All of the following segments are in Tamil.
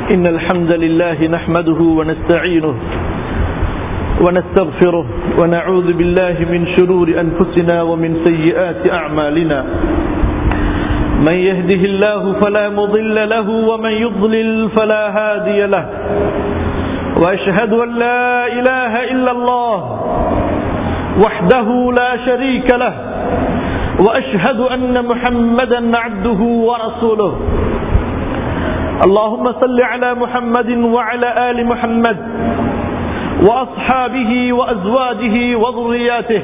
إن الحمد لله نحمده ونستعينه ونستغفره ونعوذ بالله من شرور أنفسنا ومن سيئات أعمالنا من يهده الله فلا مضل له ومن يضلل فلا هادي له وأشهد أن لا إله إلا الله وحده لا شريك له وأشهد أن محمدا عبده ورسوله اللهم صل على محمد وعلى آل محمد وأصحابه وأزواجه وذرياته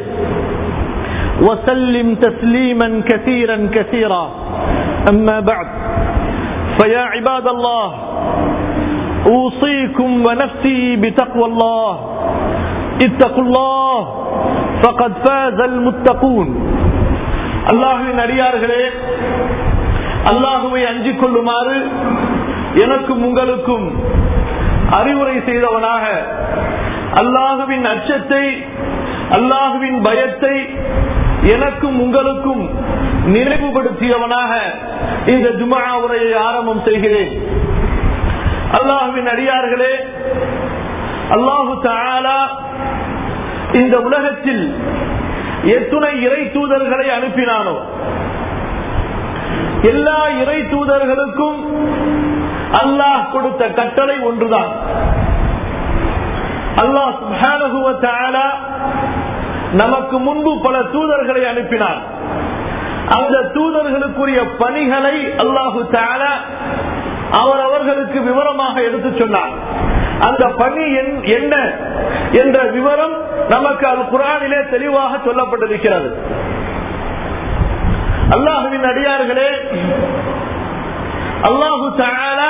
وسلم تسليما كثيرا كثيرا أما بعد فيا عباد الله أوصيكم ونفسي بتقوى الله اتقوا الله فقد فاز المتقون அல்லாஹ்வின் அடியார்களே, அல்லாஹ்வை அஞ்சிக் கொள்ளுமாறு எனக்கும் உங்களுக்கும் அறிவுரை செய்தவனாக அல்லாஹ்வின் அச்சத்தை, அல்லாஹ்வின் பயத்தை எனக்கும் உங்களுக்கும் நினைவுபடுத்தியவனாக இந்த ஜும்ஆ உரையை ஆரம்பம் செய்கிறேன். அல்லாஹ்வின் அடியார்களே, அல்லாஹு தஆலா இந்த உலகத்தில் எத்துணை இறை தூதர்களை அனுப்பினானோ எல்லா இறை தூதர்களுக்கும் அல்லாஹ் கொடுத்த கட்டளை ஒன்றுதான். அல்லாஹ் சுப்ஹானஹு வ தஆலா நமக்கு முன்பு பல தூதர்களை அனுப்பினார். அந்த தூதர்களுக்குரிய பணிகளை அல்லாஹு தஆலா அவர்களுக்கு விவரமாக எடுத்து சொன்னார். அந்த பணி என்ன என்ற விவரம் நமக்கு அல் குர்ஆனிலே தெளிவாக சொல்லப்பட்டிருக்கிறது. அல்லாஹ்வின் அடியார்களே, அல்லாஹு தஆலா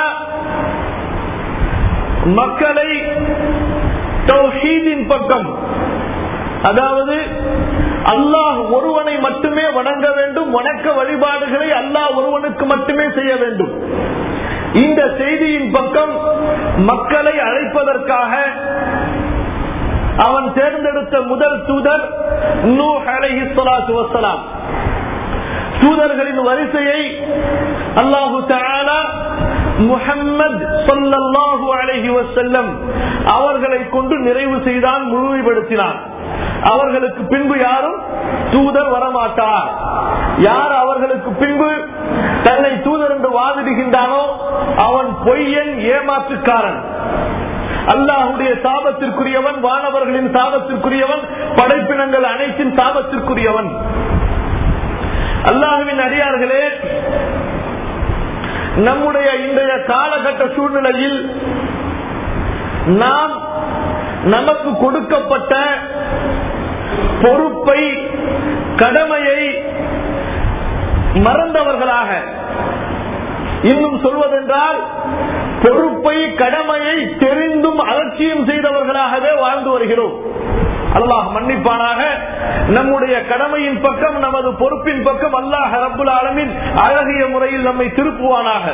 மக்களை தௌஹீதின் பக்கம், அதாவது அல்லாஹ் ஒருவனை மட்டுமே வணங்க வேண்டும், வணக்க வழிபாடுகளை அல்லாஹ் ஒருவனுக்கு மட்டுமே செய்ய வேண்டும், இந்த செய்தியின் பக்கம் மக்களை அழைப்பதற்காக அவன் தேர்ந்தெடுத்த முதல் தூதர் நூஹ் அலைஹிஸ்ஸலாத்து வஸ்ஸலாம். தூதர்களின் வரிசையை அல்லாஹு தஆலா முஹம்மது ஸல்லல்லாஹு அலைஹி வஸல்லம் அவர்களை கொண்டு நிறைவு செய்தான், முழுமைப்படுத்தினான். அவர்களுக்கு பின்பு யாரும் தூதர் வரமாட்டார். யார் அவர்களுக்கு பின்பு தன்னை தூதர் என்று வாதிடுகின்றானோ அவன் பொய்யன், ஏமாற்றுக்காரன், அல்லாஹ்வுடைய சாபத்திற்குரியவன், வானவர்களின் சாபத்திற்குரியவன், படைப்பினங்கள் அனைத்தின் சாபத்திற்குரியவன். அல்லாஹ்வின் அடியார்களே, நம்முடைய இன்றைய காலகட்ட சூழ்நிலையில் நாம் நமக்கு கொடுக்கப்பட்ட பொறுப்பை, கடமையை மறந்தவர்களாக, இன்னும் சொல்வதென்றால் பொறுப்பை, கடமையை தெரிந்தும் அலட்சியம் செய்தவர்களாகவே வாழ்ந்து வருகிறோம். அல்லாஹ் மன்னிப்பானாக. நம்முடைய கடமையின் பக்கம், நமது பொறுப்பின் பக்கம் அல்லாஹ் ரப்புல் ஆலமீன் அழகிய முறையில் நம்மை திருப்புவானாக.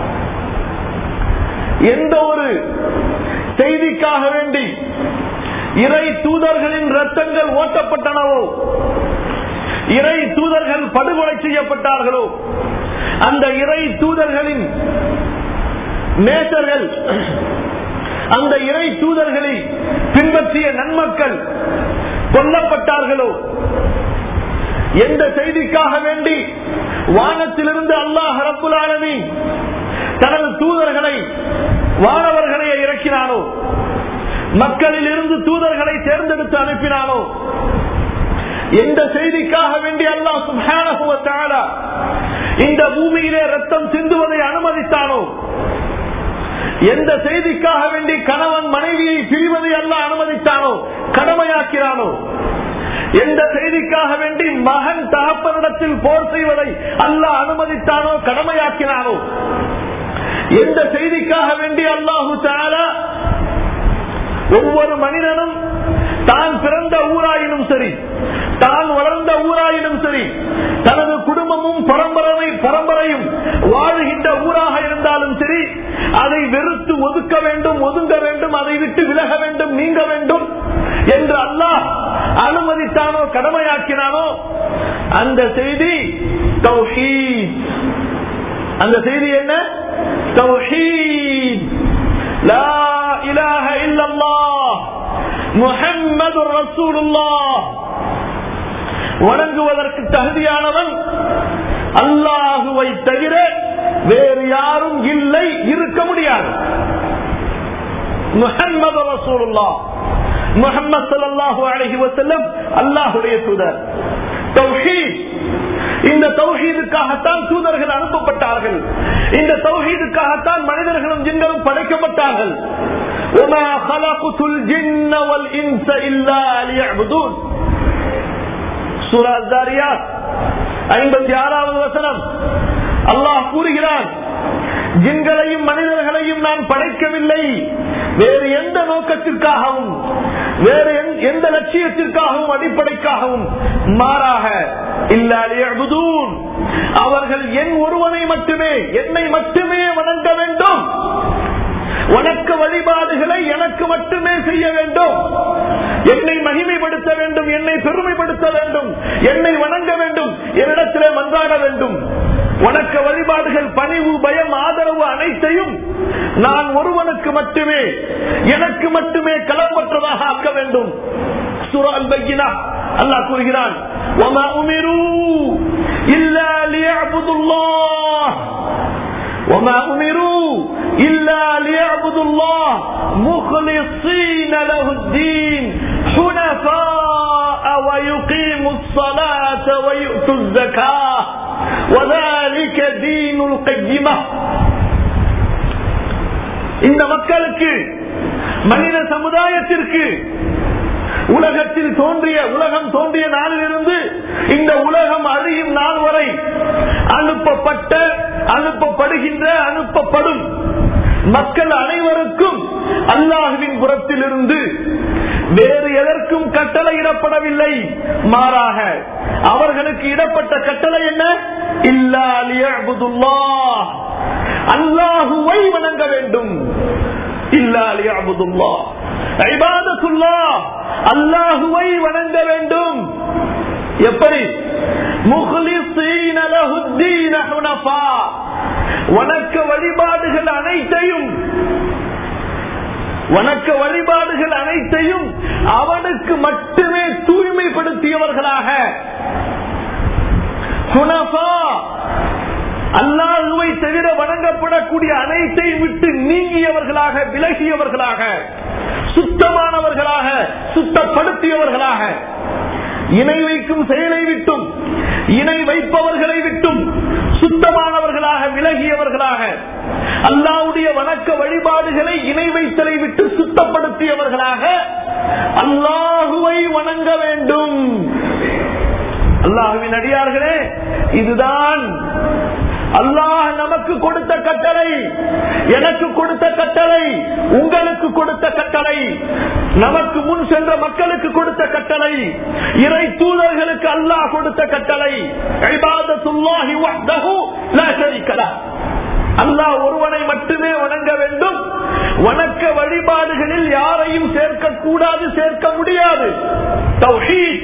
எந்த ஒரு செய்திக்காக வேண்டி இறை தூதர்களின் ரத்தங்கள் ஓட்டப்பட்டனவோ, இறை தூதர்கள் படுகொலை செய்யப்பட்டார்களோ, அந்த இறை தூதர்களின் நேசர்கள், அந்த இறை தூதர்களை பின்பற்றிய நன்மக்கள் கொல்லப்பட்டார்களோ, எந்த செய்திக்காக வேண்டி வானத்திலிருந்து அல்லாஹ் ரப்புல் ஆலமீன் தனது தூதர்களை, வானவர்களை இறக்கினானோ, மக்களில் இருந்து தூதர்களை தேர்ந்தெடுத்து அனுப்பினானோ, எந்த செய்திக்காக வேண்டி அல்லாஹ் சுப்ஹானஹு வ தஆலா இந்த பூமியிலே ரத்தம் சிந்துவதை அனுமதித்தானோ, எந்த செய்திக்காக வேண்டி கணவன் மனைவியை பிரிவதை அல்லாஹ் அனுமதித்தானோ, கடமையாக்கிறானோ, எந்த செய்திக்காக வேண்டி மகன் தகப்பனிடத்தில் போர் செய்வதை அல்லாஹ் அனுமதித்தானோ, கடமையாக்கினானோ, எந்த செய்திக்காக வேண்டி அல்லாஹு தஆலா ஒவ்வொரு மனிதனும் தான் பிறந்த ஊராயினும் சரி, தான் வளர்ந்த ஊராயினும் சரி, தனது குடும்பமும் பரம்பரையும் வாழுகின்ற ஊராக இருந்தாலும் சரி, அதை வெறுத்து ஒதுக்க வேண்டும், ஒதுங்க வேண்டும், அதை விட்டு விலக வேண்டும், நீங்க வேண்டும் என்று அல்லாஹ் அனுமதித்தானோ, கடமையாக்கினானோ, அந்த செய்தி தௌஹீத். அந்த செய்தி என்ன? தௌஹீத். லா இலாஹ இல்லல்லாஹ் முஹம்மதுர் ரசூலுல்லாஹ், வணங்குவதற்கு தகுதியானவன் அல்லாஹுவை தவிர வேறு யாரும் இல்லை, இருக்க முடியாது. முஹம்மது ரசூலுல்லாஹ், முஹம்மது ஸல்லல்லாஹு அலைஹி வஸல்லம் அல்லாஹ்வுடைய தூதர். தௌஹீத், இந்த தௌஹீதுக்காகத்தான் தூதர்கள் அனுப்பப்பட்டார்கள். இந்த தௌஹீதுக்காகத்தான் மனிதர்களும் ஜின்களும் படைக்கப்பட்டார்கள். வமா خلقத்துல் ஜின்ன வல் இன்ஸ இல்லா லியஅ்புதூன். சூரா அஸ்-ஸாரியாத் 56வது வசனம் அல்லாஹ் கூறுகிறான், ஜின்களையும் மனிதர்களையும் நான் படைக்கவில்லை வேறு எந்த நோக்கத்திற்காகவும், வேறு எந்த லட்சியத்திற்காகவும், அடிப்படைக்காகவும், மாறாக இல்லா லியஅ்புதூன், அவர்கள் என் ஒருவனை மட்டுமே, என்னை மட்டுமே வணங்க வேண்டும். வணக்க வழிபாடுகளை எனக்கு மட்டுமே செய்ய வேண்டும், என்னை மகிமைப்படுத்த வேண்டும், என்னை பெருமைப்படுத்த வேண்டும், என்னை வணங்க வேண்டும், என்னிடத்திலே மன்றாட வேண்டும். வணக்க வழிபாடுகள், பணிவு, பயம், ஆதரவு அனைத்தையும் நான் ஒருவனுக்கு மட்டுமே, எனக்கு மட்டுமே களப்பற்றதாக ஆக்க வேண்டும். சூரா அல்-பையினா அல்லாஹ் கூறுகிறான், வமா உமிரு இல்லா லியஅ்புதுல்லாஹ் وما أمروا إلا ليعبدوا الله مخلصين له الدين حنفاء ويقيموا الصلاة ويؤتوا الزكاة وذلك دين القيمة. இந்த மக்களுக்கு, மனித சமுதாயத்திற்கு உலகம் தோன்றிய நாளிலிருந்து இந்த உலகம் அழியும் நாள் வரை அனுப்பப்படும் மக்கள் அனைவருக்கும் அல்லாஹ்வின் புறத்திலிருந்து வேறு எதற்கும் கட்டளை இடப்படவில்லை. மாறாக அவர்களுக்கு இடப்பட்ட கட்டளை என்ன? இல்லா லியஅ்புதுல்லாஹ், அல்லாஹுவை வணங்க வேண்டும். இல்லா லியஅ்புதுல்லாஹ், இபாதத்துல்லாஹ், அல்லாஹுவை வணங்க வேண்டும். எப்படி? முஹ்லிஸீன லஹுத்தீன ஹுனஃபா, வணக்க வழிபாடுகள் அனைத்தையும் அவனுக்கு மட்டுமே தூய்மைப்படுத்தியவர்களாக, ஹுனஃபா, அல்லாஹ்வை தவிர வணங்கப்படக்கூடிய அனைத்தையும் விட்டு நீங்கியவர்களாக, விலகியவர்களாக, சுத்தமானவர்களாக, சுத்தப்படுத்தியவர்களாக, இணை வைக்கும் செயலை விட்டும், இணை வைப்பவர்களை விட்டும் சுத்தமானவர்களாக, விலகியவர்களாக, அல்லாஹ்வுடைய வணக்க வழிபாடுகளை இணை வைத்தலை விட்டு சுத்தப்படுத்தியவர்களாக அல்லாஹுவை வணங்க வேண்டும். அல்லாஹ்வின் அடியார்களே, இதுதான் அல்லாஹ் நமக்கு கொடுத்த கட்டளை, எனக்கு கொடுத்த கட்டளை, உங்களுக்கு கொடுத்த கட்டளை, நமக்கு முன் சென்ற மக்களுக்கு கொடுத்த கட்டளை, இறை தூதர்களுக்கு அல்லாஹ் கொடுத்த கட்டளை. இபாதத்துல்லாஹி வஹ்தஹு லா ஷரீக லஹ், அல்லாஹ் ஒருவனை மட்டுமே வணங்க வேண்டும். வணக்க வழிபாடுகளில் யாரையும் சேர்க்க கூடாது, சேர்க்க முடியாது. தௌஹீத்,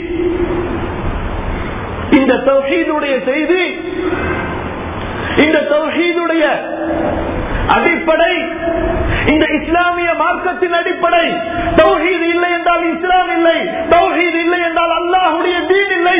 இந்த தௌஹீதுடைய செய்தி, இந்த தௌஹீதுடைய அடிப்படை, இந்த இஸ்லாமிய மார்க்கத்தின் அடிப்படை. தௌஹீத் இல்லை என்றால் இஸ்லாம் இல்லை, தௌஹீத் இல்லை என்றால் அல்லாஹ்வுடைய தீன் இல்லை.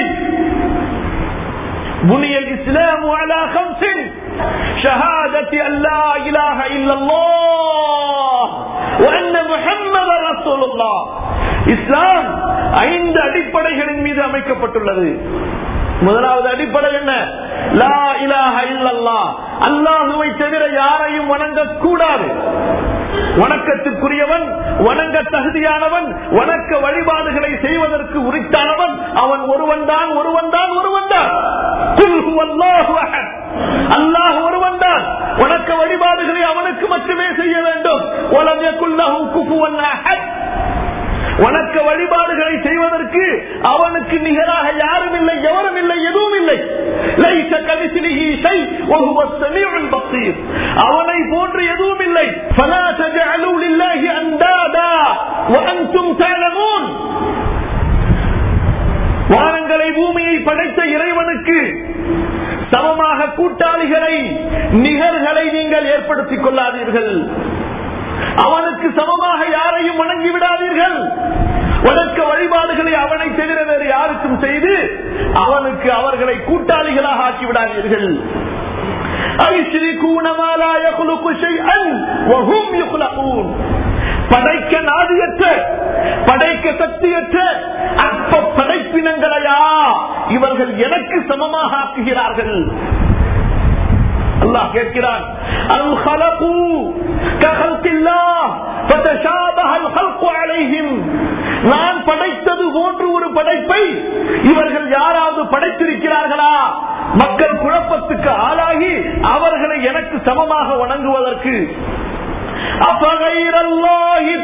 بني الإسلام على 5: شهادة أن لا إله إلا الله وأن محمد رسول الله. இஸ்லாம் 5 அடிப்படைகளின் மீது அமைக்கப்பட்டுள்ளது. முதலாவது அடிப்படை என்ன? லா இலாஹ இல்லல்லாஹ், அல்லாஹுவை தவிர யாரையும் வணங்கக்கூடாது. வணக்கத்துக்குரியவன், வணங்க தகுதியானவன், வணக்க வழிபாடுகளை செய்வதற்கு உரித்தானவன் அவன் ஒருவன் தான், ஒருவன் தான், ஒருவன் தான். குல் ஹுவல்லாஹு அஹத், அல்லாஹ் ஒருவன் தான். வணக்க வழிபாடுகளை அவனுக்கு மட்டுமே செய்ய வேண்டும். வலம் யகுல் லஹு குஃபுவன் அஹத், வணக்க வழிபாடுகளை செய்வதற்கு அவனுக்கு நிகராக யாரும் இல்லை, எவரும் இல்லை, எதுவும் இல்லை. லைஸ கமிஸ்லிஹி ஷை வ ஹுவ ஸமீஉல் பஸீர், அவனை போன்று எதுவும் இல்லை. ஃபலா தஜஅலு லில்லாஹி அன்தாதா வ அன்தும் தஅலமூன், வானங்களை பூமியை படைத்த இறைவனுக்கு சமமாக கூட்டாளிகளை, நிகர்களை நீங்கள் ஏற்படுத்திக் கொள்ளாதீர்கள். அவனுக்கு சமமாக யாரையும் வணங்கி விடாதீர்கள். வணக்க வழிபாடுகளை அவனை தவிர வேறு யாருக்கும் செய்து அவனுக்கு அவர்களை கூட்டாளிகளாக ஆக்கி விடாதீர்கள். படைக்க நாதியற்ற, படைக்க சக்தியற்ற அற்ப படைப்பினங்களையா இவர்கள் எனக்கு சமமாக ஆக்குகிறார்கள். அல்லாஹ் கேட்கிறான், அல் ஹலகு கஹல்கில்லாஹ் ஃபதஷாபஹ அல் ஹல்கு அலைஹிம். நான் படைத்தது போன்று ஒரு படைப்பை இவர்கள் யாராவது படைத்திருக்கிறார்களா? மக்கள் குழப்பத்துக்கு ஆளாகி அவர்களை எனக்கு சமமாக வணங்குவதற்கு. அஃபகைரல்லாஹி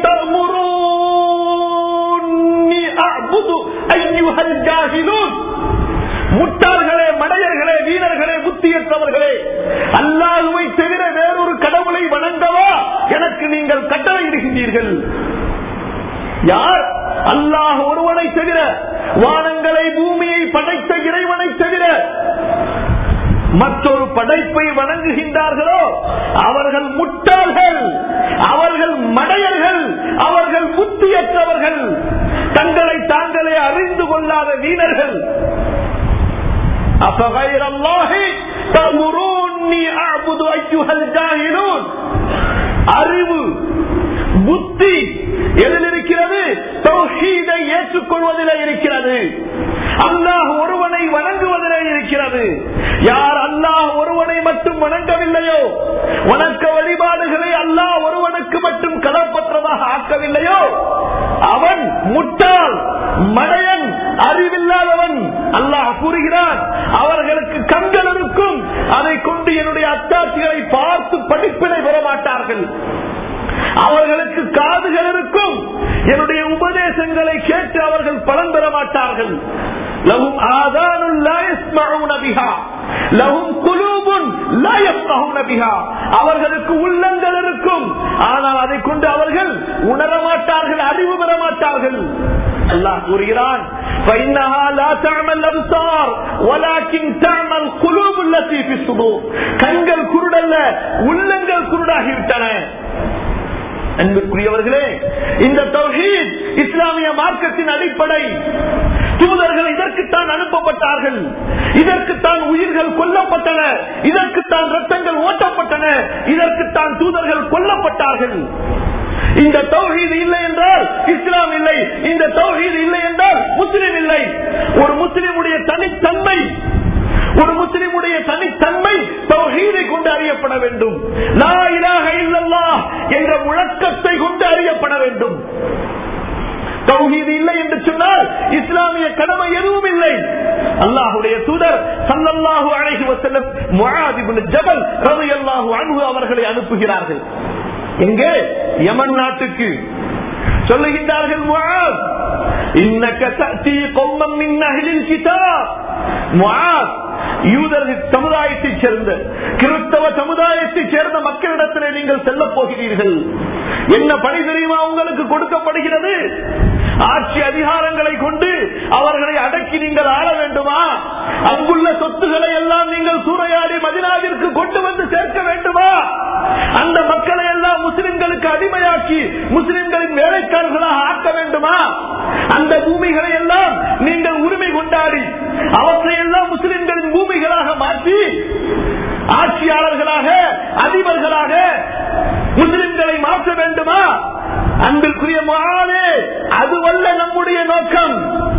தஅமுரூனி அஅ்புது அய்யுஹல் ஜாஹிலூன். முட்டாள்களே, மடையர்களே, வீரர்களே, புத்தியற்றவர்களே, அல்லாஹ்வை தவிர வேறொரு கடவுளை வணங்கவா எனக்கு நீங்கள் கட்டளையிடுகின்றீர்கள்? யார் அல்லாஹ் ஒருவனை தவிர, வானங்களை பூமியை படைத்த இறைவனை தவிர மற்றொரு படைப்பை வணங்குகின்றார்களோ அவர்கள் முட்டாள்கள், அவர்கள் மடையர்கள், அவர்கள் புத்தியற்றவர்கள், தங்களை தாங்களே அறிந்து கொள்ளாத வீரர்கள். அஃபகைரல்லாஹி தஅமுரூனி அஅ்புது அய்யுஹல் ஜாஹிலூன். அறிவு, புத்தி எதில் இருக்கிறது? தௌஹீதை ஏற்றுக்கொள்வதிலே இருக்கிறது. அல்லாஹ் ஒருவனை வணங்குவதிலே இருக்கிறது. யார் அல்லாஹ் ஒருவனை மட்டும் வணங்கவில்லையோ, வணக்க வழிபாடுகளை அல்லாஹ் ஒருவனுக்கு மட்டும் கலப்பற்றதாக ஆக்கவில்லையோ அவன் முட்டாள், மடையன், அறிவில்லாதவன். அல்லாஹ் கூறுகிறான், அவர்களுக்கு கண்கள் இருக்கும், அதை கொண்டு என்னுடைய அத்தாட்சிகளை பார்த்து படிப்பினை பெற மாட்டார்கள். அவர்களுக்கு காதுகள் இருக்கும், என்னுடைய உபதேசங்களை கேட்டு அவர்கள் பலன் பெற மாட்டார்கள். லஹும் ஆதானுன் லா யஸ்மஊன பிஹா லஹும் குலூபுன் லா யஃகஹூன பிஹா. அவர்களுக்கு உள்ளங்கள் இருக்கும், ஆனால் அதை கொண்டு அவர்கள் உணர மாட்டார்கள், அறிவு பெற மாட்டார்கள். அல்லாஹ் கூறுகிறான், فإنها لا تعمى الأبصار ولكن تعمى القلوب التي في الصدور. கண்கள் குருடல்ல, உள்ளங்கள் குருடாகிவிட்டன. அன்புக்குரியவர்களே, இந்த தௌஹீத் இஸ்லாமிய மார்க்கத்தின் அடிப்படை. தூதர்கள் இதற்குத்தான் அனுப்பப்பட்டார்கள், இதற்குத்தான் உயிர்கள் கொல்லப்பட்டன, இதற்குத்தான் ரத்தங்கள் ஓட்டப்பட்டன, இதற்குத்தான் தூதர்கள் கொல்லப்பட்டார்கள். இந்த தௌஹீத் இல்லை என்றால் இஸ்லாம் இல்லை, இந்த தௌஹீத் இல்லை என்றால் முஸ்லிம் இல்லை. ஒரு முஸ்லிமுடைய தனித்தன்மை, ஒரு முஸ்லிமுடைய தனித்தன்மை தௌஹீதை கொண்டு அறியப்பட வேண்டும். லா இலாஹ இல்லல்லாஹ் என்ற முழக்கத்தை கொண்டு அறியப்பட வேண்டும். தௌஹீத் இல்லை என்று சொன்னால் இஸ்லாமிய கடமை எதுவும் இல்லை. அல்லாஹ்வுடைய தூதர் ஸல்லல்லாஹு அலைஹி வஸல்லம் முஆத் இப்னு ஜபல் ரலியல்லாஹு அன்ஹு அவர்களை அனுப்புகிறார்கள். எங்கே? யமன் நாட்டுக்கு. சொல்லுகின்றார்கள், முஆத் இன்னக தஅதி கௌமன் மின் அஹ்லில் கிதாப். முஆத், யூதர்கள் சமுதாயத்தைச் சேர்ந்த, கிறிஸ்தவ சமுதாயத்தைச் சேர்ந்த மக்களிடத்திலே நீங்கள் செல்ல போகிறீர்கள். என்ன பணி தெரியுமா உங்களுக்கு கொடுக்கப்படுகிறது? ஆட்சி அதிகாரங்களை கொண்டு அவர்களை அடக்கி நீங்கள் ஆள வேண்டுமா? அங்குள்ள சொத்துக்களை எல்லாம் நீங்கள் சூறையாடி மதீனாவிற்கு கொண்டு வந்து சேர்க்க வேண்டுமா? அந்த மக்களை எல்லாம் முஸ்லிம்களுக்கு அடிமையாக்கி முஸ்லிம்களின் வேலைக்காரர்களாக ஆக்க வேண்டுமா? அந்த பூமிகளை எல்லாம் நீங்கள் உரிமை கொண்டாடி அவற்றை எல்லாம் முஸ்லிம்களின் பூமிகளாக மாற்றி ஆட்சியாளர்களாக, அதிபர்களாக முஸ்லிம்களை மாற்ற வேண்டுமா? அன்பிற்குரிய முஆதே, அதுவல்ல நம்முடைய நோக்கம்,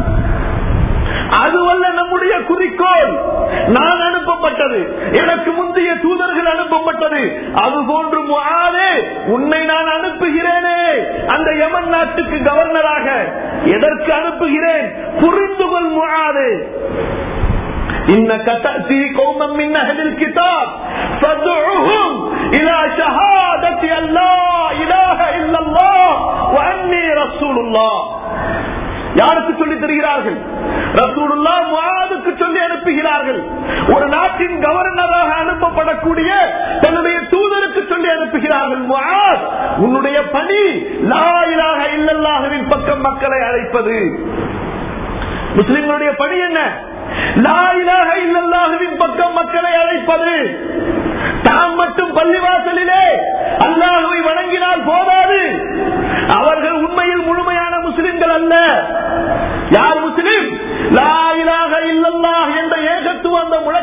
அதுவல்ல நம்முடைய குறிக்கோள். நான் அனுப்பப்பட்டது, எனக்கு முந்தைய தூதர்கள் அனுப்பப்பட்டது, அதுபோன்று முஆதே உன்னை நான் அனுப்புகிறேனே அந்த யமன் நாட்டுக்கு கவர்னராக. எதற்கு அனுப்புகிறேன்? புரிந்து கொள் முஆதே. إنك تأتي قوما من أهل الكتاب فادعوهم إلى شهادة أن لا إله إلا الله وأني رسول الله. யாருக்கு சொல்லி தருகிறார்கள்? ரசூலுல்லாஹ் முஆதுக்கு சொல்லி அனுப்புகிறார்கள். ஒரு நாட்டின் கவர்னராக அனுப்பப்படக்கூடிய தன்னுடைய தூதருக்கு சொல்லி அனுப்புகிறார்கள், முஆத் உன்னுடைய பணி லா இலாஹ இல்லல்லாஹ்வின் பக்கம் மக்களை அழைப்பது. முஸ்லிம்களுடைய பணி என்ன? லா இலாஹ இல்லல்லாஹ்வின் பக்கம் மக்களை அழைப்பது. தாம் மட்டும் பள்ளிவாசலிலே அல்லாஹ்வை வணங்கினால் போதா,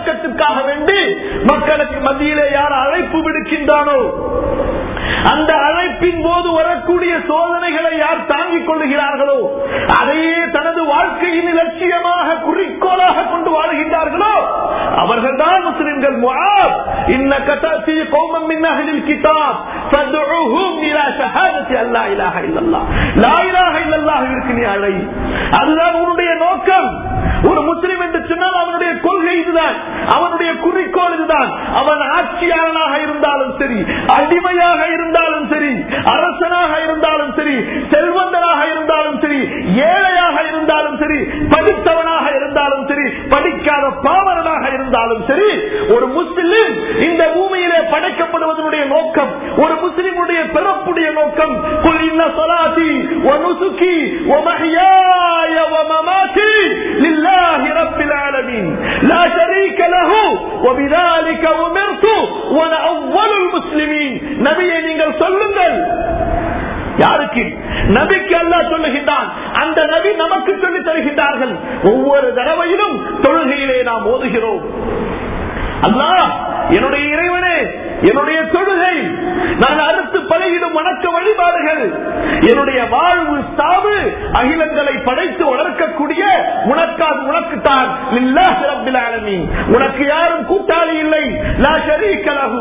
நோக்கத்திற்காக வேண்டி மக்களுக்கு மத்தியிலே யார் அழைப்பு விடுக்கின்றானோ, அந்த அழைப்பின் போது வரக்கூடிய சோதனைகளை யார் தாங்கிக் கொள்ளுகிறார்களோ, அதையே தனது வாழ்க்கையின் லட்சியமாக குறிக்கோளாக கொண்டு வாழ்கின்றார்களோ அவர்கள்தான் முஸ்லிம்கள். முஆத் இன்னக தஅதி கௌமன் மின் அஹ்லில் கிதாப் ஃபதுஉஹும் இலா ஷஹாதத்தி அல்லா இலாஹ இல்லல்லாஹ். லா இலாஹ இல்லல்லாஹ்விற்கு நீ அழை. அதுதான் உன்னுடைய நோக்கம். ஒரு முஸ்லிம் என்று சொன்னால் அவனுடைய கொள்கை இதுதான், அவனுடைய குறிக்கோள் இதுதான். அவன் ஆட்சியாளனாக இருந்தாலும் சரி, அடிமையாக இருந்தாலும் சரி, அரசனாக இருந்தாலும் சரி, செல்வந்தனாக இருந்தாலும் சரி, ஏழையாக இருந்தாலும் சரி, படித்தவனாக இருந்தாலும் சரி, படிக்காத பாமரனாக இருந்தாலும் சரி, ஒரு முஸ்லிம் இந்த பூமியிலே படைக்கப்படுவதனுடைய நோக்கம், ஒரு முஸ்லிமுடைய பிறப்புடைய நோக்கம், குல் இன்ன ஸலாத்தி வ நுசுகி வ மஹ்யாய வ மமாத்தி லில்லாஹி ரப்பில் ஆலமீன் லா ஷரீக லஹு வ பிதாலிக உமிர்து வ அன அவ்வலுல் முஸ்லிமீன். நபியே நீங்கள் சொல்லுங்கள். யாருக்கு? நபிக்கு அல்லாஹ் சொல்லுகின்றான். அந்த நபி நமக்கு சொல்லி தருகின்றார்கள். ஒவ்வொரு தடவையிலும் தொழுகையிலே நாம் ஓதுகிறோம், அல்லாஹ் என்னுடைய இறைவனே, என்னுடைய தொழுகை, நான் அடுத்து பழகிடும் வணக்க வழிபாடுகள், என்னுடைய வாழ்வு சாவு அகிலங்களை படைத்து வளர்க்கக்கூடிய உனக்குத்தான். லில்லாஹி ரப்பில் ஆலமீன். உனக்கு யாரும் கூட்டாளி இல்லை. லா ஷரீக லஹு.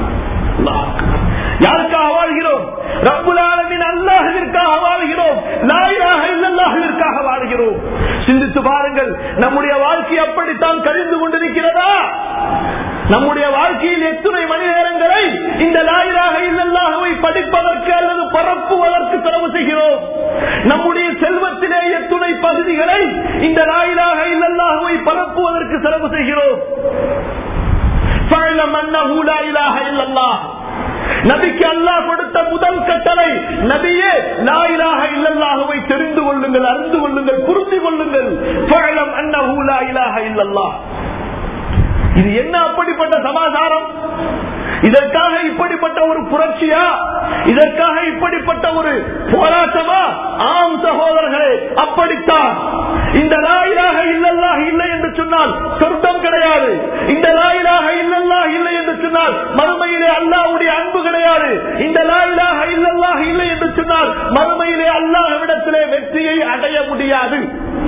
யாருக்காக வாழ்கிறோம்? ரப்புல் ஆலமீன் அல்லாஹ்விற்காக வாழ்கிறோம். லா இலாஹ இல்லல்லாஹ்விற்காக வாழ்கிறோம். சிந்தித்து பாருங்கள், நம்முடைய வாழ்க்கை அப்படித்தான் கழிந்து கொண்டிருக்கிறதா? நம்முடைய வாழ்க்கையில் எத்தனை மணி நேரங்களை இந்த லா இலாஹ இல்லல்லாஹ்வை படிப்பதற்கு அல்லது பரப்புவதற்கு செலவு செய்கிறோம்? நம்முடைய செல்வத்திலே எத்தனை பகுதிகளை இந்த லா இலாஹ இல்லல்லாஹ்வை பரப்புவதற்கு செலவு செய்கிறோம்? ஃபஅலம் அன்னஹு லா இலாஹ இல்லல்லாஹ். நபிக்கு அல்லாஹ் கொடுத்த முதல் கட்டளை, நபியே லா இலாஹ இல்லல்லாஹ்வை தெரிந்து கொள்ளுங்கள், அறிந்து கொள்ளுங்கள், புரிந்து கொள்ளுங்கள். ஃபஅலம் அன்னஹு லா இலாஹ இல்லல்லாஹ். இது என்ன அப்படிப்பட்ட சமாச்சாரம்? இதற்காக இப்படிப்பட்ட ஒரு புரட்சியா? இதற்காக இப்படிப்பட்ட ஒரு போராட்டமா? ஆம் சகோதரர்களே, அப்படித்தான். இந்த லா இலாஹ இல்லல்லாஹ் இல்லை என்று சொன்னால் சொர்க்கம் கிடையாது. இந்த லா இலாஹ இல்லல்லாஹ் இல்லை என்று சொன்னால் மறுமையிலே அல்லாஹ்வுடைய அன்பு கிடையாது. இந்த லா இலாஹ இல்லல்லாஹ் இல்லை என்று சொன்னால் மறுமையிலே அல்லாஹ்விடத்திலே வெற்றியை அடைய முடியாது.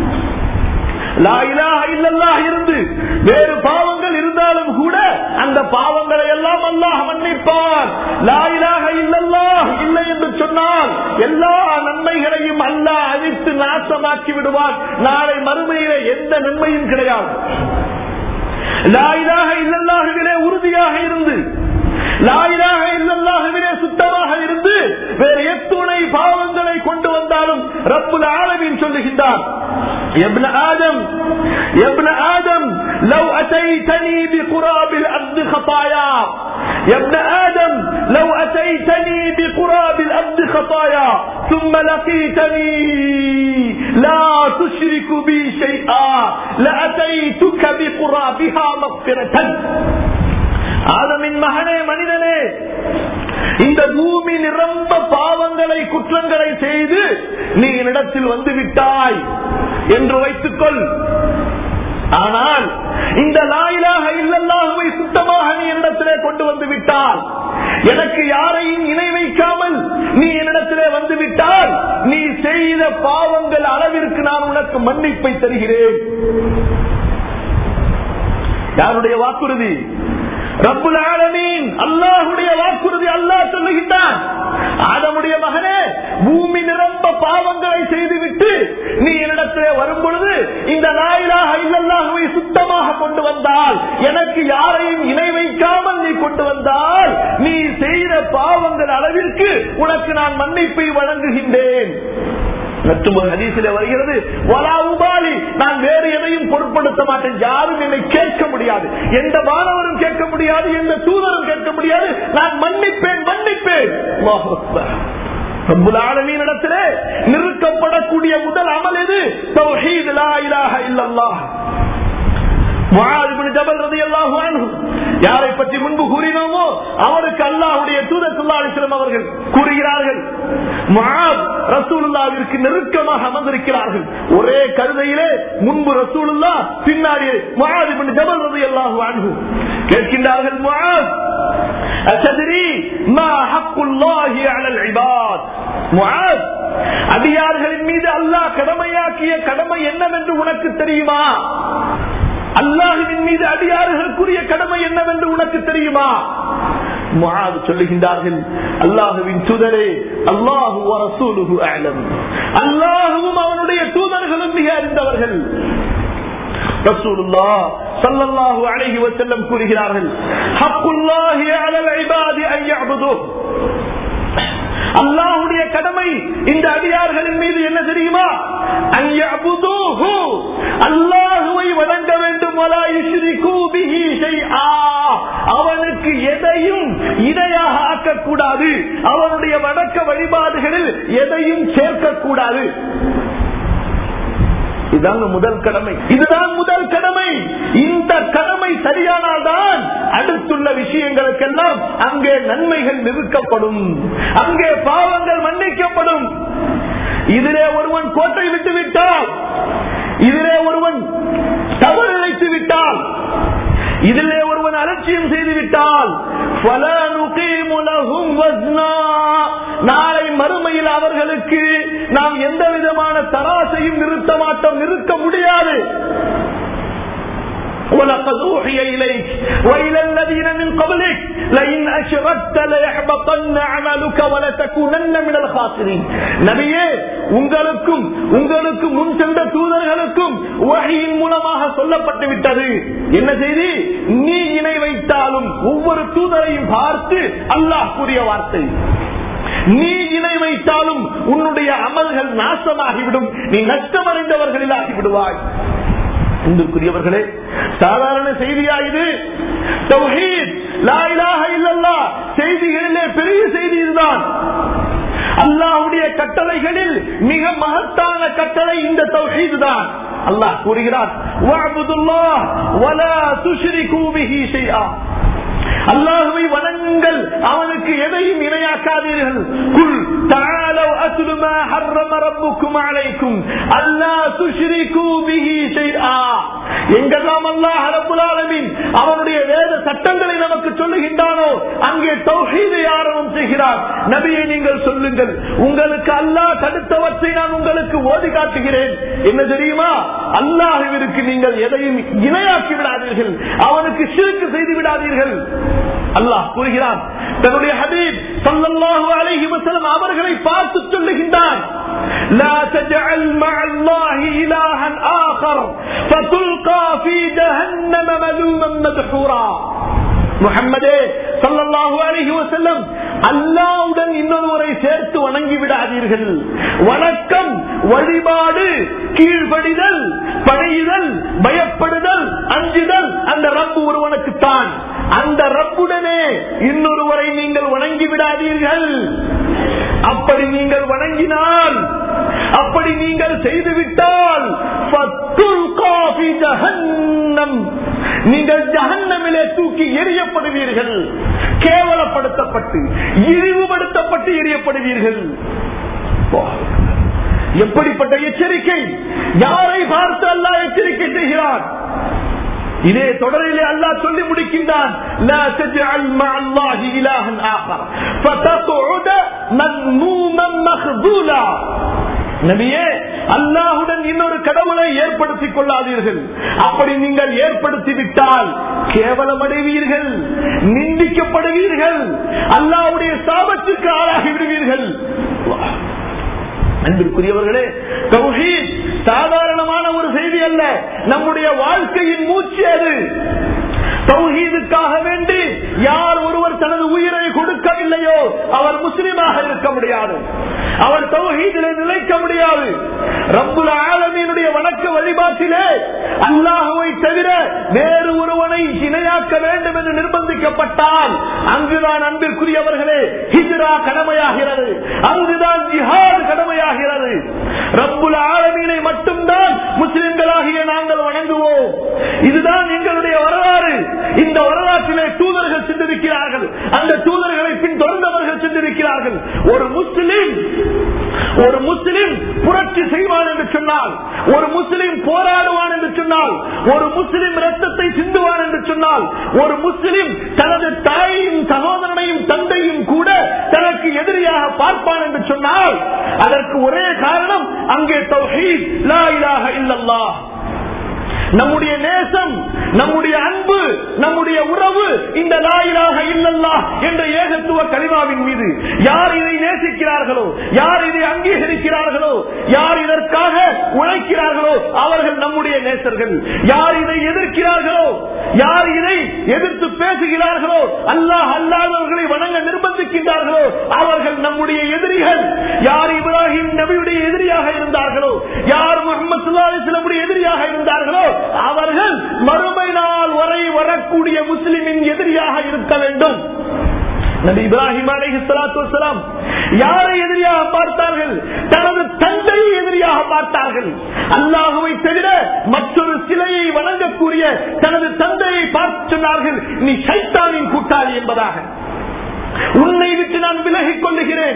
லா இலாஹ இல்லல்லாஹ் இருந்து வேறு பாவங்கள் இருந்தாலும் கூட அந்த பாவங்களை எல்லாம் அல்லாஹ் மன்னிப்பான். லா இலாஹ இல்லல்லாஹ் இல்லை என்று சொன்னால் எல்லா நன்மைகளையும் அல்லாஹ் அழித்து நாசமாக்கி விடுவான். நாளை மறுமையிலே எந்த நன்மையும் கிடையாது. லா இலாஹ இல்லல்லாஹ்விலே உறுதியாக இருந்து, லா இலாஹ இல்லல்லாஹ்விலே சுத்தமாக இருந்து வேறு எத்துணை பாவங்களை கொண்டு வந்தாலும் ரப்புல் ஆலமீன் சொல்லுகின்றார், ابن آدم لو أتيتني بقراب الأرض خطايا يا ابن آدم لو أتيتني بقراب الأرض خطايا ثم لقيتني لا تشرك بي شيئا لأتيتك بقرابها مغفرة. ஆதமின் மகனே, மனிதனே, இந்த பூமி நிரம்ப பாவங்களை குற்றங்களை செய்து நீ என்னிடத்தில் வந்து விட்டாய் என்று வைத்துக்கொள். ஆனால் இந்த லா இலாஹ இல்லல்லாஹ்வை சுத்தமாக நீ என்னிடத்திலே கொண்டு வந்து விட்டால், எனக்கு யாரையும் இணை வைக்காமல் நீ என்னிடத்திலே வந்து விட்டால், நீ செய்த பாவங்கள் அளவிற்கு நான் உனக்கு மன்னிப்பை தருகிறேன். யாருடைய வாக்குறுதி? ரப்புல் ஆலமீன் அல்லாஹ்வுடைய வாக்குறுதி. அல்லாஹ் சொல்லுகின்றான், ஆதமுடைய மகனே, பூமி நிரம்ப பாவங்களை செய்துவிட்டு நீ என்னிடத்திலே வரும் பொழுது இந்த லா இலாஹ இல்லல்லாஹ்வை சுத்தமாக கொண்டு வந்தால், எனக்கு யாரையும் இணை வைக்காமல் நீ கொண்டு வந்தால், நீ செய்த பாவங்கள் அளவிற்கு உனக்கு நான் மன்னிப்பை வழங்குகின்றேன். ஹதீஸிலே வருகிறது, வலா உபாலி, நான் வேறு எதையும் பொருட்படுத்த மாட்டேன். யாரும் என்னை கேட்க முடியாது, எந்த மாணவரும் கேட்க முடியாது, எந்த தூதரும் கேட்க முடியாது. நான் மன்னிப்பேன், மன்னிப்பேன். அல்லாஹ் அக்பர். ரப்புல் ஆலமீன் இடத்திலே நிறுத்தப்படக்கூடிய முதல் அமல் எது? தௌஹீத், லா இலாஹ இல்லல்லாஹ். முஆத் இப்னு ஜபல் ரலியல்லாஹு அன்ஹு, யாரை பற்றி முன்பு கூறினோமோ அவருக்கு அல்லாஹ்வுடைய தூதர் ஸல்லல்லாஹு அலைஹி வஸல்லம் அவர்கள் கூறுகிறார்கள், முஆத் ரசூலுல்லாஹ்விற்கு நெருக்கமாக அமர்ந்திருக்கிறார்கள். ஒரே கழுதையிலே முன்பு ரசூலுல்லாஹ், பின்னாடி முஆத் இப்னு ஜபல் ரலியல்லாஹு அன்ஹு. கேட்கின்றார்கள், முஆத் அத்தத்ரி மா ஹக்குல்லாஹி அலல் இபாத். முஆத், அடியார்களின் மீது அல்லாஹ் கடமையாக்கிய கடமை என்னவென்று உனக்கு தெரியுமா? அல்லாஹ்வின் மீது அடியார்களுக்குரிய கடமை என்னவென்று உனக்கு தெரியுமா? முஆத் சொல்லுகின்றார்கள், அல்லாஹ்வின் தூதரே, அல்லாஹு வ ரசூலுஹு அஅலம். அல்லாஹ்வும் அவனுடைய தூதர்களும் மிக அறிந்தவர்கள். ரசூலுல்லாஹ் ஸல்லல்லாஹு அலைஹி வஸல்லம் கூறுகிறார்கள், ஹக்குல்லாஹி அலல் இபாதி அன் யஅபுதுஹு. அல்லாஹ்வுடைய கடமை இந்த அடியார்களின் மீது என்ன தெரியுமா? அன் யஅபுதுஹு, அல்லாஹ்வை வணங்க வேண்டும். வலா யுஷ்ரிகு பிஹி ஷைஆ, அவனுக்கு எதையும் இணையாக ஆக்கக்கூடாது. அவனுடைய வணக்க வழிபாடுகளில் எதையும் சேர்க்கக்கூடாது. இதுதான் முதல் கடமை. இதுதான் முதல் கடமை. இந்த கடமை சரியானால்தான் அடுத்துள்ள விஷயங்களுக்கெல்லாம் அங்கே நன்மைகள் நிறுக்கப்படும், அங்கே பாவங்கள் மன்னிக்கப்படும். இதிலே ஒருவன் கோட்டை விட்டு விட்டால், இதிலே ஒருவன் தவறு இழைத்து விட்டால், இதிலே ஒருவன் அலட்சியம் செய்து விட்டால், நாளை மறுமையில் அவர்களுக்கு நாம் எந்த விதமான தராசையும் நிறுத்த மாட்டோம், நிறுத்த முடியாது. وَلَقَدْ أُوحِيَ إِلَيْكَ وَإِلَى الَّذِينَ مِنْ قَبْلِكَ لَئِنْ أَشْرَكْتَ لَيَحْبَطَنَّ عَمَلُكَ وَلَتَكُونَنَّ مِنَ الْخَاسِرِينَ. நபியே, உங்களுக்கு முன் சென்ற தூதர்களுக்கும் வஹீயின் மூலமாக சொல்லப்பட்டு விட்டது. என்ன செய்தி? நீ இணை வைத்தாலும், ஒவ்வொரு தூதரையும் பார்த்து அல்லாஹ் கூறிய வார்த்தை, நீ இணை வைத்தாலும் உன்னுடைய அமல்கள் நாசமாகிவிடும், நீ நஷ்டமடைந்தவர்களில் ஆகிவிடுவாய். அன்புக்குரியவர்களே, சாதாரண செய்தியா இது? தௌஹீத், லா இலாஹ இல்லல்லாஹ் செய்திகளிலே பெரிய செய்தி இதுதான். அல்லாஹ்வுடைய கட்டளைகளில் மிக மகத்தான கட்டளை இந்த தௌஹீத் தான். அல்லாஹ் கூறுகிறார், வஅபுதுல்லாஹ் வலா துஷ்ரிகு பிஹி ஷைஆ. அல்லாஹ்வை வணங்குங்கள், அவனுக்கு எதையும் இணையாக்காதீர்கள். குல் தஆலவ் அத்லு மா ஹர்ரம ரப்புக்கும் அலைக்கும் அல்லா துஷ்ரிகு பிஹி ஷைஆ. எங்கெல்லாம் அல்லாஹ் ரப்புல் ஆலமீன் அவனுடைய வேத சட்டங்களை நமக்கு சொல்லுகின்றானோ அங்கே தௌஹீதை ஆரம்பம் செய்கிறார். நபியை நீங்கள் சொல்லுங்கள், உங்களுக்கு அல்லாஹ் தடுத்தவற்றை நான் உங்களுக்கு ஓதி காட்டுகிறேன். என்ன தெரியுமா? அல்லாஹ்விற்கு நீங்கள் எதையும் இணையாக்கி விடாதீர்கள், அவனுக்கு ஷிர்க் செய்து விடாதீர்கள். அல்லாஹ் கூறுகிறான், தன்னுடைய ஹபீப் ஸல்லல்லாஹு அலைஹி வஸல்லம் அவர்களை பார்த்து சொல்லுகின்றான், லா தஜஅல் மஅல்லாஹி இலாஹன் ஆகர் ஃபதுல்கா ஃபீ ஜஹன்னம மலூமன் மத்ஹூரா. முஹம்மதே ஸல்லல்லாஹு அலைஹி வஸல்லம், அல்லாஹ்வுடன் இன்னொருவரை சேர்த்து வணங்கி விடாதீர்கள். வணக்கம், வழிபாடு, கீழ்ப்படிதல், பணியுதல், பயப்படுதல், அஞ்சுதல் அந்த ரப்பு ஒருவனுக்குத்தான். அந்த ரப்புடனே இன்னொருவரை நீங்கள் வணங்கி விடாதீர்கள். அப்படி நீங்கள் வணங்கினால், அப்படி நீங்கள் செய்துவிட்டால் நீங்கள் ஜஹன்னமிலே தூக்கி எரியப்படுவீர்கள். கேவலப்படுத்தப்பட்டு, இழிவுபடுத்தப்பட்டு எரியப்படுவீர்கள். எப்படிப்பட்ட எச்சரிக்கை! யாரை பார்த்து அல்லாஹ் எச்சரிக்கை செய்கிறார்? இதே தொடரிலே அல்லாஹ் சொல்லி முடிக்கின்றான், லா தஜஅல் மஅல்லாஹி இலாஹன் ஆகர் ஃபதக்உத மذمூமன் மக்தூலா. நபியே, அல்லாஹ்வுடன் இன்னொரு கடவுளை ஏற்படுத்திக் கொள்ளாதீர்கள். அப்படி நீங்கள் ஏற்படுத்தி விட்டால் கேவலமடைவீர்கள், நிந்திக்கப்படுவீர்கள், அல்லாஹ்வுடைய சாபத்துக்கு ஆளாகி விடுவீர்கள். அன்பிற்குரியவர்களே, தௌஹீத் சாதாரணமான ஒரு செய்தி அல்ல, நம்முடைய வாழ்க்கையின் மூச்சு அது. தௌஹீதுக்காக வேண்டி யார் ஒருவர் தனது உயிரை கொடுக்கவில்லையோ அவர் முஸ்லிமாக இருக்க முடியாது, அவர் தௌஹீதிலே நிலைக்க முடியாது. ரப்புல் ஆலமீனுடைய வணக்க வழிபாட்டிலே அல்லாஹ்வை தவிர வேறு ஒருவனை இணையாக்க வேண்டும் என்று நிர்பந்திக்கப்பட்டால் அங்குதான் அன்பிற்குரியவர்களே ஹிஜ்ரா கடமையாகிறது, அங்குதான் ஜிஹாத் கடமையாகிறது. ரப்புல் ஆலமீனை மட்டும்தான் முஸ்லிம்களாகிய நாங்கள் வணங்குவோம். இதுதான் எங்களுடைய வரலாறு. இந்த வரலாற்றிலே தூதர்கள் சென்றிருக்கிறார்கள், அந்த தூதர்களை பின் தொடர்ந்தவர்கள் சென்றிருக்கிறார்கள். ஒரு முஸ்லிம் ஒரு முஸ்லிம் புரட்சி செய்வான் என்று சொன்னால், ஒரு முஸ்லிம் போராடுவான் என்று சொன்னால், ஒரு முஸ்லிம் ரத்தத்தை சிந்துவான் என்று சொன்னால், ஒரு முஸ்லிம் தனது தாயையும் சகோதரனையும் தந்தையும் கூட தனக்கு எதிரியாக பார்ப்பான் என்று சொன்னால் அதற்கு ஒரே காரணம் அங்கே தௌஹீத், லா இலாஹ இல்லல்லாஹ். நம்முடைய நேசம், நம்முடைய அன்பு, நம்முடைய உறவு இந்த லா இலாஹ இல்லல்லாஹ் என்ற ஏகத்துவ கலிமாவின் மீது. யார் இதை நேசிக்கிறார்களோ, யார் இதை அங்கீகரிக்கிறார்களோ, யார் இதற்காக உழைக்கிறார்களோ அவர்கள் நம்முடைய நேசர்கள். யார் இதை எதிர்க்கிறார்களோ, யார் இதை எதிர்த்து பேசுகிறார்களோ, அல்லாஹ் அல்லாதவர்களை வணங்க நிர்பந்திக்கின்றார்களோ அவர்கள் நம்முடைய எதிரிகள். யார் இப்ராஹிம் நபியுடைய எதிரியாக இருந்தார்களோ, யார் முஹம்மது ஸல்லல்லாஹு அலைஹி வஸல்லம் எதிரியாக இருந்தார்களோ அவர்கள் மறுமை நாள் வரை வரக்கூடிய முஸ்லிமின் எதிரியாக இருக்க வேண்டும். நபி இப்ராஹிம் அலைஹிஸ்ஸலாத்து வஸ்ஸலாம் யாரை எதிரியாக பார்த்தார்கள்? தனது தந்தையை எதிரியாக பார்த்தார்கள். அல்லாஹுவை தவிர மற்றொரு சிலையை வணங்கக்கூடிய தனது தந்தையை பார்த்து சொன்னார்கள், நீ ஷைத்தானின் கூட்டாளி என்பதாக. உன்னை விட்டு நான் விலகிக் கொள்ளுகிறேன்.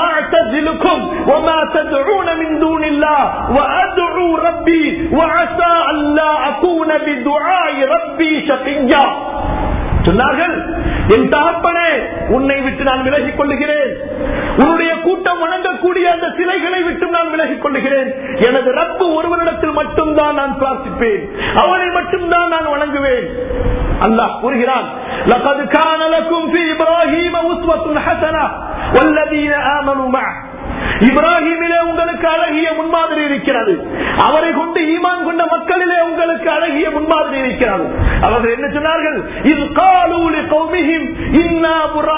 சொன்னார்கள், என் தகப்பனே உன்னை விட்டு நான் விலகிக் கொள்ளுகிறேன். உன்னுடைய கூட்டம் வணங்கக்கூடிய அந்த சிலைகளை விட்டு நான் விலகிக் கொள்ளுகிறேன். எனது ரப்பு ஒருவரிடத்தில் மட்டும்தான் நான் பிரார்த்திப்பேன், அவனை மட்டும்தான் நான் வணங்குவேன். அல்லாஹ் கூறுகிறான், லகத் கான லகும் ஃபீ இப்ராஹீம உஸ்வத்துன் ஹஸனா வல்லதீன ஆமனூ மஅஹ். இப்ராஹிமிலே உங்களுக்கு அழகிய முன்மாதிரி இருக்கிறது, அவரை கொண்டு ஈமான் கொண்ட மக்களிலே உங்களுக்கு அழகிய முன்மாதிரி இருக்கிறது. அவர்கள் என்ன சொன்னார்கள்? இஸ் காலூ லிகௌமிஹிம் இன்னா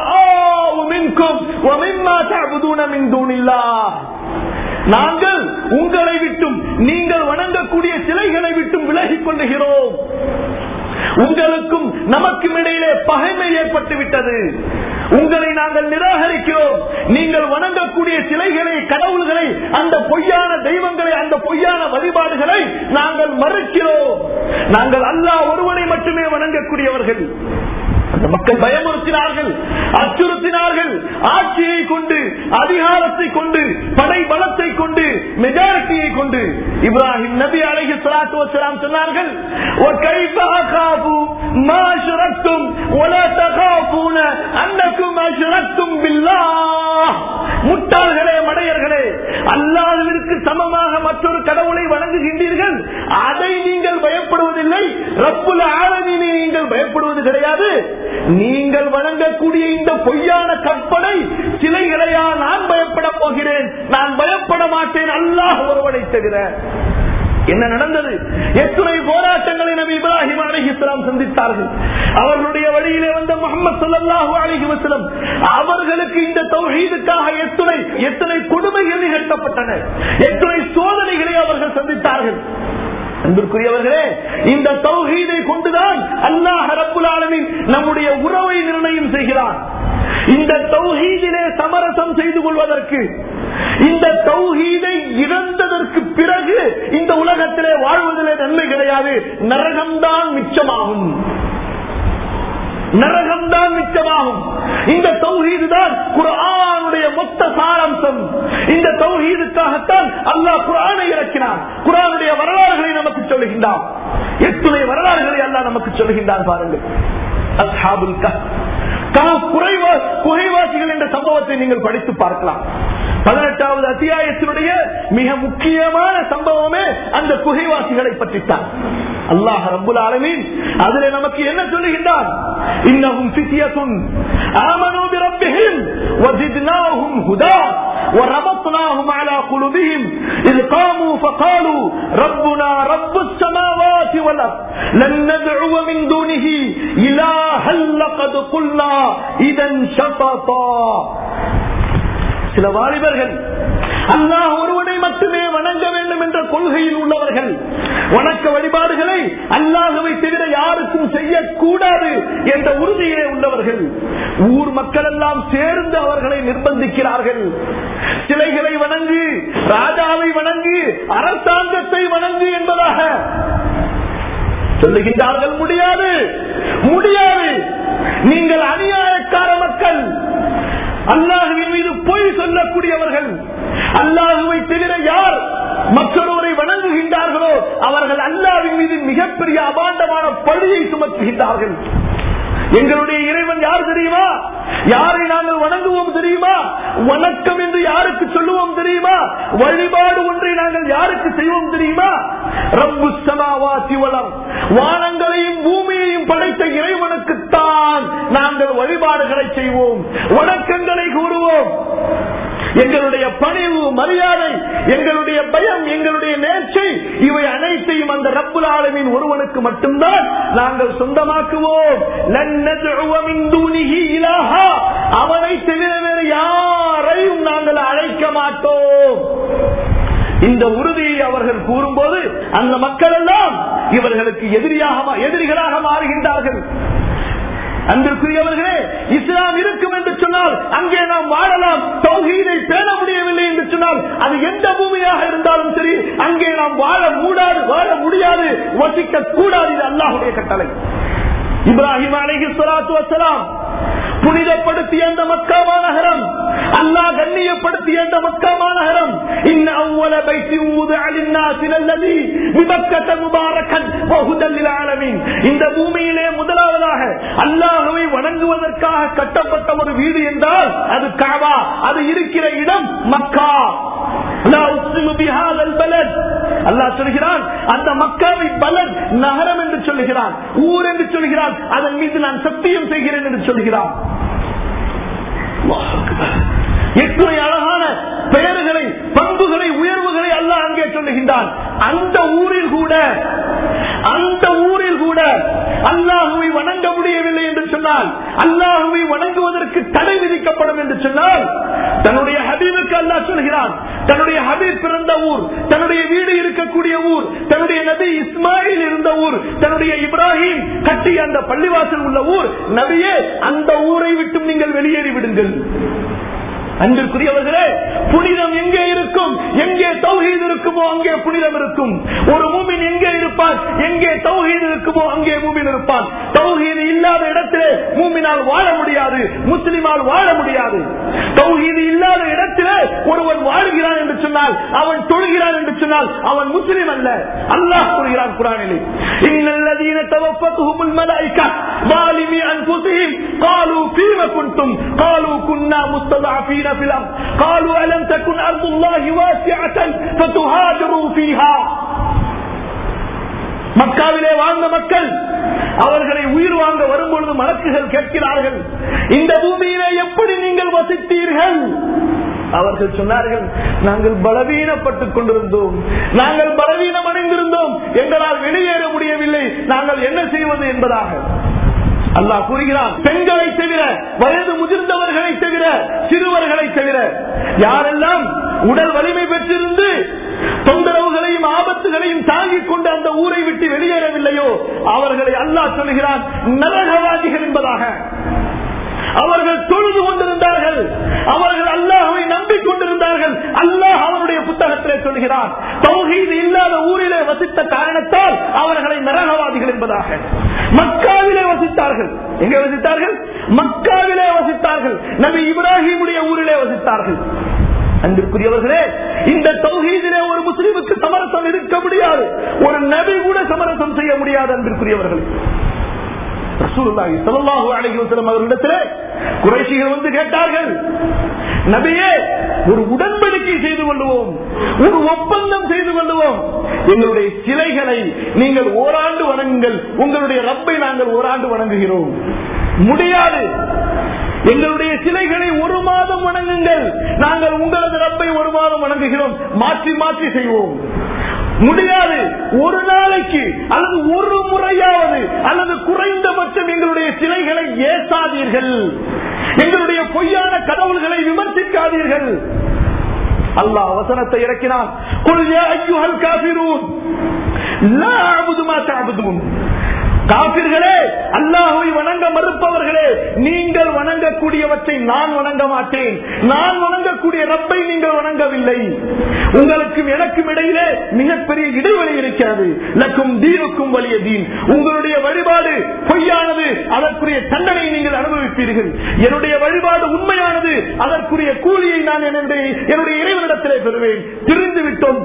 புராஉ மின்கும் வ மிம்மா தஅபுதூன மின் தூனில்லாஹ். நாங்கள் உங்களை விட்டும் நீங்கள் வணங்கக்கூடிய சிலைகளை விட்டும் விலகிக் கொள்ளுகிறோம். உங்களுக்கும் நமக்கும் இடையிலே பகைமை ஏற்பட்டு விட்டது. உங்களை நாங்கள் நிராகரிக்கிறோம். நீங்கள் வணங்கக்கூடிய சிலைகளை, கடவுள்களை, அந்த பொய்யான தெய்வங்களை, அந்த பொய்யான வழிபாடுகளை நாங்கள் மறுக்கிறோம். நாங்கள் அல்லாஹ் ஒருவனை மட்டுமே வணங்கக்கூடியவர்கள். அந்த மக்கள் பயமுறுத்தினார்கள், அச்சுறுத்தினார்கள். ஆட்சியை கொண்டு, அதிகாரத்தை கொண்டு, படை பலத்தை கொண்டு, மெஜாரிட்டியை கொண்டு இப்ராஹிம் நபி அலைஹிஸ்ஸலாத்து வஸ்ஸலாம் சொன்னார்கள், وَكَيْفَ أَخَافُ مَا أَشْرَكْتُمْ وَلَا تَخَافُونَ أَنَّكُمْ أَشْرَكْتُمْ بِاللَّهِ. முட்டாள்களே, மடையர்களே, அல்லாஹ்விற்கு சமமாக மற்றொரு கடவுளை வணங்குகின்றீர்கள், அதை நீங்கள் பயப்படுவதில்லை. ரப்புல் ஆலமீனை நீங்கள் பயப்படுவது கிடையாது. நீங்கள் வணங்கக்கூடிய இந்த பொய்யான கற்பனை சிலைகளையா நான் பயப்பட போகிறேன்? நான் பயப்பட மாட்டேன், அல்லாஹ் ஒருவனை தவிர. என்ன நடந்தது? எத்தனை போராட்டங்களை நபி இப்ராஹிம் அலைஹிஸ்ஸலாம் சந்தித்தார்கள். அவர்களுடைய வழியிலே வந்த முஹம்மது ஸல்லல்லாஹு அலைஹி வஸல்லம் அவர்களுக்கு இந்த தௌஹீதுக்காக எத்தனை கொடுமைகள் நிகழ்த்தப்பட்டன, எத்தனை சோதனைகளை அவர்கள் சந்தித்தார்கள். அன்பிற்குரியவர்களே, இந்த தௌஹீதை கொண்டுதான் அல்லாஹ் ரப்புல் ஆலமீன் நம்முடைய உறவை நிர்ணயம் செய்கிறான். இந்த தௌஹீதிலே சமரசம் செய்து கொள்வதற்கு, இந்த தௌஹீதை இழந்ததற்கு பிறகு இந்த உலகத்திலே வாழ்வதிலே நன்மை கிடையாது, நரகம்தான் மிச்சமாகும். நரகம்தான் மிச்சமாகும். இந்த தௌஹீது தான் குர்ஆனுடைய மொத்த சாராம்சம். இந்த தௌஹீதுக்காகத்தான் அல்லாஹ் குர்ஆனை இறக்கினான். குர்ஆனுடைய வரலாறுகளை நமக்கு சொல்லுகின்றான். எத்தனை வரலாறுகளை அல்லாஹ் நமக்கு சொல்லுகின்றான் பாருங்கள். அஸ்ஹாபுல் கஹ்ஃப், குகைவாசிகள் என்ற சம்பவத்தை நீங்கள் படித்து பார்க்கலாம். 18வது அத்தியாயத்தினுடைய மிக முக்கியமான சம்பவமே அந்த குகைவாசிகளை பற்றித்தான். அல்லாஹ் ரப்புல் ஆலமீன் அதிலே நமக்கு என்ன சொல்லுகின்றான்? இன்னஹும் ஃபித்யத்துன் ஆமனூ பிரப்பிஹிம் வஸித்னாஹும் ஹுதா வரபத்னாஹும் அலா குலூபிஹிம் இத் காமூ ஃபகாலூ ரப்புனா ரப்புஸ் ஸமாவாதி வல் அர்த் லன் நத்உ மின் தூனிஹி இலாஹன் லகத் குல்னா இதன் ஷஃபதா. சில வாலிபர்கள் அல்லாஹ் ஒருவனை மட்டுமே வணங்க வேண்டும் என்ற கொள்கையில் உள்ளவர்கள், வணக்க வழிபாடுகளை அல்லாஹ்வை தவிர யாருக்கும் செய்யக்கூடாது என்ற உறுதியிலே உள்ளவர்கள், ஊர் மக்கள் எல்லாம் சேர்ந்து அவர்களை நிர்பந்திக்கிறார்கள். சிலைகளை வணங்கு, ராஜாவை வணங்கு, அரசாங்கத்தை வணங்கு என்பதாக சொல்லுகின்றார்கள். முடியாது, முடியாது. நீங்கள் அநியாயக்கார மக்கள், அல்லாஹ்வின் மீது பொய் சொல்லக்கூடியவர்கள், அல்லாஹ்வை தவிர யார் மற்றொருவரை வணங்குகின்றார்களோ அவர்கள் அல்லாஹ்வின் மீது மிகப்பெரிய அபாண்டமான பழியை சுமத்துகின்றார்கள். எங்களுடைய இறைவன் யார் தெரியுமா? யாரை நாங்கள் வணங்குவோம் தெரியுமா? வணக்கம் என்று யாருக்கு சொல்லுவோம் தெரியுமா? வழிபாடு ஒன்றை நாங்கள் யாருக்கு செய்வோம் தெரியுமா? ரப்புஸ் ஸமாவாதி வல் அர்த், வானங்களையும் பூமியையும் படைத்த இறைவனுக்குத்தான் நாங்கள் வழிபாடுகளை செய்வோம், வணக்கங்களை கூறுவோம். எங்களுடைய பணிவு, மரியாதை, எங்களுடைய பயம், எங்களுடைய நேர்ச்சை, இவை அனைத்தையும் அந்த ரப்புல் ஆலமீன் ஒருவனுக்கு மட்டும்தான் நாங்கள் சொந்தமாக்குவோம். லன் நத்உவ மின் தூனிஹி இலாஹா, அவனை தவிர வேறு யாரையும் நாங்கள் அழைக்க மாட்டோம். இந்த உறுதியை அவர்கள் கூறும்போது அந்த மக்கள் எல்லாம் இவர்களுக்கு எதிரிகளாக மாறுகின்றார்கள். அன்பிற்குரியவர்களே, இஸ்லாம் இருக்கும் என்று சொன்னால் அங்கே நாம் வாழலாம். தௌஹீதை பேண முடியவில்லை என்று சொன்னால் அது எந்த பூமியாக இருந்தாலும் சரி, அங்கே நாம் வாழ முடியாது, வசிக்க கூடாது. இது அல்லாஹ்வுடைய கட்டளை. இப்ராஹிம் அலைஹிஸ்ஸலாத்து வஸ்ஸலாம் புனிதப்படுத்திய அந்த மக்கா மாநகரம், அல்லாஹ் கண்ணியப்படுத்திய அந்த மக்கா மாநகரம், இன்ன அவ்வல பைத்தின் உதுஅ லின்னாஸி லல்லதி பிபக்கத முபாரக்கன் வ ஹுதல் லில் ஆலமீன். இந்த பூமியிலே முதலாவதாக அல்லாஹ்வை வணங்குவதற்காக கட்டப்பட்ட ஒரு வீடு என்றால் அது கஅபா. அது இருக்கிற இடம் மக்கா. லா உஸ்ஸிமு பிஹாதல் பலத், அல்லாஹ் சொல்கிறான் அந்த மக்காவை பலத் நகரம் என்று சொல்கிறான், ஊர் என்று சொல்கிறான். அதன் மீது நான் சத்தியம் செய்கிறேன் என்று சொல்கிறான். எத்தனை அழகான பெயர்களை, பண்புகளை, உயர்வுகளை அல்லாஹ் அங்கே சொல்லுகின்றான். அந்த ஊரில் கூட அல்லாஹ்வை வணங்க முடியவில்லை என்று சொன்னால், அல்லாஹ்வை வணங்குவதற்கு தடை விதிக்கப்படும் என்று சொன்னால், தன்னுடைய ஹபீபுக்கு அல்லாஹ் சொல்கிறான், தன்னுடைய ஹபீப் பிறந்த ஊர், தன்னுடைய வீடு இருக்கக்கூடிய ஊர், தன்னுடைய நபி இஸ்மாயில் இருந்த ஊர், தன்னுடைய இப்ராஹிம் கட்டிய அந்த பள்ளிவாசல் உள்ள ஊர், நபியே அந்த ஊரை விட்டு நீங்கள் வெளியேறி விடுங்கள். அன்பிற்குரியவர்களே, புனிதம் எங்கே இருக்கும்? எங்கே தௌஹீத் இருக்குமோ அங்கே புனிதம் இருக்கும். ஒரு மூமின் எங்கே இருப்பான்? எங்கே தௌஹீத் இருக்குமோ அங்கே மூமின் இருப்பான். தௌஹீத் இல்லாத இடத்திலே மூமினால் வாழ முடியாது, முஸ்லிமால் வாழ முடியாது. தௌஹீத் இல்லாத இடத்திலே ஒருவன் வாழ்கிறான் என்று சொன்னால், அவன் தொழுகிறான் என்று சொன்னால் அவன் முஸ்லிம் அல்ல. அல்லாஹ் கூறுகிறான் குர்ஆனிலே, இன்னல்லதீன தவஃபத்துஹுமுல் மலாயிகா ظالمي انفسهم قالوا فيما كنتم قالوا كنا مستضعفين في الارض قالوا الم تكن ارض الله واسعه فتهاجروا فيها. மக்காவிலே வாழ்ந்த மக்கள் அவர்களை உயிர் வாங்க வரும்பொழுது மலக்குகள் கேட்கிறார்கள், இந்த பூமியிலே எப்படி நீங்கள் வசித்தீர்கள்? அவர்கள் சொன்னார்கள், நாங்கள் பலவீனப்பட்டுக் கொண்டிருந்தோம், நாங்கள் பலவீனம் அடைந்திருந்தோம், எங்களால் வெளியேற முடியவில்லை, நாங்கள் என்ன செய்வது என்பதாக. அல்லாஹ் கூறுகிறான், பெண்களை தவிர, வயது முதிர்ந்தவர்களை தவிர, சிறுவர்களை தவிர யாரெல்லாம் உடல் வலிமை பெற்றிருந்து தொந்தரவுகளையும் ஆபத்துகளையும் தாங்கிக் கொண்டு அந்த ஊரை விட்டு வெளியேறவில்லையோ அவர்களை அல்லாஹ் சொல்கிறான் நரகவாதிகள் என்பதாக. அவர்கள் தொழுது கொண்டிருந்தார்கள், அவர்கள் அல்லாஹ்வை நம்பிக்கொண்டிருந்தார்கள். அல்லாஹ் அவருடைய புத்தகத்திலே சொல்கிறான், தௌஹீத் இல்லாத ஊரிலே வசித்த காரணத்தால் அவர்களை நரகவாதிகள் என்பதாக. மக்காவிலே வசித்தார்கள். எங்கே வசித்தார்கள்? மக்காவிலே வசித்தார்கள். நபி இப்ராஹிமுடைய ஊரிலே வசித்தார்கள். அன்பிற்குரியவர்களே, இந்த தௌஹீதிலே ஒரு முஸ்லிமுக்கு சமரசம் இருக்க முடியாது, ஒரு நபி கூட சமரசம் செய்ய முடியாது. அன்பிற்குரியவர்கள், ரசூலுல்லாஹி ஸல்லல்லாஹு அலைஹி வஸல்லம் அவர்களிடத்திலே குறைஷிகள் வந்து கேட்டார்கள், நபியே, ஒரு உடன்படிக்கை செய்து கொள்வோம், ஒரு ஒப்பந்தம் செய்து கொள்வோம், எங்களுடைய சிலைகளை நீங்கள் ஓராண்டு வணங்குங்கள், உங்களுடைய ரப்பை நாங்கள் ஓராண்டு வணங்குகிறோம். முடியாது. எங்களுடைய சிலைகளை ஒரு மாதம் வணங்குங்கள், நாங்கள் உங்களது ரப்பை ஒரு மாதம் வணங்குகிறோம், மாற்றி மாற்றி செய்வோம். முடியாது. ஒரு நாளைக்கு அல்லது ஒரு முறையாவது அல்லது குறைந்தபட்சம் எங்களுடைய சிலைகளை ஏசாதீர்கள், எங்களுடைய பொய்யான கடவுள்களை விமர்சிக்காதீர்கள். அல்லாஹ் வசனத்தை இறக்கினான், குல் யா அய்யுஹல் காஃபிரூன் லா அஅபுது மா தஅபுதுன். காபிர்களே, அல்லாஹ்வை வணங்க மறுப்பவர்களே, நீங்கள் வணங்கக்கூடியவற்றை நான் வணங்க மாட்டேன், நான் வணங்கக்கூடிய ரப்பை நீங்கள் வணங்கவில்லை. இல்லை. உங்களுக்கும் எனக்கும் இடையிலே மிகப்பெரிய இடைவெளி இருக்கிறது. லக்கும் தீனுக்கும் வலிய தீன். உங்களுடைய வழிபாடு பொய்யானது, அதற்குரிய தண்டனை நீங்கள் அனுபவிப்பீர்கள். என்னுடைய வழிபாடு உண்மையானது, அதற்குரிய கூலியை நான் என்னுடைய இறைவனிடத்திலே பெறுவேன். திரிந்து விட்டோம்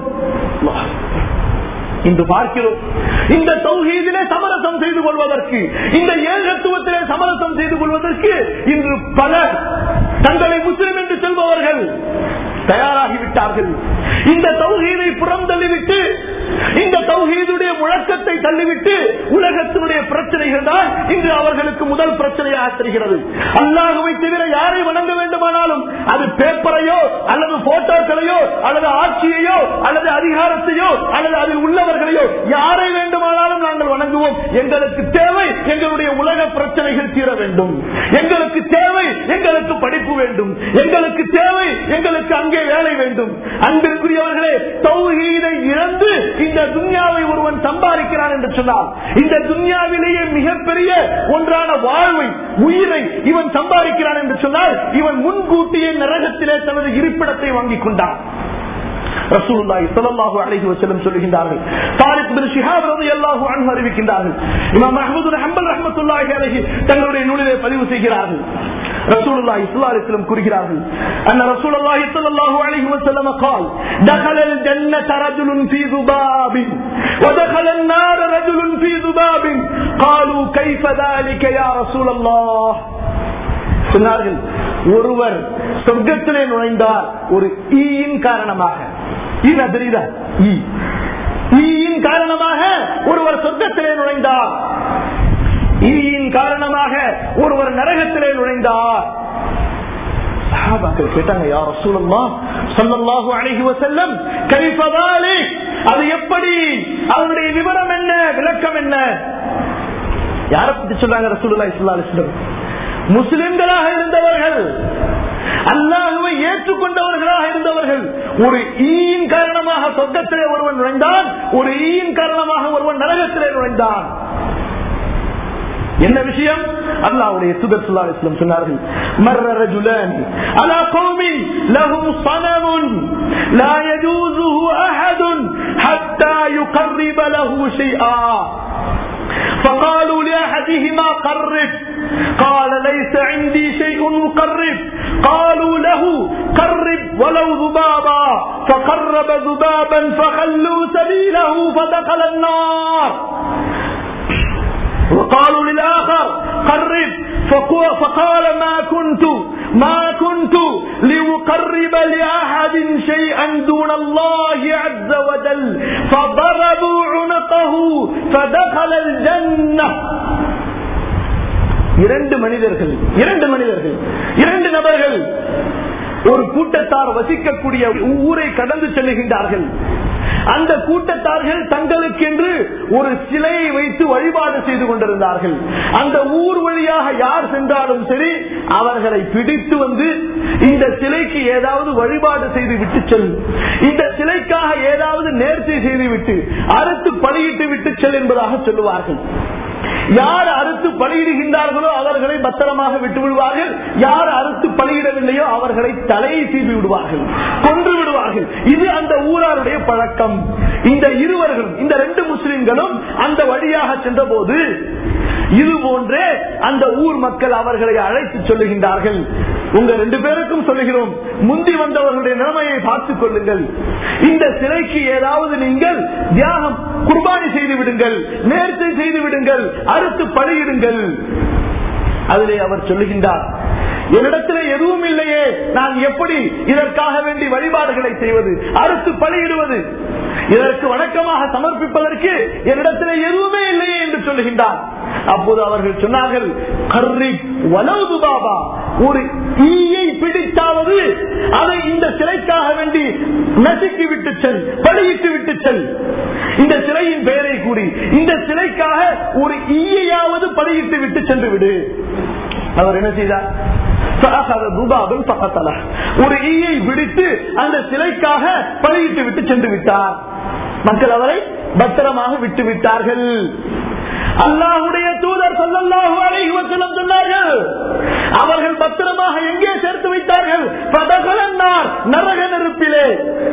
இன்று பார்க்கிறோம். இந்த தௌஹீதிலே சமரசம் செய்து கொள்வதற்கு, இந்த ஏகத்துவத்திலே சமரசம் செய்து கொள்வதற்கு இன்று பலர் தங்களை முஸ்லிம் என்று சொல்பவர்கள் தயாராகிவிட்டார்கள். இந்த தௌஹீதை புறம் தள்ளிவிட்டு, இந்த தௌஹீதுடைய முழக்கத்தை தள்ளிவிட்டு உலகத்தினுடைய பிரச்சனைகள் தான் இன்று அவர்களுக்கு முதல் பிரச்சனையாக தெரிகிறது. அல்லாஹ்வை தவிர யாரை வணங்க வேண்டுமானாலும், அது பேப்பரையோ அல்லது போட்டோக்களையோ அல்லது ஆட்சியையோ அல்லது அதிகாரத்தையோ அல்லது அதில் உள்ளவர்களையோ யாரை வேண்டுமானாலும் நாங்கள் வணங்குவோம். எங்களுக்கு தேவை எங்களுடைய உலக பிரச்சனைகள் தீர வேண்டும். எங்களுக்கு தேவை எங்களுக்கு படிப்பு வேண்டும். எங்களுக்கு தேவை எங்களுக்கு அங்கே வேலை வேண்டும். அன்பிற்குரியவர்களே, தௌஹீதை இழந்து இந்த துன்யாவை ஒருவன் சம்பாதிக்கிறான் என்று சொன்னால், இந்த துன்யாவிலேயே மிகப்பெரிய ஒன்றான வாழ்வை, உயிரை இவன் சம்பாதிக்கிறான் என்று சொன்னால், இவன் முன்கூட்டியே நரகத்திலே தனது இருப்பிடத்தை வாங்கிக் கொண்டான். ரசூலுல்லாஹி ஸல்லல்லாஹு அலைஹி வஸல்லம் சொல்லுகின்றார்கள், தாரிக் பின் ஷிஹாப் রাদিয়াল্লাহு அன்ஹு அறிவிக்கின்றார்கள், இமாம் அஹ்மத் பின் ஹம்பல் ரஹ்மத்துல்லாஹி அலைஹி தங்களுடைய நூலிலே பதிவு செய்கிறார்கள். ரசூலுல்லாஹி ஸல்லல்லாஹு அலைஹி வஸல்லம் கூறுகிறார்கள், அன்ன ரசூலுல்லாஹி ஸல்லல்லாஹு அலைஹி வஸல்லம் قال دخل الجنة رجل في ذباب ودخل النار رجل في ذباب قالوا كيف ذلك يا رسول الله. சொன்னார்கள், ஒருவர் சொர்க்கத்திலே நுழைந்தார் ஒரு ஈயின் காரணமாக. ஈயின் காரணமாக ஒருவர் சொர்க்கத்திலே நுழைந்தார், ஈயின் காரணமாக ஒருவர் நரகத்திலே நுழைந்தார். சஹாபாக்கள் கேட்டாங்க, யா ரசூலல்லாஹ் ஸல்லல்லாஹு அலைஹி வஸல்லம், கைஃப ذلك, அது எப்படி, அவருடைய விவரம் என்ன, விளக்கம் என்ன? யாரை பத்தி சொல்றாங்க ரசூலுல்லாஹி ஸல்லல்லாஹு அலைஹி வஸல்லம்? முஸ்லிம்களாக இருந்தவர்கள், அல்லாஹ்வை ஏற்றுக்கொண்டவர்களாக இருந்தவர்கள். ஒரு ஈயின் காரணமாக சொர்க்கத்திலே ஒருவன் நுழைந்தான், ஒரு ஈயின் காரணமாக ஒருவன் நரகத்திலே நுழைந்தான். என்ன விஷயம்? அல்லாஹ்வுடைய தூதர் ஸல்லல்லாஹு அலைஹி வஸல்லம் சொன்னார்கள், மர்ர ரஜுலான் அலா கௌமின் லஹும் ஸனமுன் லா யஜூஸுஹு அஹதுன் ஹத்தா யுகர்ரிப லஹு ஷைஆ فقالوا لأحدهما قرب قال ليس عندي شيء مقرب قالوا له قرب ولو ذبابا فقرب ذبابا فخلوا سبيله فدخل النار وقالوا للآخر قرب فقال ما كنت لأقرب لأحد شيئا دون الله عز وجل فضربوا عنقه فدخل الجنة. இரண்டு நபர்கள் ஒரு கூட்டத்தார் வசிக்கக்கூடிய ஊரை கடந்து செல்லுகின்றார்கள். அந்த கூட்டத்தார்கள் தங்களுக்கென்று ஒரு சிலையை வைத்து வழிபாடு செய்து கொண்டிருந்தார்கள். அந்த ஊர் வழியாக யார் சென்றாலும் சரி, அவர்களை பிடித்து வந்து இந்த சிலைக்கு ஏதாவது வழிபாடு செய்து விட்டு செல், இந்த சிலைக்காக ஏதாவது நேர்ச்சை செய்து விட்டு அறுத்து பலியிட்டு விட்டு செல் என்பதாக சொல்லுவார்கள். யார் அறுத்து பலியிடுகின்றார்களோ அவர்களை பத்திரமாக விட்டு விடுவார்கள். யார் அறுத்து பலியிடவில்லையோ அவர்களை தலையை சீவி விடுவார்கள், கொன்று விடுவார்கள். இது அந்த ஊராருடைய பழக்கம். இந்த இருவர்களும், இந்த ரெண்டு முஸ்லிம்களும் அந்த வழியாக சென்ற போது இது போன்றே அந்த ஊர் மக்கள் அவர்களை அழைத்து சொல்லுகின்றார்கள், உங்க ரெண்டு பேருக்கும் சொல்லுகிறோம், முந்தி வந்தவர்களுடைய நிலைமையை பார்த்துக் கொள்ளுங்கள். இந்த சிலைக்கு ஏதாவது நீங்கள் தியாகம் குர்பானி செய்து விடுங்கள், நேர்ச்சை செய்து விடுங்கள், அறுத்து பலியிடுங்கள். அதிலே அவர் சொல்லுகின்றார், என்னிடத்திலே எதுவும் இல்லையே, நான் எப்படி இதற்காக வேண்டி வழிபாடுகளை செய்வது, அறுத்து பலியிடுவது, இதற்கு வணக்கமாக சமர்ப்பிப்பதற்கு என்னிடத்திலே எதுவுமே இல்லையே என்று சொல்லுகின்றார். அப்போது அவர்கள் சொன்னார்கள், கர்ரிப் வலவு துபாபா, ஒரு ஈயை பிடித்தாவது அதை இந்த சிலைக்காக வேண்டி நசுக்கி விட்டு செல், பலியிட்டு விட்டு செல். இந்த சிலையின் பெயரை கூறி இந்த சிலைக்காக ஒரு ஈயையாவது பலியிட்டு விட்டு சென்று விடு. அவர் என்ன செய்தார்? ஒரு ஈயை பிடித்து அந்த சிலைக்காக பலியிட்டு விட்டு சென்று விட்டார். மக்கள் அவரை பத்திரமாக விட்டு விட்டார்கள். அல்லாஹ்வுடைய தூதர் ஸல்லல்லாஹு அலைஹி வஸல்லம் சொன்னார்கள், அவர்கள் பத்திரமாக எங்கே சேர்த்து வைத்தார்கள்? ஃபதகலன்னார், நரக நெருப்பிலே.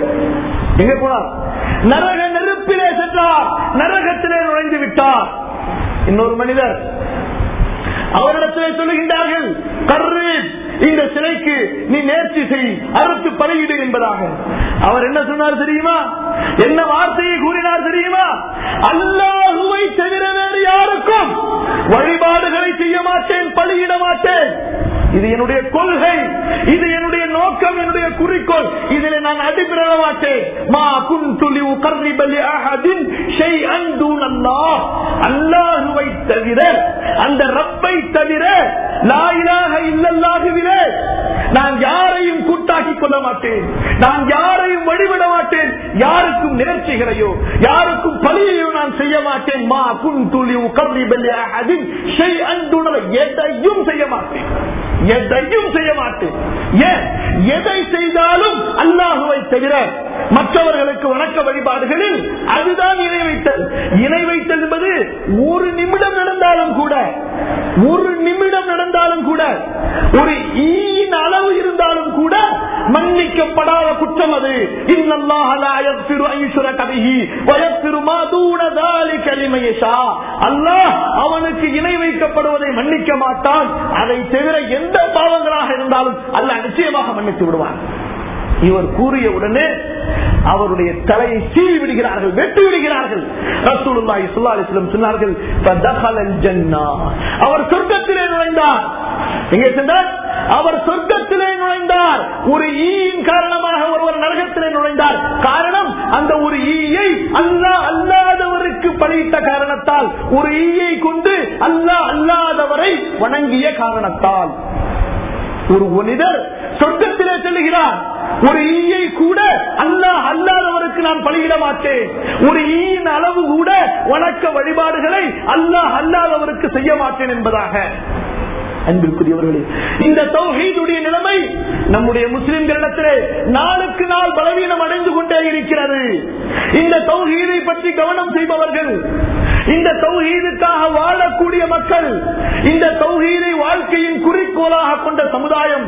எங்க போனார்? நரக நெருப்பிலே சென்றார், நரகத்திலே நுழைந்து விட்டார். இன்னொரு மனிதர் அவரிடத்திலே சொல்லுகின்றார்கள், கர்ரீப், இந்த சிலைக்கு நீ நேர்ச்சி செய், அறுத்து பலியிடு என்பதாக. அவர் என்ன சொன்னார் தெரியுமா? என்ன வார்த்தையை கூறினார் தெரியுமா? அல்லாஹுவை தவிர வேறு யாருக்கும் வழிபாடுகளை செய்ய மாட்டேன், பலியிட மாட்டேன். இது என்னுடைய கொள்கை, இது என்னுடைய நோக்கம், என்னுடைய குறிக்கோள். இதில் நான் அடிபட மாட்டேன். மா குன்து லிஉகர்ரிப லிஅஹதின் ஷைஅன் தூனல்லாஹ், அல்லாஹ்வை தவிர, அந்த ரப்பை தவிர, லா இலாஹ இல்லல்லாஹுவிலே நான் யாரையும் கூட்டாக்கிக் கொள்ள மாட்டேன், நான் யாரையும் வழிபட மாட்டேன், யாருக்கும் நேர்ச்சிகளையோ யாருக்கும் பலியையோ நான் செய்ய மாட்டேன். மா குன்து லிஉகர்ரிப லிஅஹதின் ஷைஅன் தூனல்லாஹ், எதையும் செய்ய மாட்டேன், எதையும் செய்ய மாட்டேன். ஏன்? எதை செய்தாலும் அல்லாஹுவை தவிர மற்றவர்களுக்கு வணக்க வழிபாடுகளில் அதுதான் இணை வைத்தல். இணை வைத்தல் என்பது ஒரு நிமிடம் நடந்தாலும் கூட, ஒரு நிமிடம் நடந்தாலும் கூட, ஒரு ஈயின் அளவு இருந்தாலும் கூட மன்னிக்கப்படாத குற்றம் அது. இன்னல்லாஹ லா யக்ஃபிரு அன் யுஷ்ரக பிஹி வ யக்ஃபிரு மா தூன ذلك லிமன் யஷா. அல்லாஹ் அவனுக்கு இணை வைக்கப்படுவதை மன்னிக்க மாட்டான். அதை தவிர எந்த பாவங்களாக இருந்தாலும் அல்லாஹ் நிச்சயமாக மன்னித்து விடுவான். இவர் கூறிய உடனே அவருடைய தலையை சீவி விடுகிறார்கள், வெட்டி விடுகிறார்கள். ரசூலுல்லாஹி ஸல்லல்லாஹு அலைஹி வஸல்லம் சொன்னார்கள், ஃபதஹலல் ஜன்னah, அவர் சொர்க்கத்திலே நுழைந்தார். எங்கே சென்றார்? அவர் சொர்க்கத்திலே நுழைந்தார். ஒரு ஈயின் காரணமாக ஒருவர் நரகத்திலே நுழைந்தார். காரணம், அந்த ஒரு ஈயை அல்லாஹ் அல்லாதவருக்கு பலியிட்ட காரணத்தால், ஒரு ஈயை கொண்டு அல்லாஹ் அல்லாதவரை வணங்கிய காரணத்தால். ஒரு மனிதர் சொர்க்கத்திலே செல்லுகிறார். ஒரு ஈயை கூட அல்லாஹ் அல்லாதவருக்கு நான் பலியிட மாட்டேன், ஒரு ஈயின் அளவு கூட வணக்க வழிபாடுகளை அல்லாஹ் அல்லாதவருக்கு செய்ய மாட்டேன் என்பதாக. அன்பிற்குரியவர்களே, இந்த தௌஹீதுடைய நிலைமை நம்முடைய முஸ்லிம்களிடத்திலே நாளுக்கு நாள் பலவீனம் அடைந்து கொண்டே இருக்கிறது. இந்த தௌஹீதை பற்றி கவனம் செய்பவர்கள், இந்த தௌஹீதுக்காக வாழக்கூடிய மக்கள், இந்த தௌஹீதை வாழ்க்கையின் குறிக்கோளாக கொண்ட சமுதாயம்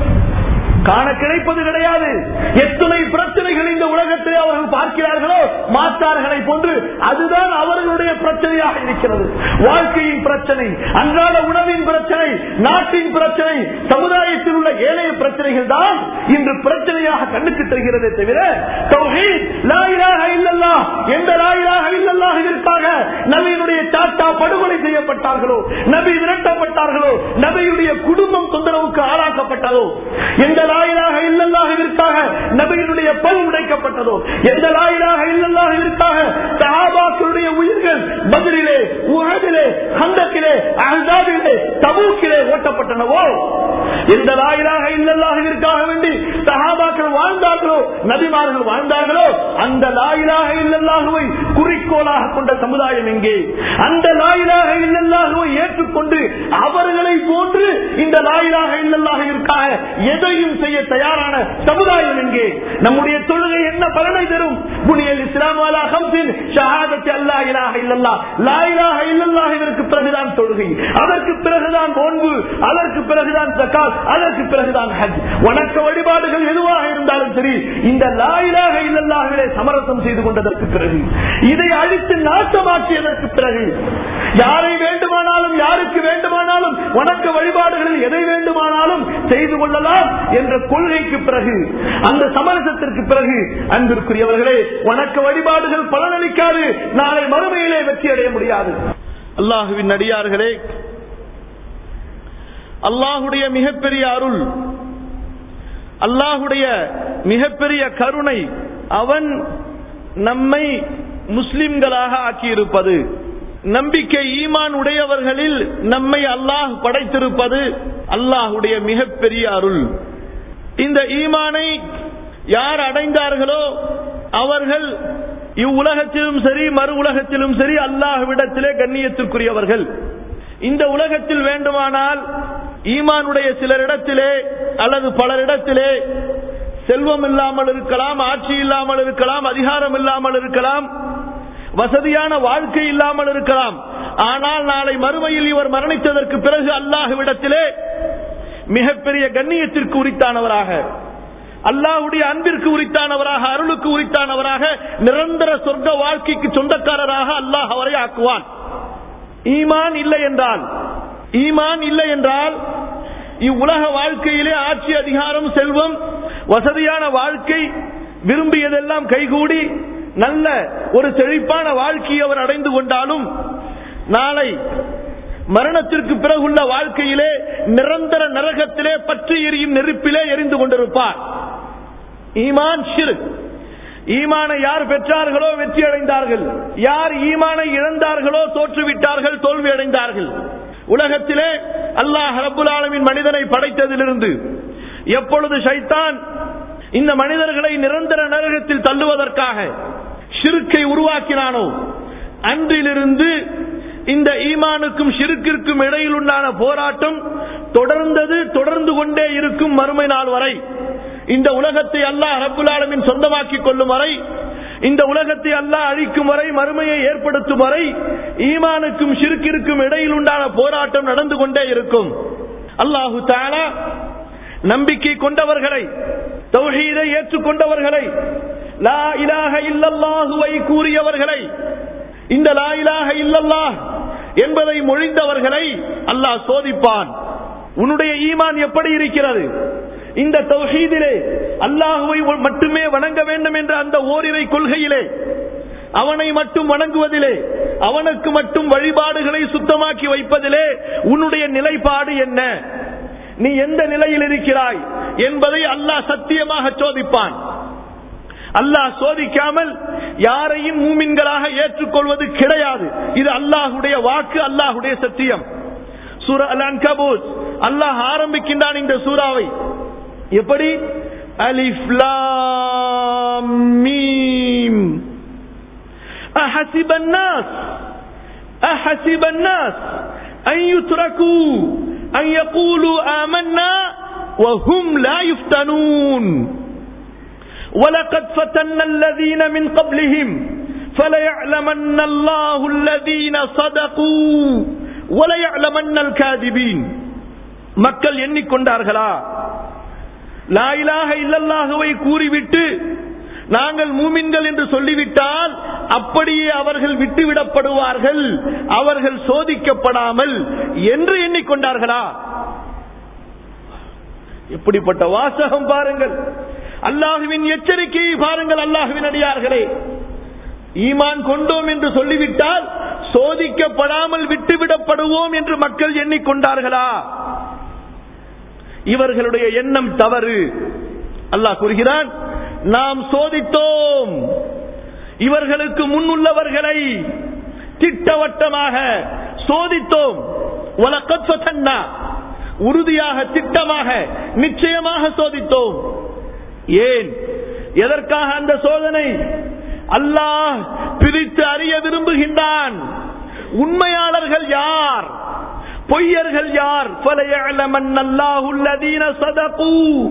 காண கிடைப்பது கிடையாது. எத்தனை பிரச்சனைகள் இந்த உலகத்திலே அவர்கள் பார்க்கிறார்களோ மாற்றார்களை போன்று அதுதான் அவர்களுடைய பிரச்சனையாக இருக்கிறது. வாழ்க்கையின் பிரச்சனை, அன்றாட உணவின் பிரச்சனை, நாட்டின் பிரச்சனை, சமுதாயத்தில் உள்ள ஏனைய பிரச்சனைகள் தான் இன்று பிரச்சனையாக கண்ணுக்கு தெரிகிறதே தவிர தௌஹீத், லா இலாஹ இல்லல்லாஹ், எந்த லா இலாஹ இல்லல்லாஹ்விற்காக நபியினுடைய சாட்டா படுகொலை செய்யப்பட்டார்களோ, நபி விரட்டப்பட்டார்களோ, நபியுடைய குடும்பம் தொந்தரவுக்கு ஆளாக்கப்பட்டதோ, எந்த லா இலாஹ இல்லல்லாஹ்விற்காக நபியினுடைய பல் உடைக்கப்பட்டதோ, எந்த லா இலாஹ இல்லல்லாஹ்விற்காக சஹாபாக்களுடைய உயிர்கள் பத்ரிலே, உஹதிலே, ஹந்தக்கிலே, அஹ்ஸாபிலே, தபூக்கிலே ஓட்டப்பட்டனவோ, எந்த லா இலாஹ இல்லல்லாஹ்விற்காக வேண்டி சஹாபாக்கள் வாழ்ந்தார்களோ, நபிமார்கள் வாழ்ந்தார்களோ, அந்த லா இலாஹ இல்லல்லாஹ்வை குறிக்கோளாக கொண்ட சமுதாயம் எங்கே? அந்த லா இலாஹ இல்லல்லாஹ்வை ஏற்றுக்கொண்டு அவர்களை போன்று இந்த லா இலாஹ இல்லல்லாஹ்விற்காக எதையும் செய்ய தயாரான சமுதாயம் எங்கே? நம்முடைய தொழுகை என்ன பலனை தரும்? புனியல் இஸ்லாம் அலா ஹம்ஸின் ஷஹாதத்தி அல்லா இலாஹ இல்லல்லாஹ், லா இலாஹ இல்லல்லாஹ்விற்கு பிறகுதான் தொழுகை, அதற்கு பிறகுதான் நோன்பு, அதற்கு பிறகுதான் ஸகாத், அதற்கு பிறகுதான் ஹஜ். வணக்க வழிபாடுகள் எதுவாக இருந்தாலும் சரி, இந்த லா இலாஹ இல்லல்லாஹ்விலே சமரசம் செய்து கொண்டதற்கு பிறகு, இதை அழித்து நாசமாக்கியதற்கு பிறகு, யாரை வேண்டுமானாலும் யாருக்கு வேண்டுமானாலும் வணக்க வழிபாடுகளில் எதை வேண்டுமானாலும் செய்து கொள்ளலாம் என்ற கொள்கைக்கு பிறகு, அந்த சமரசத்திற்கு பிறகு, அன்பிற்குரியவர்களே, வணக்க வழிபாடுகள் பலனளிக்காது, நாளை மறுமையிலே வெற்றி அடைய முடியாது. அல்லாஹுவின் அடியார்களே, அல்லாஹுடைய மிகப்பெரிய அருள், அல்லாஹுடைய மிகப்பெரிய கருணை, அவன் நம்மை முஸ்லிம்களாக ஆக்கியிருப்பது, நம்பிக்கை ஈமான் உடையவர்களில் நம்மை அல்லாஹ் படைத்திருப்பது அல்லாஹுடைய மிகப்பெரிய அருள். இந்த ஈமானை யார் அடைந்தார்களோ அவர்கள் இவ்வுலகத்திலும் சரி மறு உலகத்திலும் சரி அல்லாஹ்விடத்திலே கண்ணியத்திற்குரியவர்கள். இந்த உலகத்தில் வேண்டுமானால் ஈமானுடைய சிலரிடத்திலே அல்லது பலரிடத்திலே செல்வம் இல்லாமல் இருக்கலாம், ஆட்சி இல்லாமல் இருக்கலாம், அதிகாரம் இல்லாமல் இருக்கலாம், வசதியான வாழ்க்கை இல்லாமல் இருக்கலாம். ஆனால் நாளை மறுமையில் இவர் மரணித்ததற்கு பிறகு அல்லாஹ்விடத்திலே மிகப்பெரிய கண்ணியத்திற்கு உரித்தானவராக, அல்லாஹ்வுடைய அன்பிற்கு உரித்தானவராக, அருளுக்கு உரித்தானவராக, நிரந்தர சொர்க்க வாழ்க்கைக்கு சொந்தக்காரராக அல்லாஹ் அவரை ஆக்குவான். ஈமான் இல்லை என்றால் இவ்வுலக வாழ்க்கையிலே ஆட்சி, அதிகாரம், செல்வம், வசதியான வாழ்க்கை, விரும்பியதெல்லாம் கைகூடி நல்ல ஒரு செழிப்பான வாழ்க்கையை அவர் அடைந்து கொண்டாலும் நாளை மரணத்திற்கு பிறகுள்ள வாழ்க்கையிலே நிரந்தர நரகத்திலே பற்றி எரியும் நெருப்பிலே எரிந்து கொண்டிருப்பார். ஈமான் ஷிர்க். ஈமானை யார் பெற்றார்களோ வெற்றி அடைந்தார்கள், யார் ஈமானை இழந்தார்களோ தோற்றுவிட்டார்கள், தோல்வி அடைந்தார்கள். உலகத்திலே அல்லாஹ் ரப்புல் ஆலமீன் மனிதனை படைத்ததிலிருந்து எப்பொழுது ஷைத்தான் இந்த மனிதர்களை நிரந்தர நரகத்தில் தள்ளுவதற்காக ஷிர்க்கை உருவாக்கினானோ அன்றிலிருந்து இந்த ஈமானுக்கும் ஷிர்க்கிற்கும் இடையில் உண்டான போராட்டம் தொடர்ந்து கொண்டே இருக்கும் மறுமை நாள் வரை. இந்த உலகத்தை அல்லாஹ் ரப்புல் ஆலமீன் சொந்தமாக்கிக் கொள்ளும் வரை, இந்த உலகத்தை அல்லாஹ் அழிக்கும் வரை, மறுமையை ஏற்படுத்தும் வரை ஈமானுக்கும் ஷிர்க்கிற்கும் இடையில் உண்டான போராட்டம் நடந்து கொண்டே இருக்கும். அல்லாஹு தஆலா நம்பிக்கை கொண்டவர்களை, தௌஹீதை ஏற்றுக்கொண்டவர்களை, லா இலாஹ இல்லல்லாஹுவை கூறியவர்களை, இந்த லா இலாஹ இல்லல்லாஹ் என்பதை மொழிந்தவர்களை அல்லாஹ் சோதிப்பான். உன்னுடைய ஈமான் எப்படி இருக்கிறது? இந்த தௌஹீதிலே அல்லாஹுவை மட்டுமே வணங்க வேண்டும் என்ற அந்த ஓரிரை கொள்கையிலே, அவனை மட்டும் வணங்குவதிலே, அவனுக்கு மட்டும் வழிபாடுகளை சுத்தமாக்கி வைப்பதிலே உன்னுடைய நிலைப்பாடு என்ன? நீ எந்த நிலையில் இருக்கிறாய் என்பதை அல்லாஹ் சத்தியமாக சோதிப்பான். அல்லாஹ் சோதிக்காமல் யாரையும் மூமின்களாக ஏற்றுக்கொள்வது கிடையாது. இது அல்லாஹ்வுடைய வாக்கு, அல்லாஹ்வுடைய சத்தியம். சூரா அல்-அன்கபூத் அல்லாஹ் ஆரம்பிக்கின்றான் இந்த சூராவை. எப்படி? அலிஃப் லாம் மீம். அஹஸிபன் நாஸ் அன் யுத்ரகு அன் யகூலு ஆமன்னா வஹும் லா யுஃப்தனூன். وَلَقَدْ فَتَنَّا الَّذِينَ مِنْ قَبْلِهِمْ فَلَيَعْلَمَنَّ اللَّهُ الَّذِينَ صَدَقُوا وَلَيَعْلَمَنَّ الْكَاذِبِينَ. மக்கள் எண்ணிக்கொண்டார்களா? லா இலாஹ இல்லல்லாஹுவை கூறிவிட்டு நாங்கள் மூமின்கள் என்று சொல்லிவிட்டால் அப்படியே அவர்கள் விட்டுவிடப்படுவார்கள், அவர்கள் சோதிக்கப்படாமல் என்று எண்ணிக்கொண்டார்களா? எப்படிப்பட்ட வாசகம் பாருங்கள்! அல்லாஹுவின் எச்சரிக்கையை பாருங்கள். அல்லாஹுவின் அடியார்களே, ஈமான் கொண்டோம் என்று சொல்லிவிட்டால் சோதிக்கப்படாமல் விட்டுவிடப்படுவோம் என்று மக்கள் எண்ணிக்கொண்டார்களா? இவர்களுடைய எண்ணம் தவறு. அல்லாஹ் கூறுகிறான், நாம் சோதித்தோம் இவர்களுக்கு முன்னுள்ளவர்களை, திட்டவட்டமாக சோதித்தோம். வலகத் ஃபதன்னா, உறுதியாக, திட்டமாக, நிச்சயமாக சோதித்தோம். ஏன், எதற்காக அந்த சோதனை? அல்லாஹ் பிரித்து அறிய விரும்புகின்றான். உண்மையாளர்கள் யார், பொய்யர்கள் யார்? ஃபலயஅலமன்ன அல்லாஹு அல்லதீன ஸதகு.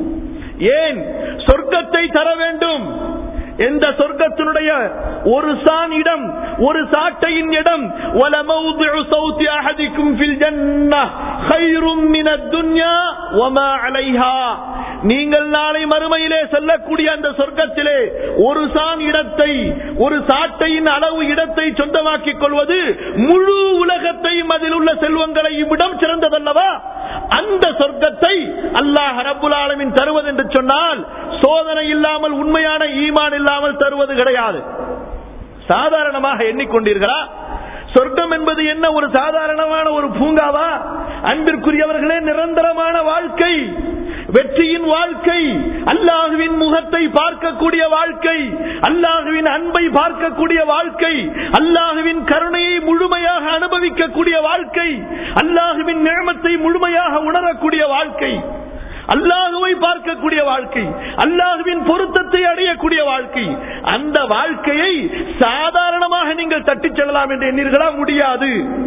ஏன் சொர்க்கத்தை தர வேண்டும்? எந்த சொர்க்கத்தினுடைய ஒரு சான் இடம், ஒரு சாட்டையின் இடம், வல மௌதிஉ ஸௌதி அஹதிக்கும் ஃபில் ஜன்னah கைரும் மினத் துன்யா வமா அலைஹா. நீங்கள் நாளை மறுமையிலே செல்லக்கூடிய அந்த சொர்க்கத்திலே ஒரு சான் இடத்தை, ஒரு சாட்டையின் அளவு இடத்தை சொந்தமாக்கிக் கொள்வது முழு உலகத்தையும் அதில் உள்ள செல்வங்களை இவ்விடம் சிறந்ததல்லவா? அந்த சொர்க்கத்தை அல்லாஹ் ரப்புல் ஆலமீன் தருவது என்று சொன்னால் சோதனை இல்லாமல், உண்மையான ஈமான் இல்லாமல் தருவது கிடையாது. சாதாரணமாக எண்ணிக்கொண்டீர்களா? சொர்க்கம் என்பது என்ன ஒரு சாதாரணமான ஒரு பூங்காவா? அன்பிற்குரியவர்களே, நிரந்தரமான வாழ்க்கை, வெற்றியின் வாழ்க்கை, அல்லாஹுவின் முகத்தை பார்க்கக்கூடிய வாழ்க்கை, அல்லாஹுவின் அன்பை பார்க்கக்கூடிய வாழ்க்கை, அல்லாஹுவின் கருணையை முழுமையாக அனுபவிக்கக்கூடிய வாழ்க்கை, அல்லாஹுவின் நிஅமத்தை முழுமையாக உணரக்கூடிய வாழ்க்கை, அல்லாஹுவை பார்க்கக்கூடிய வாழ்க்கை, அல்லாஹுவின் பொருத்தத்தை அடையக்கூடிய வாழ்க்கை. அந்த வாழ்க்கையை சாதாரணமாக நீங்கள் தட்டிச் செல்லலாம் என்று எண்ணீர்களா? முடியாது.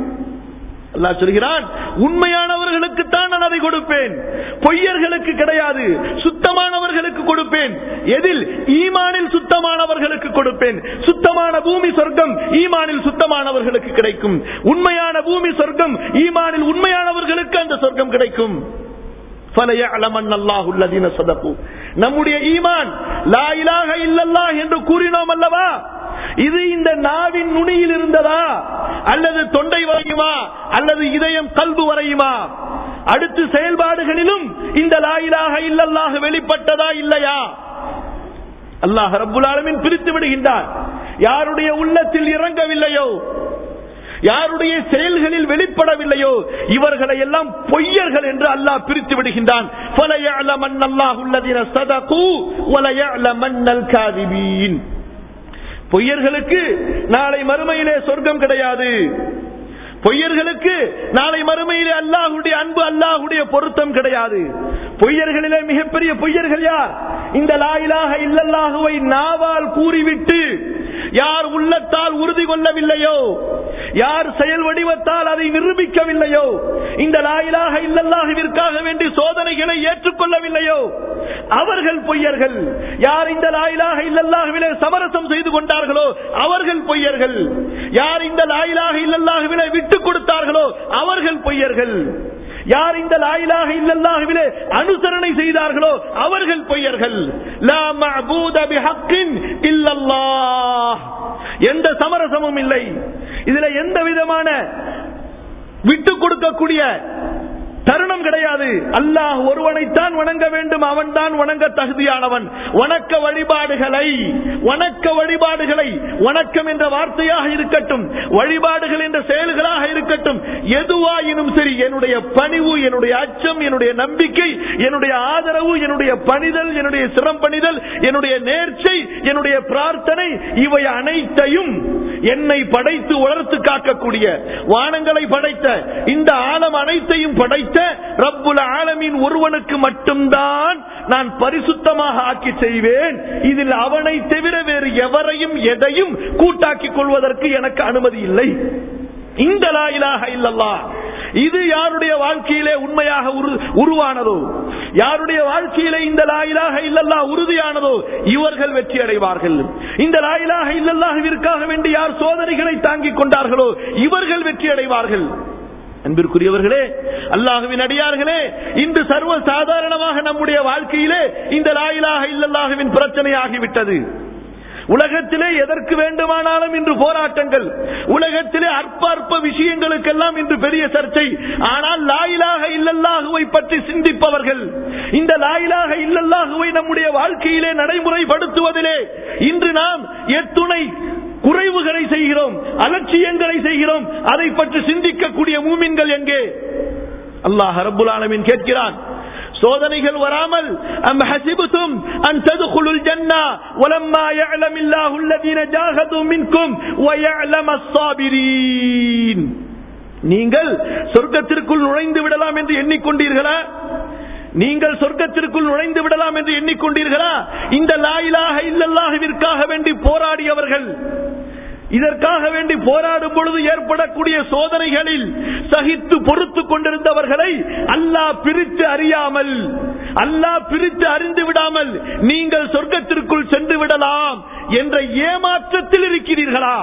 அல்லாஹ் சொல்கிறான், உண்மையானவர்களுக்கு தான் நான் அதை கொடுப்பேன், பொய்யர்களுக்கு கிடையாது. சுத்தமானவர்களுக்கு கொடுப்பேன். எதில்? ஈமானில் சுத்தமானவர்களுக்கு கொடுப்பேன். சுத்தமான பூமி சொர்க்கம் ஈமானில் சுத்தமானவர்களுக்கு கிடைக்கும். உண்மையான பூமி சொர்க்கம் ஈமானில் உண்மையானவர்களுக்கு அந்த சொர்க்கம் கிடைக்கும். நம்முடைய ஈமான் லா இலாஹ இல்லல்லாஹ் என்று கூறினோம் அல்லவா, இது இந்த நாவின் நுனியில் இருந்ததா அல்லது தொண்டை வரையுமா அல்லது இதயம் கல்பு வரையுமா? அடுத்து செயல்பாடுகளிலும் இந்த லா இலாஹ இல்லல்லாஹ் வெளிப்பட்டதா இல்லையா? அல்லாஹ் ரப்புல் ஆலமீன் பிரித்து விடுகின்றான். யாருடைய உள்ளத்தில் இறங்கவில்லையோ, யாருடைய செயல்களில் வெளிப்படவில்லையோ, இவர்களை எல்லாம் பொய்யர்கள் என்று அல்லாஹ் பிரித்து விடுகின்றான். பொய்யர்களுக்கு நாளை மறுமையிலே சொர்க்கம் கிடையாது. பொய்யர்களுக்கு நாளை மறுமையிலே அல்லாஹ்வுடைய அன்பு, அல்லாஹ்வுடைய பொருத்தம் கிடையாது. பொய்யர்களிலே மிகப்பெரிய பொய்யர்கள் யார்? இந்த லா இலாஹ இல்லல்லாஹுவை நாவால் கூறிவிட்டு யார் உள்ளத்தால் உறுதி கொள்ளவில்லையோ, யார் செயல் வடிவத்தால் அதை நிரூபிக்கவில்லையோ, இந்த லா இலாஹ இல்லல்லாஹுவிற்காக வேண்டி சோதனைகளை ஏற்றுக்கொள்ளவில்லையோ, அவர்கள் பொய்யர்கள். யார் இந்த லா இலாஹ இல்லல்லாஹுவிலே சமரசம் செய்து கொண்டார்களோ அவர்கள் பொய்யர்கள். யார் இந்த லா இலாஹ இல்லல்லாஹுவிலே விட்டு கொடுத்தார்களோ அவர்கள் பொய்யர்கள். யார் இந்த லா இலாஹ இல்லல்லாஹுவிலே அனுசரணை செய்தார்களோ அவர்கள் பொய்யர்கள். லா மஅபூத பிஹக்கின் இல்லல்லாஹ், எந்த சமரசமும் இல்லை. இதுல எந்த விதமான விட்டு கொடுக்கக்கூடிய தருணம் கிடையாது. அல்லாஹ் ஒருவனைத்தான் வணங்க வேண்டும், அவன் தான் வணங்க தகுதியானவன். வணக்க வழிபாடுகளை வணக்கம் என்ற வார்த்தையாக இருக்கட்டும், வழிபாடுகள் என்ற செயல்களாக இருக்கட்டும், எதுவாயினும் சரி, என்னுடைய பணிவு, என்னுடைய அச்சம், என்னுடைய நம்பிக்கை, என்னுடைய ஆதரவு, என்னுடைய பணிதல், என்னுடைய சிரம் பணிதல், என்னுடைய நேர்ச்சை, என்னுடைய பிரார்த்தனை, இவை அனைத்தையும் என்னை படைத்து வளர்த்து காக்கக்கூடிய, வானங்களை படைத்த, இந்த ஆலம் அனைத்தையும் படைத்த ரப்புல் ஆலமீன் ஒருவனுக்கு மட்டும்தான் நான் பரிசுத்தமாக ஆக்கி செய்வேன். இதில் அவனை தவிர வேறு எவரையும் எதையும் கூட்டாக்கிக் கொள்வதற்கு எனக்கு அனுமதி இல்லை. இந்த லா இலாஹ இல்லல்லாஹ் இது யாருடைய வாழ்க்கையிலே உண்மையாக உருவானதோ, யாருடைய வாழ்க்கையிலே இந்த லா இலாஹ இல்லல்லாஹ் உறுதியானதோ, இவர்கள் வெற்றி அடைவார்கள். இந்த லா இலாஹ இல்லல்லாஹ்விற்காக வேண்டி யார் சோதனைகளை தாங்கிக் கொண்டார்களோ இவர்கள் வெற்றி அடைவார்கள். அன்பிற்குரியவர்களே, அல்லாஹ்வின் அடியார்களே, இன்று சர்வ சாதாரணமாக நம்முடைய வாழ்க்கையிலே இந்த லா இலாஹ இல்லல்லாஹ்வின் பிரச்சனை ஆகிவிட்டது. உலகத்திலே எதற்கு வேண்டுமானாலும் இன்று போராட்டங்கள், உலகத்திலே அற்ப அற்ப விஷயங்களுக்கெல்லாம் இன்று பெரிய சர்ச்சை. ஆனால் லா இலாஹ இல்லல்லாஹுவை பற்றி சிந்திப்பவர்கள், இந்த லா இலாஹ இல்லல்லாஹுவை நம்முடைய வாழ்க்கையிலே நடைமுறைப்படுத்துவதிலே இன்று நாம் எத்துணை குறைவுகளை செய்கிறோம், அலட்சியங்களை செய்கிறோம். அதை பற்றி சிந்திக்கக்கூடிய மூமின்கள் எங்கே? அல்லாஹ் ரப்புல் ஆலமீன் கேட்கிறான், சோதனைகள் வராமல் அம் ஹஸிபதும் அன் தத்குலுல் ஜன்னah வலம்மா யஅலமில்லாஹு அல்லதீன ஜாஹது மின்கும் வ யஅலமஸ் ஸாபிரீன். நீங்கள் சொர்க்கத்திற்குள் நுழைந்து விடலாம் என்று எண்ணிக்கொண்டீர்களா? நீங்கள் சொர்க்கத்திற்குள் நுழைந்து விடலாம் என்று எண்ணிக்கொண்டீர்களா? இந்த லா இலாஹ இல்லல்லாஹ்விற்காக வேண்டி போராடியவர்கள், இதற்காக வேண்டி போராடும் பொழுது ஏற்படக்கூடிய சோதனைகளில் சகித்து பொறுத்து கொண்டிருந்தவர்களை அல்லாஹ் பிரித்து அறியாமல், அல்லாஹ் பிரித்து அறிந்து விடாமல் நீங்கள் சொர்க்கத்திற்குள் சென்று விடலாம் என்ற ஏமாற்றத்தில் இருக்கிறீர்களா?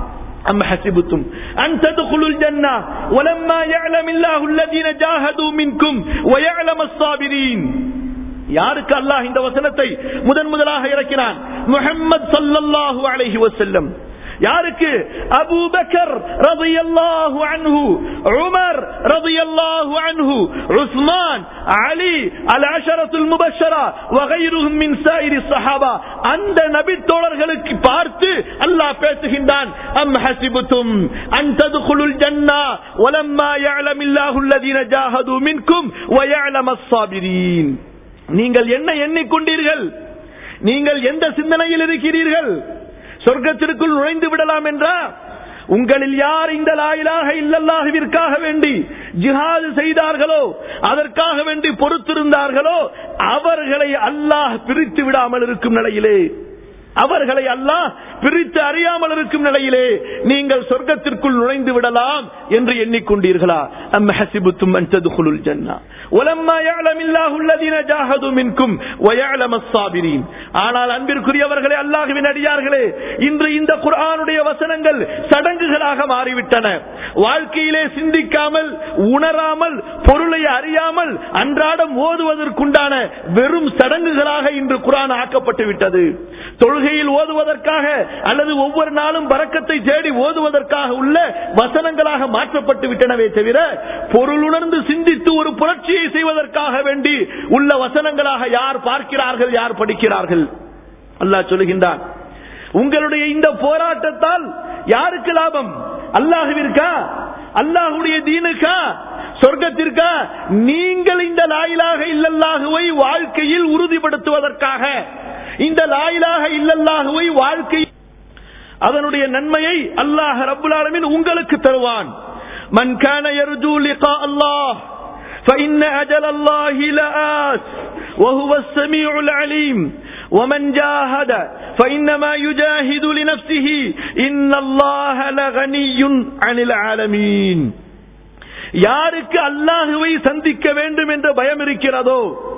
أم حسبتم أن تدخلوا الجنة ولما يعلم الله الذين جاهدوا منكم ويعلم الصابرين. யாருக்கு அல்லாஹ் இந்த வசனத்தை முதலாக இறக்கினான்? முஹம்மது ஸல்லல்லாஹு அலைஹி வஸல்லம். யாருக்கு? அபூ பக்கர் ரலியல்லாஹு அன்ஹு, உமர் ரலியல்லாஹு அன்ஹு, உஸ்மான், அலி அல் அஷரத்துல் முபஷ்ஷரா வ கைருஹும் மின் ஸாயிரி ஸஹாபா. அந்த நபி தோழர்களுக்கு பார்த்து அல்லாஹ் பேசுகின்றான், அம் ஹஸிபதும் அன் தத்குலுல் ஜன்னah வலம்மா யஅலமில்லாஹு அல்லதீன ஜாஹது மின்கும் வ யஅலமஸ் ஸாபிரீன். நீங்கள் என்ன எண்ணிக்கொண்டீர்கள்? நீங்கள் எந்த சிந்தனையில் இருக்கிறீர்கள்? சொர்க்கத்திற்குள் நுழைந்து விடலாம் என்றா? உங்களில் யார் இந்த லா இலாஹ இல்லல்லாஹ்விற்காக வேண்டி ஜிஹாத் செய்தார்களோ, அதற்காக வேண்டி பொறுத்திருந்தார்களோ, அவர்களை அல்லாஹ் பிரித்து விடாமல் இருக்கும் நிலையிலே அவர்களை அல்லாஹ் பிரித்து அறியாமல் இருக்கும் நிலையிலே நீங்கள் சொர்க்கத்திற்குள் நுழைந்து விடலாம் என்று எண்ணிக்கொண்டீர்களா? அம் ஹஸிபுத்தும் அன் தத்குலுல் ஜன்னah வலம்மா யஅலமில்லாஹு அல்லதீன ஜாஹது மின்கும் வ யஅலமஸ் ஸாபிரீன். ஆனால் அன்பிற்குரியவர்களே, அல்லாஹ்வின் அடியார்களே, இன்று இந்த குர்ஆனுடைய வசனங்கள் சடங்குகளாக மாறிவிட்டன. வாழ்க்கையிலே சிந்திக்காமல், உணராமல், பொருளை அறியாமல் அன்றாடம் ஓதுவதற்குண்டான வெறும் சடங்குகளாக இன்று குர்ஆன் ஆக்கப்பட்டு விட்டது. தொழுகையில் ஓதுவதற்காக அல்லது ஒவ்வொரு நாளும் பரக்கத்தை தேடி ஓதுவதற்காக உள்ள வசனங்களாக மாற்றப்பட்டு விட்டனவே தவிர பொருளுணர்ந்து சிந்தித்து ஒரு புரட்சியை செய்வதற்காக வேண்டி உள்ள வசனங்களாக யார் பார்க்கிறார்கள், யார் படிக்கிறார்கள்? அல்லாஹ் சொல்லுகின்றான், உங்களுடைய இந்த போராட்டத்தால் யாருக்கு லாபம்? அல்லாஹ்விற்கா? அல்லாஹ்வுடைய தீனுக்கா? சொர்க்கத்திற்கா? நீங்கள் இந்த லா இலாஹ இல்லல்லாஹுவை வாழ்க்கையில் உறுதிப்படுத்துவதற்காக, இந்த லா இலாஹ இல்லல்லாஹுவை வாழ்க்கையில் அதனுடைய நன்மையை அல்லாஹ் ரப்புல் ஆலமீன் உங்களுக்கு தருவான். மன் கான யர்ஜூ லிகா அல்லாஹ் فإن أجل الله لآت وهو السميع العليم ومن جاهد فإنما يجاهد لنفسه إن الله لغني عن العالمين. யாருக்கு அல்லாஹ்வை சந்திக்க வேண்டும் என்ற பயம் இருக்கிறதோ,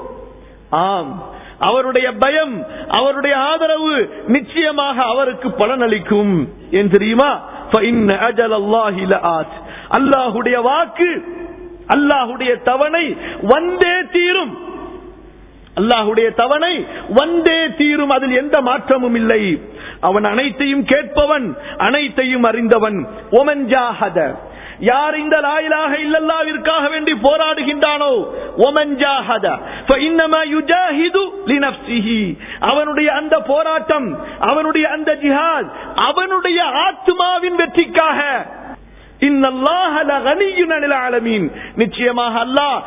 ஆம், அவருடைய பயம், அவருடைய ஆதரவு நிச்சயமாக அவருக்கு பலனளிக்கும். ஏன் தெரியுமா? فإن أجل الله لآت. அல்லாஹ்வுடைய வாக்கு, அல்லாஹ்வுடைய தவணை வந்தே தீரும். அல்லாஹ்வுடைய தவணை வந்தே தீரும். அதில் எந்த மாற்றமும் இல்லை. அவன் அனைத்தையும் கேட்பவன், அனைத்தையும் அறிந்தவன். ஒமன் ஜாஹத, யார் இந்த லா இலாஹ இல்லல்லாஹ்விற்காக வேண்டி போராடுகின்றானோ, ஒமன் ஜாஹத ஃபஇன்னமா யுஜாஹிது லினஃப்ஸிஹி, அவனுடைய அந்த போராட்டம், அவனுடைய அந்த ஜிஹாத் அவனுடைய ஆத்மாவின் வெற்றிக்காக. இன்னல்லாஹ லகனியுன் அனில் ஆலமீன், நிச்சயமாக அல்லாஹ்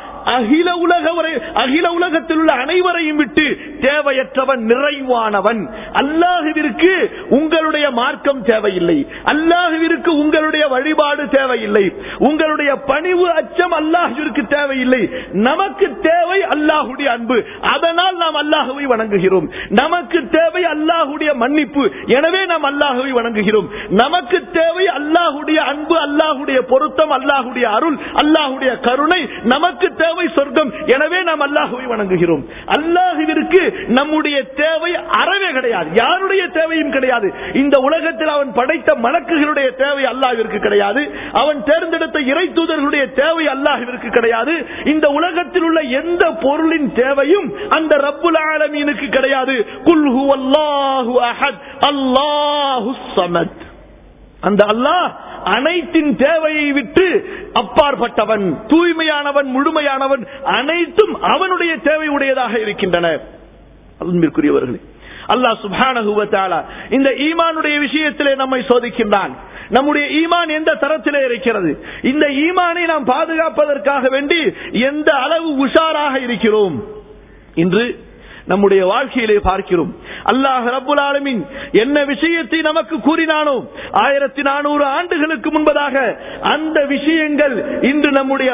அகில உலகத்தில் உள்ள அனைவரையும் விட்டு தேவையற்றவன், நிறைவானவன். அல்லாஹ்விற்கு உங்களுடைய மார்க்கம் தேவையில்லை, அல்லாஹ்விற்கு உங்களுடைய வழிபாடு தேவையில்லை, உங்களுடைய பணிவு அச்சம் அல்லாஹ்விற்கு தேவையில்லை. நமக்கு தேவை அல்லாஹ்வுடைய அன்பு, அதனால் நாம் அல்லாஹ்வை வணங்குகிறோம். நமக்கு தேவை அல்லாஹ்வுடைய மன்னிப்பு, எனவே நாம் அல்லாஹ்வை வணங்குகிறோம். நமக்கு தேவை அல்லாஹ்வுடைய அன்பு, அல்லாஹ்வுடைய பொருத்தம், அல்லாஹ்வுடைய அருள், அல்லாஹ்வுடைய கருணை. நமக்கு தேவை சொர்க்கம், எனவே நாம் அல்லாஹ்வை வணங்குகிறோம். அல்லாஹ்விற்கு நம்முடைய தேவை அறவே கிடையாது, யாருடைய தேவையும் கிடையாது. இந்த உலகத்தில் அவன் படைத்த மலக்குகளுடைய தேவை அல்லாஹ்விற்கு கிடையாது, அவன் தேர்ந்தெடுத்த இறை தூதர்களுடைய தேவை அல்லாஹ்விற்கு கிடையாது. இந்த உலகத்தில் உள்ள எந்த பொருளின் தேவையும் அந்த ரப்புல் ஆலமீனுக்கு கிடையாது. குல் ஹுவல்லாஹு அஹத் அல்லாஹுஸ் ஸமத். அந்த அல்லாஹ் அனைத்தின் தேவையை விட்டு அப்பாற்பட்டவன், தூய்மையானவன், முழுமையானவன். அனைத்தும் அவனுடைய தேவை உடையதாக இருக்கின்றன. அன்பிற்குரியவர்களே, அல்லாஹ் சுப்ஹானஹு வ தஆலா இந்த ஈமானுடைய விஷயத்திலே நம்மை சோதிக்கின்றான். நம்முடைய ஈமான் எந்த தரத்திலே இருக்கிறது, இந்த ஈமானை நாம் பாதுகாப்பதற்காக வேண்டி எந்த அளவு உஷாராக இருக்கிறோம் இன்று நம்முடைய வாழ்க்கையிலே பார்க்கிறோம். அல்லாஹ் ரப்புல் ஆலமீன் என்ன விஷயத்தை நமக்கு கூறினானோ 1400 ஆண்டுகளுக்கு முன்பதாக, அந்த விஷயங்கள் இன்று நம்முடைய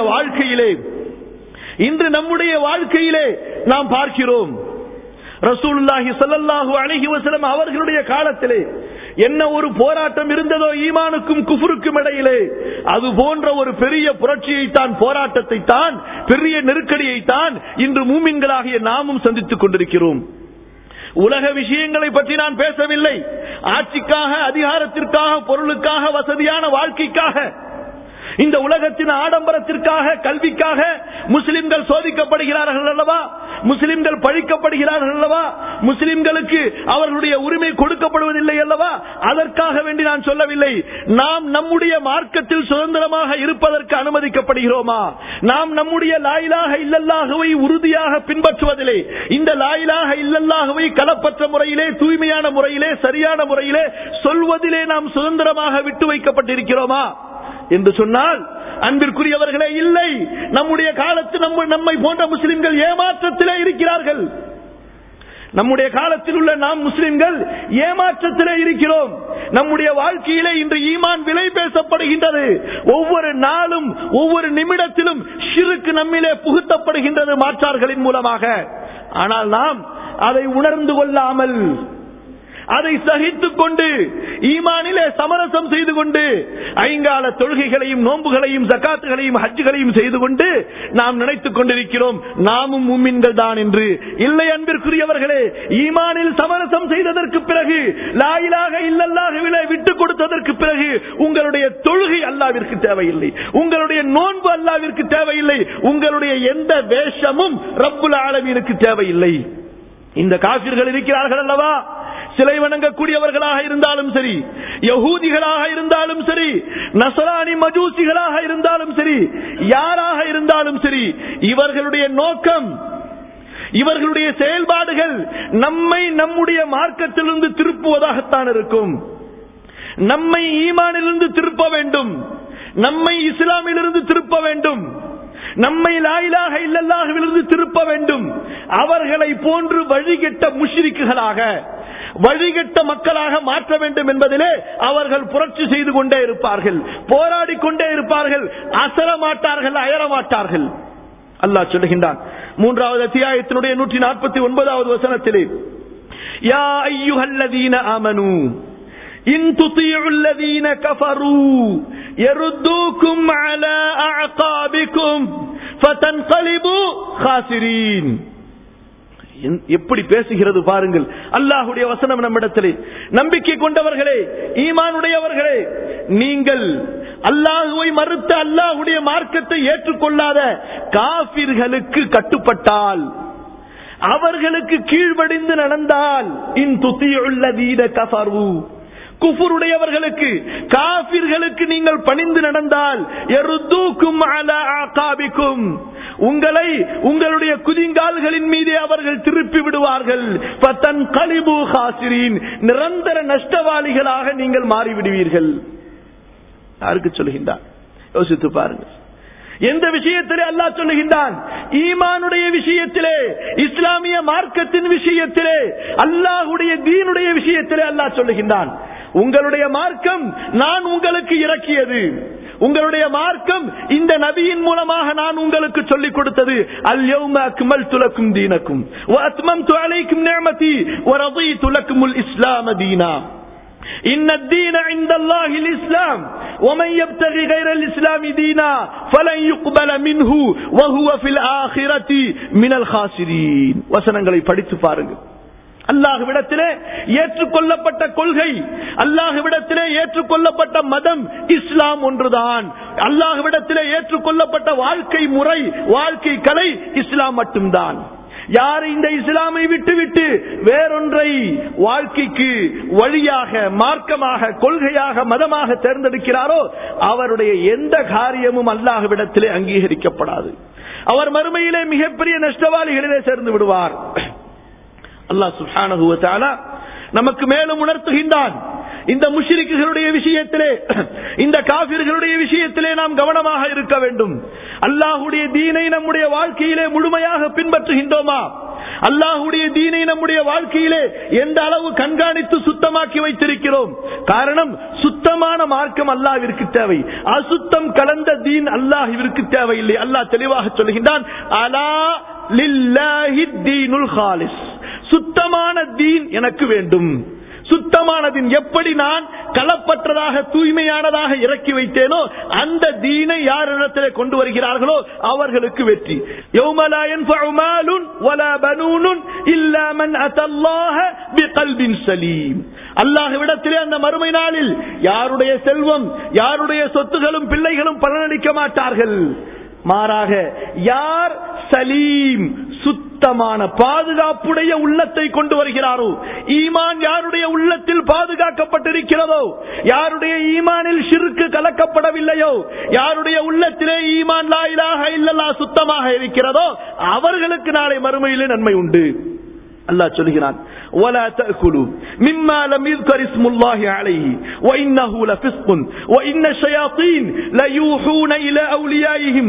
வாழ்க்கையிலே நாம் பார்க்கிறோம். ரசூலுல்லாஹி ஸல்லல்லாஹு அலைஹி வஸல்லம் அவர்களுடைய காலத்திலே என்ன ஒரு போராட்டம் இருந்ததோ ஈமானுக்கும் குஃப்ருக்கும் இடையிலே, அது போன்ற ஒரு பெரிய புரட்சியை தான், போராட்டத்தை தான், பெரிய நெருக்கடியை தான் இன்று மூமின்களாகிய நாமும் சந்தித்துக் கொண்டிருக்கிறோம். உலக விஷயங்களை பற்றி நான் பேசவில்லை. ஆட்சிக்காக, அதிகாரத்திற்காக, பொருளுக்காக, வசதியான வாழ்க்கைக்காக, இந்த உலகத்தின் ஆடம்பரத்திற்காக, கல்விக்காக முஸ்லிம்கள் சோதிக்கப்படுகிறார்கள் அல்லவா, முஸ்லிம்கள் பழிக்கப்படுகிறார்கள் அல்லவா, முஸ்லிம்களுக்கு அவர்களுடைய உரிமை கொடுக்கப்படுவதில்லை அல்லவா, அதற்காக வேண்டி நான் சொல்லவில்லை. நாம் நம்முடைய மார்க்கத்தில் சுதந்திரமாக இருப்பதற்கு அனுமதிக்கப்படுகிறோமா? நாம் நம்முடைய லா இலாஹ இல்லல்லாஹுவை உறுதியாக பின்பற்றுவதிலே, இந்த லா இலாஹ இல்லல்லாஹுவை கலப்பற்ற முறையிலே, தூய்மையான முறையிலே, சரியான முறையிலே சொல்வதிலே நாம் சுதந்திரமாக விட்டு வைக்கப்பட்டிருக்கிறோமா என்று சொன்னால், அன்பிற்குரியவர்களே, இல்லை. நம்முடைய காலத்தில் நம்மை போன்ற முஸ்லிம்கள் ஏமாற்றத்திலே இருக்கிறார்கள். நம்முடைய காலத்தில் உள்ள நாம் முஸ்லிம்கள் ஏமாற்றத்திலே இருக்கிறோம். நம்முடைய வாழ்க்கையிலே இன்று ஈமான் விலை பேசப்படுகின்றது. ஒவ்வொரு நாளும், ஒவ்வொரு நிமிடத்திலும் ஷிர்க் நம்மிலே புகுத்தப்படுகின்றது மாற்றார்களின் மூலமாக. ஆனால் நாம் அதை உணர்ந்து கொள்ளாமல், அதை சகித்துக் கொண்டு ஈமானிலே சமரசம் செய்து கொண்டு ஐங்கால தொழுகைகளையும் நோன்புகளையும் ஜகாத்துகளையும் ஹஜ்ஜுகளையும் செய்து கொண்டு நாம் நினைத்துக் கொண்டிருக்கிறோம் நாமும் முஃமின்கள் தான் என்று. இல்லை அன்பிற்குரியவர்களே, ஈமானில் சமரசம் செய்ததற்கு பிறகு, லா இலாஹ இல்லல்லாஹ்விலே விட்டுக் கொடுத்ததற்கு பிறகு உங்களுடைய தொழுகை அல்லாஹ்விற்கு தேவையில்லை, உங்களுடைய நோன்பு அல்லாஹ்விற்கு தேவையில்லை, உங்களுடைய எந்த வேஷமும் ரப்புல் ஆலமீனுக்கு தேவையில்லை. இந்த காஃபிர்கள் இருக்கிறார்கள் அல்லவா, சிலை வணங்கக்கூடியவர்களாக இருந்தாலும் சரி, யஹூதிகளாக இருந்தாலும் சரி, நசரானி மஜூசிகளாக இருந்தாலும் சரி, யாராக இருந்தாலும் சரி, இவர்களுடைய நோக்கம், இவர்களுடைய செயல்பாடுகள் நம்மை நம்முடைய மார்க்கத்திலிருந்து திருப்புவதாகத்தான் இருக்கும். நம்மை ஈமானிலிருந்து திருப்ப வேண்டும், நம்மை இஸ்லாமிலிருந்து திருப்ப வேண்டும், நம்மை லா இலாஹ இல்லல்லாஹ்விலிருந்து திருப்ப வேண்டும். அவர்களை போன்று வழிகெட்ட முஷ்ரிக்குகளாக, வழிகெட்ட மக்களாக மாற்ற வேண்டும் என்பதிலே அவர்கள் புரட்சி செய்து கொண்டே இருப்பார்கள், போராடி கொண்டே இருப்பார்கள், அசர மாட்டார்கள், அயர மாட்டார்கள். அல்லாஹ் சொல்லுகின்றான் 3வது அத்தியாயத்தினுடைய 149வது வசனத்திலே, யா அய்யுஹல்லதீன ஆமனூ இன் துதீஉல்லதீன கஃபரூ யருத்தூகும் அலா அஅகாபிகும் ஃபதன்கலிபு காசிரீன். எப்படி பேசுகிறது பாருங்கள் அல்லாஹ்வுடைய வசனம் நம்மிடத்திலே. நம்பிக்கை கொண்டவர்களே, ஈமானுடையவர்களே, நீங்கள் அல்லாஹ்வை மறுத்த, அல்லாஹ்வுடைய மார்க்கத்தை ஏற்றுக்கொள்ளாத காஃபிர்களுக்கு கட்டுப்பட்டால், அவர்களுக்கு கீழ்ப்படிந்து நடந்தால், இன் துதீஉல்லதீன கஃபரூ, குஃபுருடையவர்களுக்கு, காஃபிர்களுக்கு நீங்கள் பணிந்து நடந்தால், யருத்தூகும் அலா அகாபிகும், உங்களை உங்களுடைய குதிங்கால்களின் மீதே அவர்கள் திருப்பி விடுவார்கள். ஃபதன்கலிபு காசிரீன், நிரந்தர நஷ்டவாளிகளாக நீங்கள் மாறிவிடுவீர்கள். யாருக்கு சொல்லுகின்றான்? யோசித்து பாருங்கள். எந்த விஷயத்திலே அல்லாஹ் சொல்லுகின்றான்? ஈமானுடைய விஷயத்திலே, இஸ்லாமிய மார்க்கத்தின் விஷயத்திலே, அல்லாஹ்வுடைய தீனுடைய விஷயத்திலே அல்லாஹ் சொல்லுகின்றான், உங்களுடைய மார்க்கம் நான் உங்களுக்கு இறக்கியது, உங்களுடைய மார்க்கம் இந்த நபியின் மூலமாக நான் உங்களுக்கு சொல்லிக் கொடுத்தது. அல் யௌம அக்மல்து லக்கும் தீனக்கும் வ அத்மம்து அலைக்கும் நிஅமதி வ ரதீது லக்குமுல் இஸ்லாம் தீனா. إن الدين عند الله الإسلام ومن يبتغي غير الإسلام دينا فلن يقبل منه وهو في الآخرة من الخاسرين. வசனங்களை படித்து பாருங்கள். அல்லாஹ்விடத்திலே ஏற்றுக்கொள்ளப்பட்ட கொள்கை, அல்லாஹ்விடத்திலே ஏற்றுக்கொள்ளப்பட்ட மதம் இஸ்லாம் ஒன்றுதான். அல்லாஹ்விடத்திலே ஏற்றுக்கொள்ளப்பட்ட வாழ்க்கை முறை, வாழ்க்கை கலை இஸ்லாம் மட்டும்தான். யார் இந்த இஸ்லாமை விட்டுவிட்டு வேறொன்றை வாழ்க்கைக்கு வழியாக, மார்க்கமாக, கொள்கையாக, மதமாக தேர்ந்தெடுக்கிறாரோ அவருடைய எந்த காரியமும் அல்லாஹ்விடத்திலே அங்கீகரிக்கப்படாது. அவர் மறுமையிலே மிகப்பெரிய நஷ்டவாளிகளிலே சேர்ந்து விடுவார். அல்லாஹ் சுப்ஹானஹு வ தஆலா நமக்கு மேலும் உணர்த்துகின்றான், இந்த முஷ்ரிக்குகளுடைய விஷயத்திலே, இந்த காஃபிர்களுடைய விஷயத்திலே நாம் கவனமாக இருக்க வேண்டும். அல்லாஹ்வுடைய தீனை நம்முடைய வாழ்க்கையிலே முழுமையாக பின்பற்றுகின்றோமா? அல்லாஹ்வுடைய தீனை நம்முடைய வாழ்க்கையிலே எந்த அளவு கண்காணித்து சுத்தமாக்கி வைத்திருக்கிறோம்? காரணம், சுத்தமான மார்க்கம் அல்லாஹ்விற்கு தேவை, அசுத்தம் கலந்த தீன் அல்லாஹ்விற்கு தேவையில்லை. அல்லாஹ் தெளிவாக சொல்கின்றான், அலா லில்லாஹி தீனுல் காலிஸ், சுத்தமான தீன் எனக்கு வேண்டும். சுத்தமான தீன், எப்படி நான் கலப்பற்றதாக தூய்மையானதாக இறக்கி வைத்தேனோ அந்த தீனை யார் இடத்திலே கொண்டு வருகிறார்களோ அவர்களுக்கு வெற்றி. யௌம லா யன்ஃபஉ மாலுன் வலா பனூனுன் இல்லா மன் அத்தல்லாஹ பிகல்பின் சலீம். அல்லாஹ்விடத்திலே அந்த மறுமை நாளில் யாருடைய செல்வம், யாருடைய சொத்துகளும் பிள்ளைகளும் பலனளிக்க மாட்டார்கள். மாறாக யார் சலீம், சுத்தமான பாதுகாப்புடைய உள்ளத்தை கொண்டு வருகிறாரோ, ஈமான் யாருடைய உள்ளத்தில் பாதுகாக்கப்பட்டிருக்கிறதோ, யாருடைய ஈமானில் ஷிர்க் கலக்கப்படவில்லையோ, யாருடைய உள்ளத்திலே ஈமான் லா இலாஹ இல்லல்லாஹ் சுத்தமாக இருக்கிறதோ அவர்களுக்கு நாளை மறுமையிலே நன்மை உண்டு. அல்லாஹ் சொல்கிறான், ولا تأكلوا مما لم يذكر اسم الله عليه وإنه لفسق وإن الشياطين ليوحون إلى أوليائهم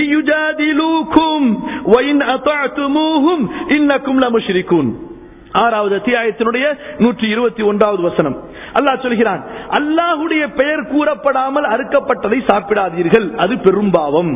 ليجادلوكم وإن أطعتموهم إنكم لمشركون. 6வது அத்தியாயத்தினுடைய 121வது வசனம் அல்லாஹ் சொல்கிறான், அல்லாஹ்வுடைய பெயர் கூறப்படாமல் அறுக்கப்பட்டதை சாப்பிடாதீர்கள், அது பெரும்பாவம்.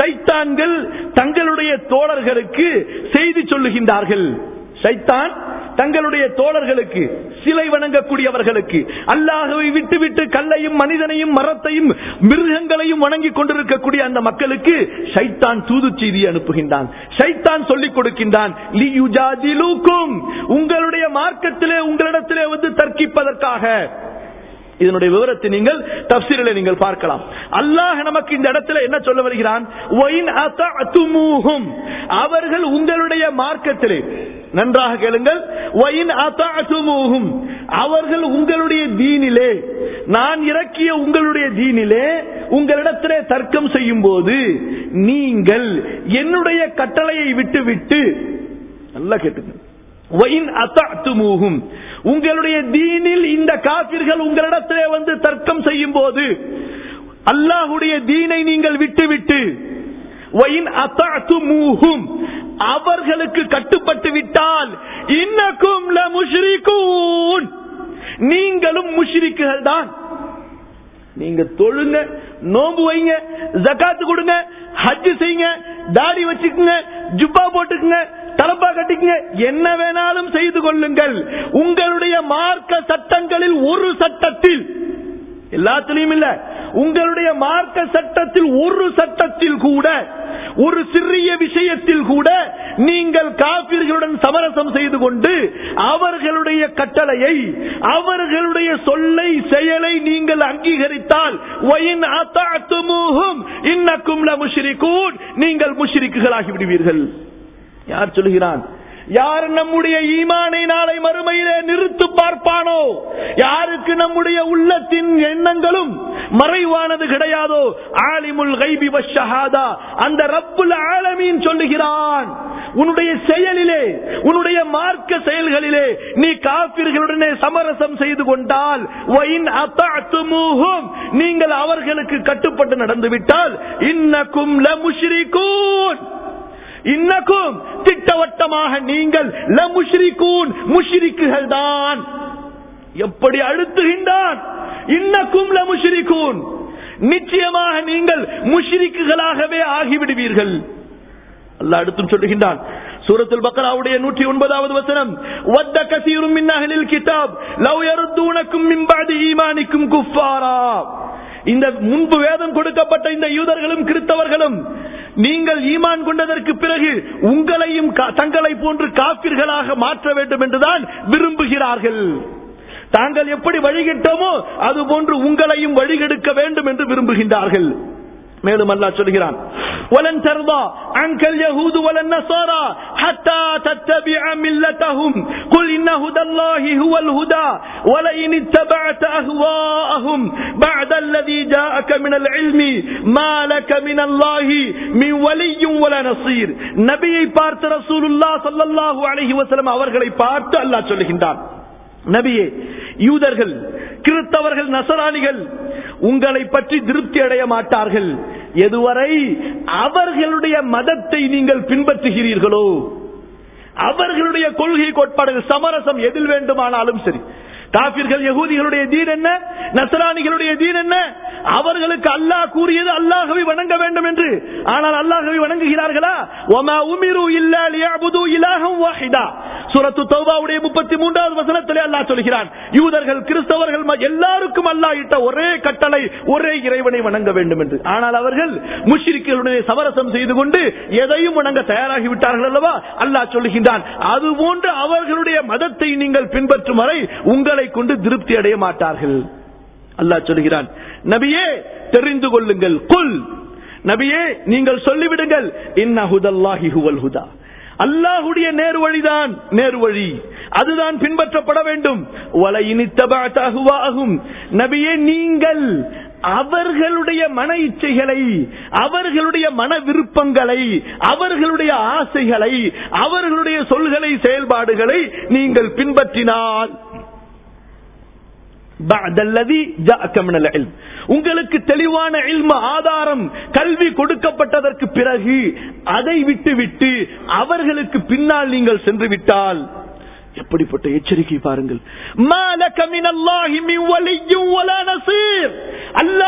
ஷைத்தான்கள் தங்களுடைய தோழர்களுக்கு செய்தி சொல்லுகின்றார்கள். ஷைத்தான் தங்களுடைய தோழர்களுக்கு, சிலை வணங்கக்கூடியவர்களுக்கு, அல்லாஹ்வை விட்டுவிட்டு கல்லையும் மனிதனையும் மரத்தையும் மிருகங்களையும் வணங்கி கொண்டிருக்கக்கூடிய அந்த மக்களுக்கு ஷைத்தான் தூது செய்தி அனுப்புகின்றான். ஷைத்தான் சொல்லிக் கொடுக்கின்றான், லியுஜாதிலுக்கும், உங்களுடைய மார்க்கத்திலே உங்களிடத்திலே வந்து தர்க்கிப்பதற்காக. இதனுடைய விவரத்தை நீங்கள் தஃப்சீரிலே நீங்கள் பார்க்கலாம். அல்லாஹ் நமக்கு இந்த இடத்துல என்ன சொல்ல வருகிறான்? வஇன் அத்தஅதுமூஹும், அவர்கள் உங்களுடைய மார்க்கத்திலே, நன்றாக கேளுங்கள், வஇன் அத்தஅதுமூஹும், அவர்கள் உங்களுடைய தீனிலே, நான் இறக்கிய உங்களுடைய தீனிலே உங்களிடத்திலே தர்க்கம் செய்யும் போது நீங்கள் என்னுடைய கட்டளையை விட்டுவிட்டு, நல்லா கேட்டுங்க, உங்களுடைய தீனில் இந்த காபிர்கள் உங்களிடத்திலே வந்து தர்க்கம் செய்யும் போது அல்லாஹ்வுடைய தீனை நீங்கள் விட்டுவிட்டு அவர்களுக்கு கட்டுப்பட்டு விட்டால் இன்னக்கும் லமுஷ்ரிகூன், நீங்களும் முஷ்ரிக்குகள் தான். நீங்க தொழுங்க, நோன்பு வைங்க, ஜகாத் கொடுங்க, ஹஜ் செய்யுங்க, தாடி வச்சுக்குங்க, ஜுப்பா போட்டுக்குங்க, தலப்பா கட்டிக்குங்க, என்ன வேணாலும் செய்து கொள்ளுங்கள். உங்களுடைய மார்க்க சட்டங்களில் ஒரு சட்டத்தில், எல்லாத்திலையும் இல்ல, உங்களுடைய மார்க்க சட்டத்தில் ஒரு சட்டத்தில் கூட, ஒரு சிறிய விஷயத்தில் கூட நீங்கள் காபிர்களுடன் சமரசம் செய்து கொண்டு அவர்களுடைய கட்டளையை, அவர்களுடைய சொல்லை, செயலை நீங்கள் அங்கீகரித்தால் வயின் அத்தஅதுமூஹும் இன்னக்கும் லமுஷ்ரிகூன், நீங்கள் முஷ்ரிக்குகளாகி விடுவீர்கள். யார் சொல்கிறான்? யார் நம்முடைய ஈமானை நாளை மறுமையிலே நிறுத்து பார்ப்பானோ, யாருக்கு நம்முடைய உள்ளத்தின் எண்ணங்களும் மறைவானது கிடையாதோ, ஆலிமுல் கைபி வஷ்ஷஹாதா, அந்த ரப்புல் ஆலமீன் சொல்லுகிறான், உன்னுடைய செயலிலே, உன்னுடைய மார்க்க செயல்களிலே நீ காபிர்களுடனே சமரசம் செய்து கொண்டால், வஇன் அத்தஅதுமூஹும், நீங்கள் அவர்களுக்கு கட்டுப்பட்டு நடந்துவிட்டால், இன்னக்கும் லமுஷ்ரிகூன், இன்னக்கும் திட்டவட்டமாக நீங்கள் லமுஷ்ரிகூன், முஷ்ரிக்குகள் தான். எப்படி அழுத்துகின்றான்? இன்னக்கும் லமுஷ்ரிகூன், நிச்சயமாக நீங்கள் முஷ்ரிக்குகளாகவே ஆகிவிடுவீர்கள். அல்லாஹ் அடுத்தும் சொல்லுகின்றான், சூரத்துல் பக்ராவுடைய 109வது வசனம், வத்த கஸீரும் மின் அஹ்லில் கிதாப் லவ் யருதுனக்கும் மின் பஅதி ஈமானிக்கும் குஃபாரா. இந்த முன்பு வேதம் கொடுக்கப்பட்ட இந்த யூதர்களும் கிறிஸ்தவர்களும் நீங்கள் ஈமான் கொண்டதற்கு பிறகு உங்களையும் தங்களை போன்று காபிர்களாக மாற்ற வேண்டும் என்றுதான் விரும்புகிறார்கள். தாங்கள் எப்படி வழிகிட்டோமோ அது போன்று உங்களையும் வழிகெடுக்க வேண்டும் என்று விரும்புகின்றார்கள். மேலும் அல்லாஹ் சொல்கிறான், وَلَنْ تَرْضَى عَنْكَ الْيَهُودُ وَلَا النَّصَارَى حَتَّى تَتَّبِعَ مِلَّتَهُمْ قُلْ إِنَّ هُدَى اللَّهِ هُوَ الْهُدَى وَلَئِنِ اتَّبَعْتَ أَهْوَاءَهُمْ بَعْدَ الَّذِي جَاءَكَ مِنَ الْعِلْمِ مَا لَكَ مِنَ اللَّهِ مِنْ وَلِيٍّ وَلَا نَصِيرٍ. நபியை பார்த்து ரசூலுல்லாஹ் ஸல்லல்லாஹு அலைஹி வஸல்லம் அவர்களை பார்த்து அல்லாஹ் சொல்லுகின்றான், நபியே, யூதர்கள், கிறிஸ்தவர்கள், நசராணிகள் உங்களை பற்றி திருப்தி அடைய மாட்டார்கள் எதுவரை அவர்களுடைய மதத்தை நீங்கள் பின்பற்றுகிறீர்களோ, அவர்களுடைய கொள்கை கோட்பாடுகள், சமரசம் எதில் வேண்டுமானாலும் சரி. காபிர்கள் யகூதிகளுடைய தீன் என்ன, நசராணிகளுடைய தீன் என்ன? அவர்களுக்கு அல்லாஹ் கூறியது அல்லாஹ்வை வணங்க வேண்டும் என்று. ஆனால் அல்லாஹ்வை வணங்குகிறார்களா? வமா உமிரு இல்லா லியஅபுது இலாஹன் வாஹிதா. சூரத்து தௌபாவுடைய 33வது வசனத்திலே அல்லாஹ் சொல்கிறான், யூதர்கள், கிறிஸ்தவர்கள் எல்லாருக்கும் அல்லாஹ் இட்ட ஒரே கட்டளை, ஒரே இறைவனை வணங்க வேண்டும் என்று. ஆனால் அவர்கள் முஷ்ரிக்குகளுடைய சமரசம் செய்து கொண்டு எதையும் வணங்க தயாராகி விட்டார்கள் அல்லவா? அல்லாஹ் சொல்லுகின்றான், அதுபோன்று அவர்களுடைய மதத்தை நீங்கள் பின்பற்றும் வரை உங்களை கொண்டு திருப்தி அடைய மாட்டார்கள். அல்லாஹ் சொல்கிறான், நபியே தெரிந்து கொள்ளுங்கள், குல், நபியே நீங்கள் சொல்லிவிடுங்கள், இன்ன ஹுதல்லாஹி ஹுவல் ஹுதா, அல்லாஹ்வுடைய நேர்வழிதான் நேர்வழி, அதுதான் பின்பற்றப்பட வேண்டும். வலையினி தபஅத அஹ்வாஅஹும், நபியே நீங்கள் அவர்களுடைய மன இச்சைகளை, அவர்களுடைய மன விருப்பங்களை, அவர்களுடைய ஆசைகளை, அவர்களுடைய சொல்களை, செயல்பாடுகளை நீங்கள் பின்பற்றினால், உங்களுக்கு தெளிவான இல்ம, ஆதாரம், கல்வி கொடுக்கப்பட்டதற்கு பிறகு அதை விட்டு அவர்களுக்கு பின்னால் நீங்கள் சென்று விட்டால், எப்படிப்பட்ட எச்சரிக்கை பாருங்கள்.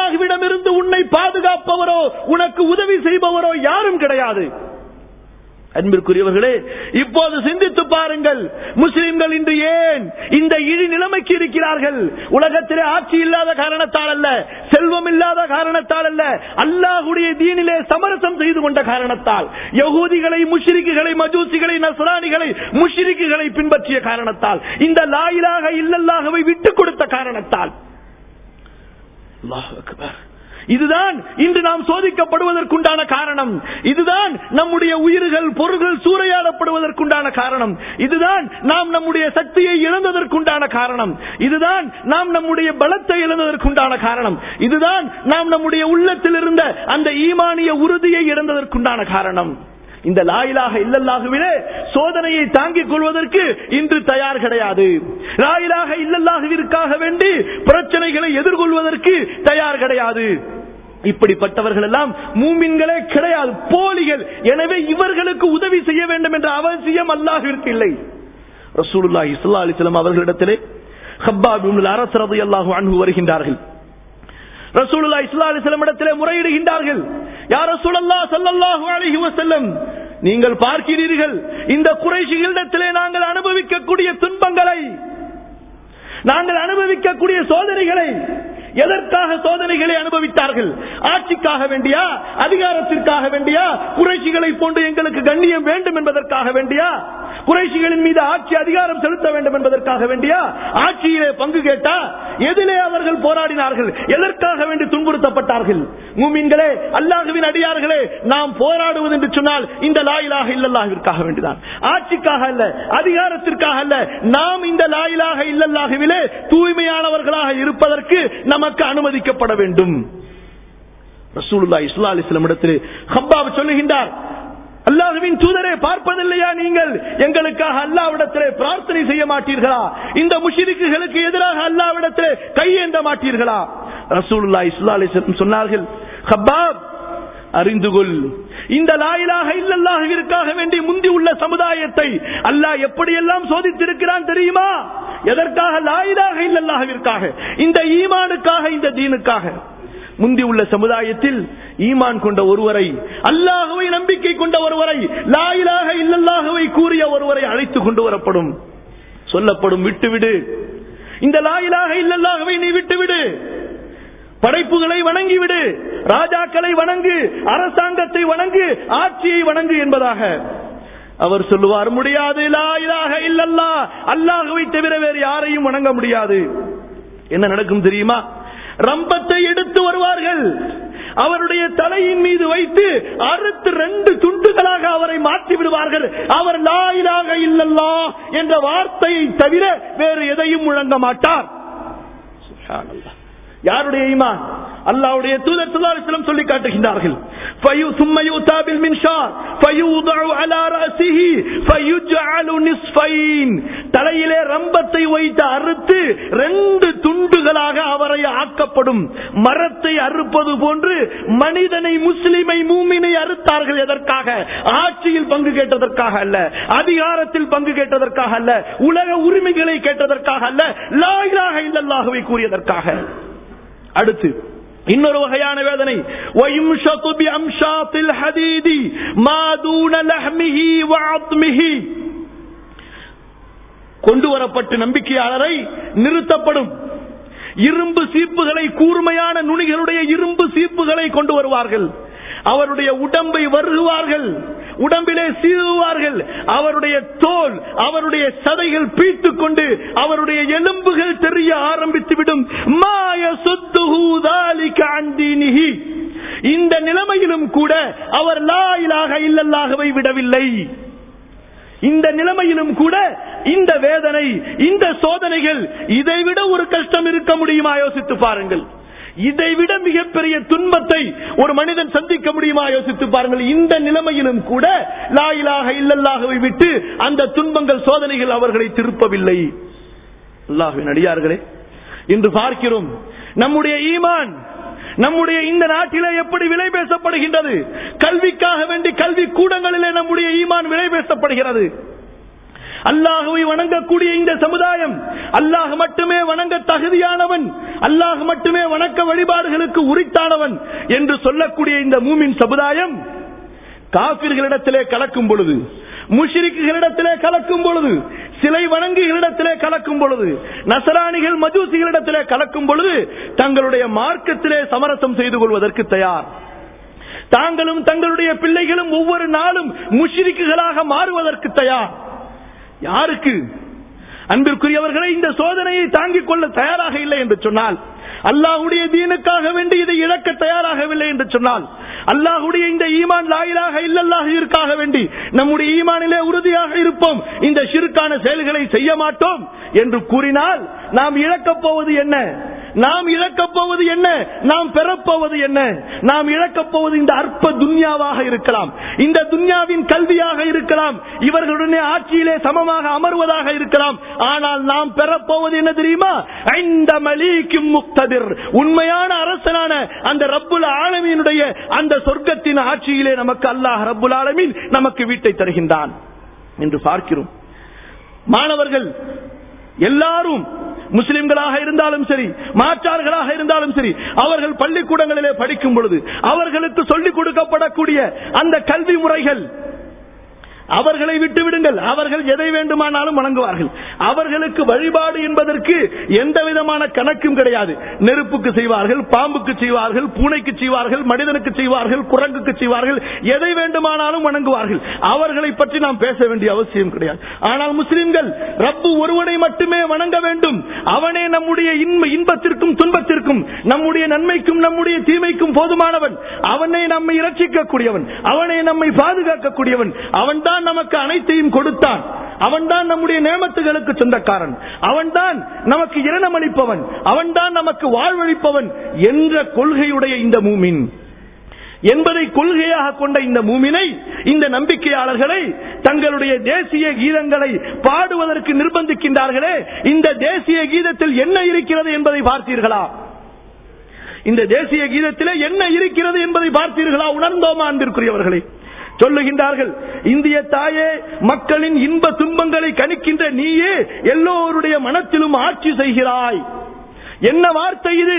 அல்லாஹ்விடமிருந்து உன்னை பாதுகாப்பவரோ உனக்கு உதவி செய்பவரோ யாரும் கிடையாது. அன்பிற்குரியவர்களே, இப்போது சிந்தித்து பாருங்கள், முஸ்லிம்கள் இன்று ஏன் இந்த இழி நிலைமைக்கு இருக்கிறார்கள்? உலகத்திலே ஆட்சி இல்லாத காரணத்தால் அல்ல, செல்வம் இல்லாத காரணத்தால் அல்ல, அல்லாஹ்வுடைய தீனிலே சமரசம் செய்து கொண்ட காரணத்தால், யகூதிகளை, முஷ்ரிக்குகளை, மஜூசிகளை, நஸ்ரானிகளை, முஷ்ரிக்குகளை பின்பற்றிய காரணத்தால், இந்த லா இலாஹ இல்லல்லாஹ்வை விட்டுக் கொடுத்த காரணத்தால். அல்லாஹ் அக்பர். இதுதான் இன்று நாம் சோதிக்கப்படுவதற்குண்டான காரணம். இதுதான் நம்முடைய உயிர்கள், பொருள்கள் சூறையாடப்படுவதற்குண்டான காரணம். இதுதான் நாம் நம்முடைய சக்தியை இழந்ததற்குண்டான காரணம். இதுதான் நாம் நம்முடைய பலத்தை இழந்ததற்குண்டான காரணம். இதுதான் நாம் நம்முடைய உள்ளத்தில் இருந்த அந்த ஈமானிய உறுதியை இழந்ததற்குண்டான காரணம். இந்த லா இலாஹ இல்லல்லாஹுவிலே சோதனையை தாங்கிக் கொள்வதற்கு இன்று தயார் கிடையாது. லா இலாஹ இல்லல்லாஹுவிற்காக வேண்டி பிரச்சனைகளை எதிர்கொள்வதற்கு தயார் கிடையாது. இப்படிப்பட்டவர்கள் எல்லாம் மூமின்களே கிடையாது, போலிகள். எனவே இவர்களுக்கு உதவி செய்ய வேண்டும் என்ற அவசியம் அல்லாஹ்விற்கு இல்லை. ரசூலுல்லாஹி ஸல்லல்லாஹு அலைஹி வஸல்லம் அவர்களிடத்திலே ஹப்பாப் இப்னு அல்-அரஸ் ரலியல்லாஹு அன்ஹு வருகின்றார்கள். ரசூலுல்லாஹி ஸல்லல்லாஹு அலைஹி வஸல்லம் இடத்திலே முறையிடுகின்றார்கள். யா ரசூலல்லாஹ் ஸல்லல்லாஹு அலைஹி வஸல்லம், நீங்கள் பார்க்கிறீர்கள் இந்த குறைஷிகளிடத்திலே நாங்கள் அனுபவிக்கக்கூடிய துன்பங்களை, நாங்கள் அனுபவிக்கக்கூடிய சோதனைகளை. எதற்காக சோதனைகளை அனுபவித்தார்கள்? ஆட்சிக்காக வேண்டியா? அதிகாரத்திற்காக வேண்டியா? குறைஷிகளை போன்று எங்களுக்கு கண்ணியம் வேண்டும் என்பதற்காக வேண்டியா? குறைஷிகளின் மீது ஆட்சி அதிகாரம் செலுத்த வேண்டும் என்பதற்காக வேண்டியா? ஆட்சியிலே பங்கு கேட்டா? எதிலே அவர்கள் போராடினார்கள்? எதற்காக வேண்டி துன்புறுத்தப்பட்டார்கள்? மூமின்களே, அல்லாஹ்வின் அடியார்களே, நாம் போராடுவது என்று சொன்னால் இந்த லா இலாஹ இல்லல்லாஹ்விற்காக வேண்டிதான், ஆட்சிக்காக அல்ல, அதிகாரத்திற்காக அல்ல. நாம் இந்த லா இலாஹ இல்லல்லாஹ்விலே தூய்மையானவர்களாக இருப்பதற்கு நமக்கு அனுமதிக்கப்பட வேண்டும். ரசூலுல்லாஹி ஸல்லல்லாஹு அலைஹி வஸல்லம் இடத்திலே ஹப்பாப் சொல்லுகின்றார், அல்லாஹ்வின் தூதரே, பார்ப்பதில்லையா நீங்கள் எங்களுக்காக அல்லாஹ்விடத்திலே பிரார்த்தனை செய்ய மாட்டீர்களா? இந்த முஷ்ரிக்குகளுக்கு எதிராக அல்லாஹ்விடத்திலே கையேந்த மாட்டீர்களா? ரசூலுல்லாஹி ஸல்லல்லாஹு அலைஹி வஸல்லம் சொன்னார்கள், ஹப்பாப், அறிந்து கொள், இந்த லா இலாஹ இல்லல்லாஹ்விற்காக வேண்டி முந்தி உள்ள சமுதாயத்தை அல்லாஹ் எப்படியெல்லாம் சோதித்திருக்கிறான் தெரியுமா? எதற்காக? லா இலாஹ இல்லல்லாஹ்விற்காக, இந்த ஈமானுக்காக, இந்த தீனுக்காக. முந்தி உள்ள சமுதாயத்தில் ஈமான் கொண்ட ஒருவரை, அல்லாஹ்வை நம்பிக்கை கொண்ட ஒருவரை, லா இலாஹ இல்லல்லாஹ்வை கூறிய ஒருவரை அழைத்து கொண்டு வரப்படும், சொல்லப்படும், விட்டுவிடு, இந்த லா இலாஹ இல்லல்லாஹ்வை நீ விட்டுவிடு, படைப்புகளை வணங்கிவிடு, ராஜாக்களை வணங்கு, அரசாங்கத்தை வணங்கு, ஆட்சியை வணங்கு என்பதாக. அவர் சொல்லுவார், முடியாது, லா இலாஹ இல்லல்லாஹ், அல்லாஹ்வை தவிர வேறு யாரையும் வணங்க முடியாது. என்ன நடக்கும் தெரியுமா? ரம்பத்தை எடுத்து வருவார்கள், அவருடைய தலையின் மீது வைத்து அறுத்து 2 துண்டுகளாக அவரை மாற்றி விடுவார்கள். அவர் லா இலாஹ இல்லல்லாஹ் என்ற வார்த்தையை தவிர வேறு எதையும் முழங்க மாட்டார். சுப்ஹானல்லாஹ். யாருடைய ஈமான்? அல்லாஹ்வுடைய தூதர் ஸல்லல்லாஹு அலைஹி வஸல்லம் சொல்லி காட்டுகின்றார்கள், ثم يؤتى بالمنشار فيوضع على رأسه فيجعل نصفين. தலையிலே ரம்பத்தை வைத்து அறுத்து 2 துண்டுகளாக அவரை ஆக்கப்படும். மரத்தை அறுப்பது போன்று மனிதனை, முஸ்லிமை, மூமினை அறுத்தார்கள். எதற்காக? ஆட்சியில் பங்கு கேட்டதற்காக அல்ல, அதிகாரத்தில் பங்கு கேட்டதற்காக அல்ல, உலக உரிமைகளை கேட்டதற்காக அல்ல, லா இலாஹ இல்லல்லாஹ்வை கூறியதற்காக. அடுத்து இன்னொரு வகையான வேதனை, وَيُمْشَطُ بِأَمْشَاطِ الْحَدِيدِ مَا دُونَ لَحْمِهِ وَعَظْمِهِ. கொண்டு வரப்பட்டு நம்பிக்கையாளரை நிறுத்தப்படும். இரும்பு சீப்புகளை, கூர்மையான நுனிகளுடைய இரும்பு சீப்புகளை கொண்டு வருவார்கள். அவருடைய உடம்பை வருகுவார்கள், உடம்பிலே சீவுவார்கள். அவருடைய தோல், அவருடைய சதைகள் பீத்துக் கொண்டு அவருடைய எலும்புகள் தெரிய ஆரம்பித்துவிடும். இந்த நிலைமையிலும் கூட அவர் லா இலாஹ இல்லல்லாஹ்வை விடவில்லை. இந்த நிலைமையிலும் கூட இந்த வேதனை, இந்த சோதனைகள், இதைவிட ஒரு கஷ்டம் இருக்க முடியுமா? யோசித்து பாருங்கள். இதைவிட மிகப்பெரிய துன்பத்தை ஒரு மனிதன் சந்திக்க முடியுமா? யோசித்து பாருங்கள். இந்த நிலைமையிலும் கூட லா இலாஹ இல்லல்லாஹ்வை விட்டு அந்த துன்பங்கள், சோதனைகள் அவர்களை திருப்பவில்லை. அல்லாஹ்வின் அடியார்களே, இன்று பார்க்கிறோம் நம்முடைய ஈமான் நம்முடைய இந்த நாட்டிலே எப்படி விலை பேசப்படுகின்றது. கல்விக்காக வேண்டி கல்வி கூடங்களிலே நம்முடைய ஈமான் விலை பேசப்படுகிறது. அல்லாஹ்வை வணங்கக்கூடிய இந்த சமுதாயம், அல்லாஹ் மட்டுமே வணங்க தகுதியானவன், அல்லாஹ் மட்டுமே வணக்க வழிபாடுகளுக்கு உரித்தானவன் என்று சொல்லக்கூடிய இந்த மூமின் சமுதாயம் காபிர்களிடத்திலே கலக்கும் பொழுது, முஷ்ரிக்குகளிடத்திலே கலக்கும் பொழுது, சிலை வணங்குகளிடத்திலே கலக்கும் பொழுது, நசராணிகள் மஜூசிகளிடத்திலே கலக்கும் பொழுது தங்களுடைய மார்க்கத்திலே சமரசம் செய்து கொள்வதற்கு தயார். தாங்களும் தங்களுடைய பிள்ளைகளும் ஒவ்வொரு நாளும் முஷ்ரிக்குகளாக மாறுவதற்கு தயார். யாருக்கு? அன்பிற்குரியவர்களை, இந்த சோதனையை தாங்கிக் கொள்ள தயாராக இல்லை என்று சொன்னால், அல்லாஹ்வுடைய தீனுக்காக வேண்டி இதை இழக்க தயாராகவில்லை என்று சொன்னால், அல்லாஹ்வுடைய இந்த ஈமான் லா இலாஹ இல்லல்லாஹ்விற்காக வேண்டி நம்முடைய ஈமானிலே உறுதியாக இருப்போம், இந்த ஷிர்கான செயல்களை செய்ய மாட்டோம் என்று கூறினால் நாம் இழக்கப் போவது என்ன? நாம் இழக்கப் போவது என்ன? நாம் பெறப்போவது என்ன? நாம் இழக்கப் போவது இந்த அற்ப துன்யாவாக இருக்கலாம், இந்த துன்யாவின் கல்வியாக இருக்கலாம், இவர்களுடைய ஆட்சியிலே சமமாக அமர்வதாக இருக்கலாம். ஆனால் நாம் பெறப்போவது என்ன தெரியுமா? இந்த மலீக்கும் முக்ததிர், உண்மையான அரசனான அந்த ரப்புல் ஆலமீனுடைய அந்த சொர்க்கத்தின் ஆட்சியிலே நமக்கு அல்லாஹ் ரப்புல் ஆலமீன் நமக்கு வீட்டை தருகின்றான் என்று பார்க்கிறோம். மாணவர்கள் எல்லாரும் முஸ்லிம்களாக இருந்தாலும் சரி, மாற்றார்களாக இருந்தாலும் சரி, அவர்கள் பள்ளிக்கூடங்களிலே படிக்கும் பொழுது அவர்களுக்கு சொல்லிக் கொடுக்கப்படக்கூடிய அந்த கல்வி முறைகள், அவர்களை விட்டுவிடுங்கள், அவர்கள் எதை வேண்டுமானாலும் வணங்குவார்கள். அவர்களுக்கு வழிபாடு என்பதற்கு எந்த விதமான கணக்கும் கிடையாது. நெருப்புக்கு செய்வார்கள், பாம்புக்கு செய்வார்கள், பூனைக்கு செய்வார்கள், மனிதனுக்கு செய்வார்கள், குரங்குக்கு செய்வார்கள், எதை வேண்டுமானாலும் வணங்குவார்கள். அவர்களை பற்றி நாம் பேச வேண்டிய அவசியம் கிடையாது. ஆனால் முஸ்லிம்கள் ரப்பு ஒருவனை மட்டுமே வணங்க வேண்டும். அவனே நம்முடைய இன்பத்திற்கும் துன்பத்திற்கும், நம்முடைய நன்மைக்கும் நம்முடைய தீமைக்கும் போதுமானவன். அவனே நம்மை இரட்சிக்கக்கூடியவன், அவனே நம்மை பாதுகாக்கக்கூடியவன். அவன்தான் நமக்கு அனைத்தையும் கொடுத்தான். அவன்தான் நம்முடைய நேமத்துகளுக்கு சொந்தக்காரன். அவன்தான் நமக்கு இரணமளிப்பவன். அவன்தான் நமக்கு வாழ்வளிப்பவன் என்ற கொள்கையுடைய இந்த மூமின் என்பதை கொள்கையாக கொண்ட இந்த மூமினை, இந்த நம்பிக்கையாளர்களை தங்களுடைய தேசிய கீதங்களை பாடுவதற்கு நிர்பந்திக்கின்றார்களே, இந்த தேசிய கீதத்தில் என்ன இருக்கிறது என்பதை பார்த்தீர்களா? இந்த தேசிய கீதத்திலே என்ன இருக்கிறது என்பதை பார்த்தீர்களா? உணர்ந்தோமா அன்பிற்குரியவர்களே? சொல்லுகின்றார்கள், இந்திய தாயே, மக்களின் இன்ப துன்பங்களை கணிக்கின்ற நீயே எல்லோருடைய மனத்திலும் ஆட்சி செய்கிறாய். என்ன வார்த்தை இது?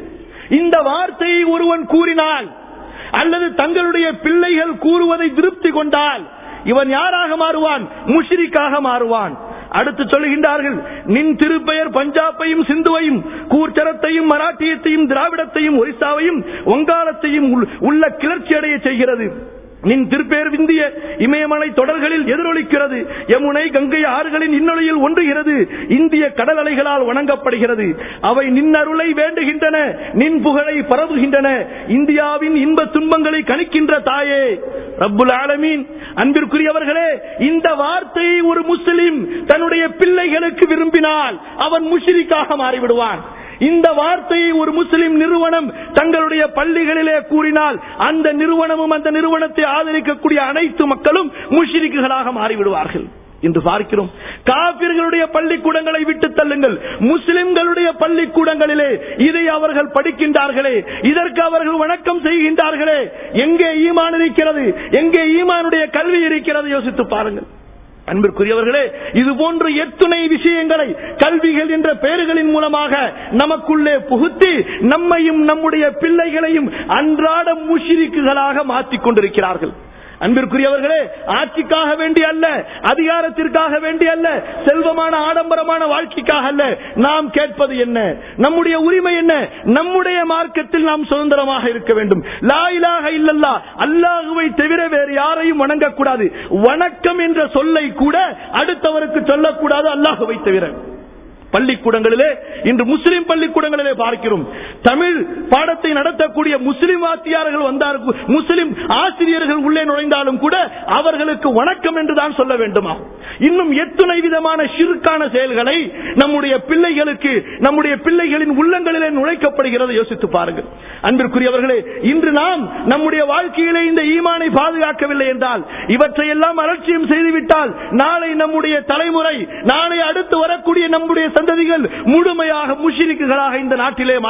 இந்த வார்த்தையை ஒருவன் கூறினால் அல்லது தங்களுடைய பிள்ளைகள் கூறுவதை திருப்தி கொண்டால் இவன் யாராக மாறுவான்? முஷ்ரிக்காக மாறுவான். அடுத்து சொல்லுகின்றார்கள், நின் திருப்பெயர் பஞ்சாபையும் சிந்துவையும் கூர்ச்சரத்தையும் மராட்டியத்தையும் திராவிடத்தையும் ஒரிசாவையும் வங்காளத்தையும் உள்ள கிளர்ச்சி அடைய செய்கிறது. நின் திருப்பேர் விந்திய இமயமலை தொடர்களில் எதிரொலிக்கிறது. யமுனை கங்கை ஆறுகளின் இன்னொலியில் ஒன்றுகிறது. இந்திய கடல் அலைகளால் வணங்கப்படுகிறது. அவை நின் அருளை வேண்டுகின்றன, நின் புகழை பரவுகின்றன. இந்தியாவின் இன்ப துன்பங்களை கணிக்கின்ற தாயே ரப்புல் ஆலமீன். அன்பிற்குரியவர்களே, இந்த வார்த்தையை ஒரு முஸ்லிம் தன்னுடைய பிள்ளைகளுக்கு விரும்பினால் அவன் முஷ்ரிக்காக மாறிவிடுவான். இந்த வார்த்தையை ஒரு முஸ்லிம் நிறுவனம் தங்களுடைய பள்ளிகளிலே கூறினால் அந்த நிறுவனமும் அந்த நிறுவனத்தை ஆதரிக்கக்கூடிய அனைத்து மக்களும் முஷ்ரிக்குகளாக மாறிவிடுவார்கள் என்று பார்க்கிறோம். காபிர்களுடைய பள்ளிக்கூடங்களை விட்டு தள்ளுங்கள், முஸ்லிம்களுடைய பள்ளிக்கூடங்களிலே இதை அவர்கள் படிக்கின்றார்களே, இதற்கு அவர்கள் வணக்கம் செய்கின்றார்களே, எங்கே ஈமான் இருக்கிறது? எங்கே ஈமானுடைய கல்வி இருக்கிறது? யோசித்து பாருங்கள். அன்பிற்குரியவர்களே, இது போன்ற எத்துணை விஷயங்களை கல்விகள் என்ற பெயர்களின் மூலமாக நமக்குள்ளே புகுத்தி நம்மையும் நம்முடைய பிள்ளைகளையும் அன்றாட முஷ்ரிக்குகளாக மாற்றிக் கொண்டிருக்கிறார்கள். அன்பிற்குரியவர்களே, ஆட்சிக்காக வேண்டி அல்ல, அதிகாரத்திற்காக வேண்டி அல்ல, செல்வமான ஆடம்பரமான வாழ்க்கைக்காக அல்ல. நாம் கேட்பது என்ன? நம்முடைய உரிமை என்ன? நம்முடைய மார்க்கத்தில் நாம் சுதந்திரமாக இருக்க வேண்டும். லா இலாஹ இல்லல்லாஹ், அல்லாஹ்வை தவிர வேறு யாரையும் வணங்கக்கூடாது. வணக்கம் என்ற சொல்லை கூட அடுத்தவருக்கு சொல்லக்கூடாது அல்லாஹ்வை தவிர. பள்ளிக்கூடங்களிலே இன்று முஸ்லிம் பள்ளிக்கூடங்களிலே பார்க்கிறோம், தமிழ் பாடத்தை நடத்தக்கூடிய முஸ்லிம் வாத்தியார்கள் வந்தார்கள், முஸ்லிம் ஆசிரியர்கள் உள்ளே நுழைந்தாலும் கூட அவர்களுக்கு வணக்கம் என்றுதான் சொல்ல வேண்டுமா? இன்னும் எத்தனை விதமான ஷிர்கான செயல்களை நம்முடைய பிள்ளைகளுக்கு, நம்முடைய பிள்ளைகளின் உள்ளங்களிலே நுழைக்கப்படுகிறது யோசித்து பாருங்கள். அன்பிற்குரியவர்களே, இன்று நாம் நம்முடைய வாழ்க்கையிலே இந்த ஈமானை பாதுகாக்கவில்லை என்றால், இவற்றையெல்லாம் அலட்சியம் செய்துவிட்டால், நாளை நம்முடைய தலைமுறை, நாளை அடுத்து வரக்கூடிய நம்முடைய சந்ததிகள் முழுமையாக முஷ்ரிக்குகளாக இந்த நாட்டிலே மாற்றப்பட்டு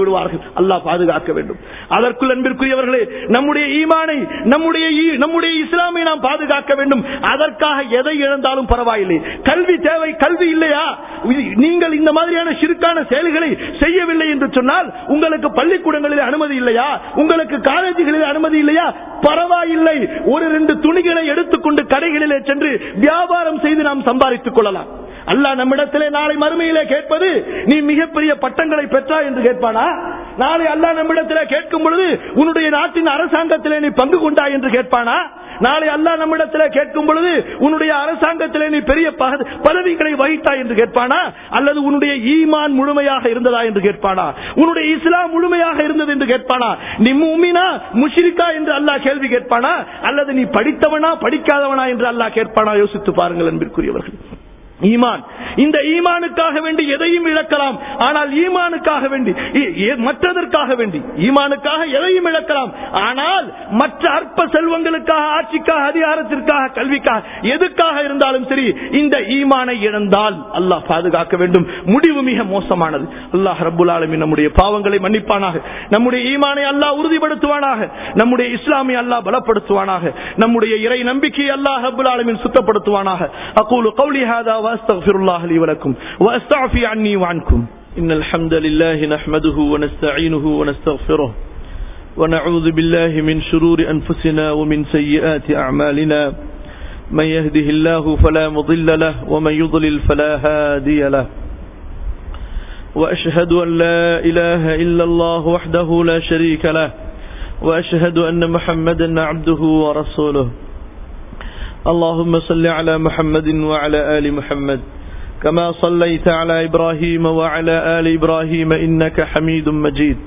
விடுவார்கள். அல்லாஹ் பாதுகாக்க வேண்டும். அதற்குள் அன்பிற்குரியவர்களே, நம்முடைய ஈமானை, நம்முடைய இஸ்லாமை நாம் பாதுகாக்க வேண்டும். அதற்காக எதை இழந்தாலும் பரவாயில்லை. கல்வி தேவை. கல்வி இல்லையா, நீங்கள் இந்த மாதிரியான சிறுக்கான செயல்களை செய்யவில்லை என்று சொன்னால் உங்களுக்கு பள்ளிக்கூடங்களில் அனுமதி இல்லையா, உங்களுக்கு காலேஜுகளில் அனுமதி இல்லையா, பரவாயில்லை. ஒரு 2 துணிகளை எடுத்துக்கொண்டு கடைகளிலே சென்று வியாபாரம் செய்து நாம் சம்பாதித்துக் கொள்ளலாம். அல்லாஹ் நம்மிடத்திலே நாளை மறுமையிலே கேட்பது, நீ மிகப்பெரிய பட்டங்களை பெற்றா என்று கேட்பானா? நாளை அல்லாஹ் நம்மிடத்திலே கேட்கும் பொழுது, உன்னுடைய நாட்டின் அரசாங்கத்திலே நீ பங்கு கொண்டா என்று கேட்பானா? நாளை அல்லாஹ் நம்மிடத்திலே கேட்கும் பொழுது, உன்னுடைய அரசாங்கத்திலே நீ பெரிய பதவிகளை வகித்தா என்று கேட்பானா? அல்லது உன்னுடைய ஈமான் முழுமையாக இருந்ததா என்று கேட்பானா? உன்னுடைய இஸ்லாம் முழுமையாக இருந்தது என்று கேட்பானா? நீ முஃமினா முஷ்ரிக்கா என்று அல்லாஹ் கேள்வி கேட்பானா? அல்லது நீ படித்தவனா படிக்காதவனா என்று அல்லாஹ் கேட்பானா? யோசித்து பாருங்கள் அன்பிற்குரியவர்கள். ஈமான், இந்த ஈமானுக்காக வேண்டி எதையும் இழக்கலாம். ஆனால் ஈமானுக்காக வேண்டி, மற்றதற்காக வேண்டி, ஈமானுக்காக எதையும் இழக்கலாம். ஆனால் மற்ற அற்ப செல்வங்களுக்காக, ஆட்சிக்காக, அதிகாரத்திற்காக, கல்விக்காக, எதுக்காக இருந்தாலும் சரி, இந்த ஈமானை இழந்தால் அல்லாஹ் பாதுகாக்க வேண்டும். முடிவு மிக மோசமானது. அல்லாஹ் ரப்புல் ஆலமீன் நம்முடைய பாவங்களை மன்னிப்பானாக. நம்முடைய ஈமானை அல்லாஹ் உறுதிப்படுத்துவானாக. நம்முடைய இஸ்லாமை அல்லாஹ் பலப்படுத்துவானாக. நம்முடைய இறை நம்பிக்கையை அல்லாஹ் ரப்புல் ஆலமீன் சுத்தப்படுத்துவானாக. அகூலு கௌலி ஹாதா واستغفر الله لي ولكم واستعفي عني وعنكم. ان الحمد لله نحمده ونستعينه ونستغفره ونعوذ بالله من شرور انفسنا ومن سيئات اعمالنا. من يهده الله فلا مضل له ومن يضلل فلا هادي له. واشهد ان لا اله الا الله وحده لا شريك له واشهد ان محمدا عبده ورسوله. اللهم صل على محمد وعلى آل محمد كما صليت على إبراهيم وعلى آل إبراهيم إنك حميد مجيد.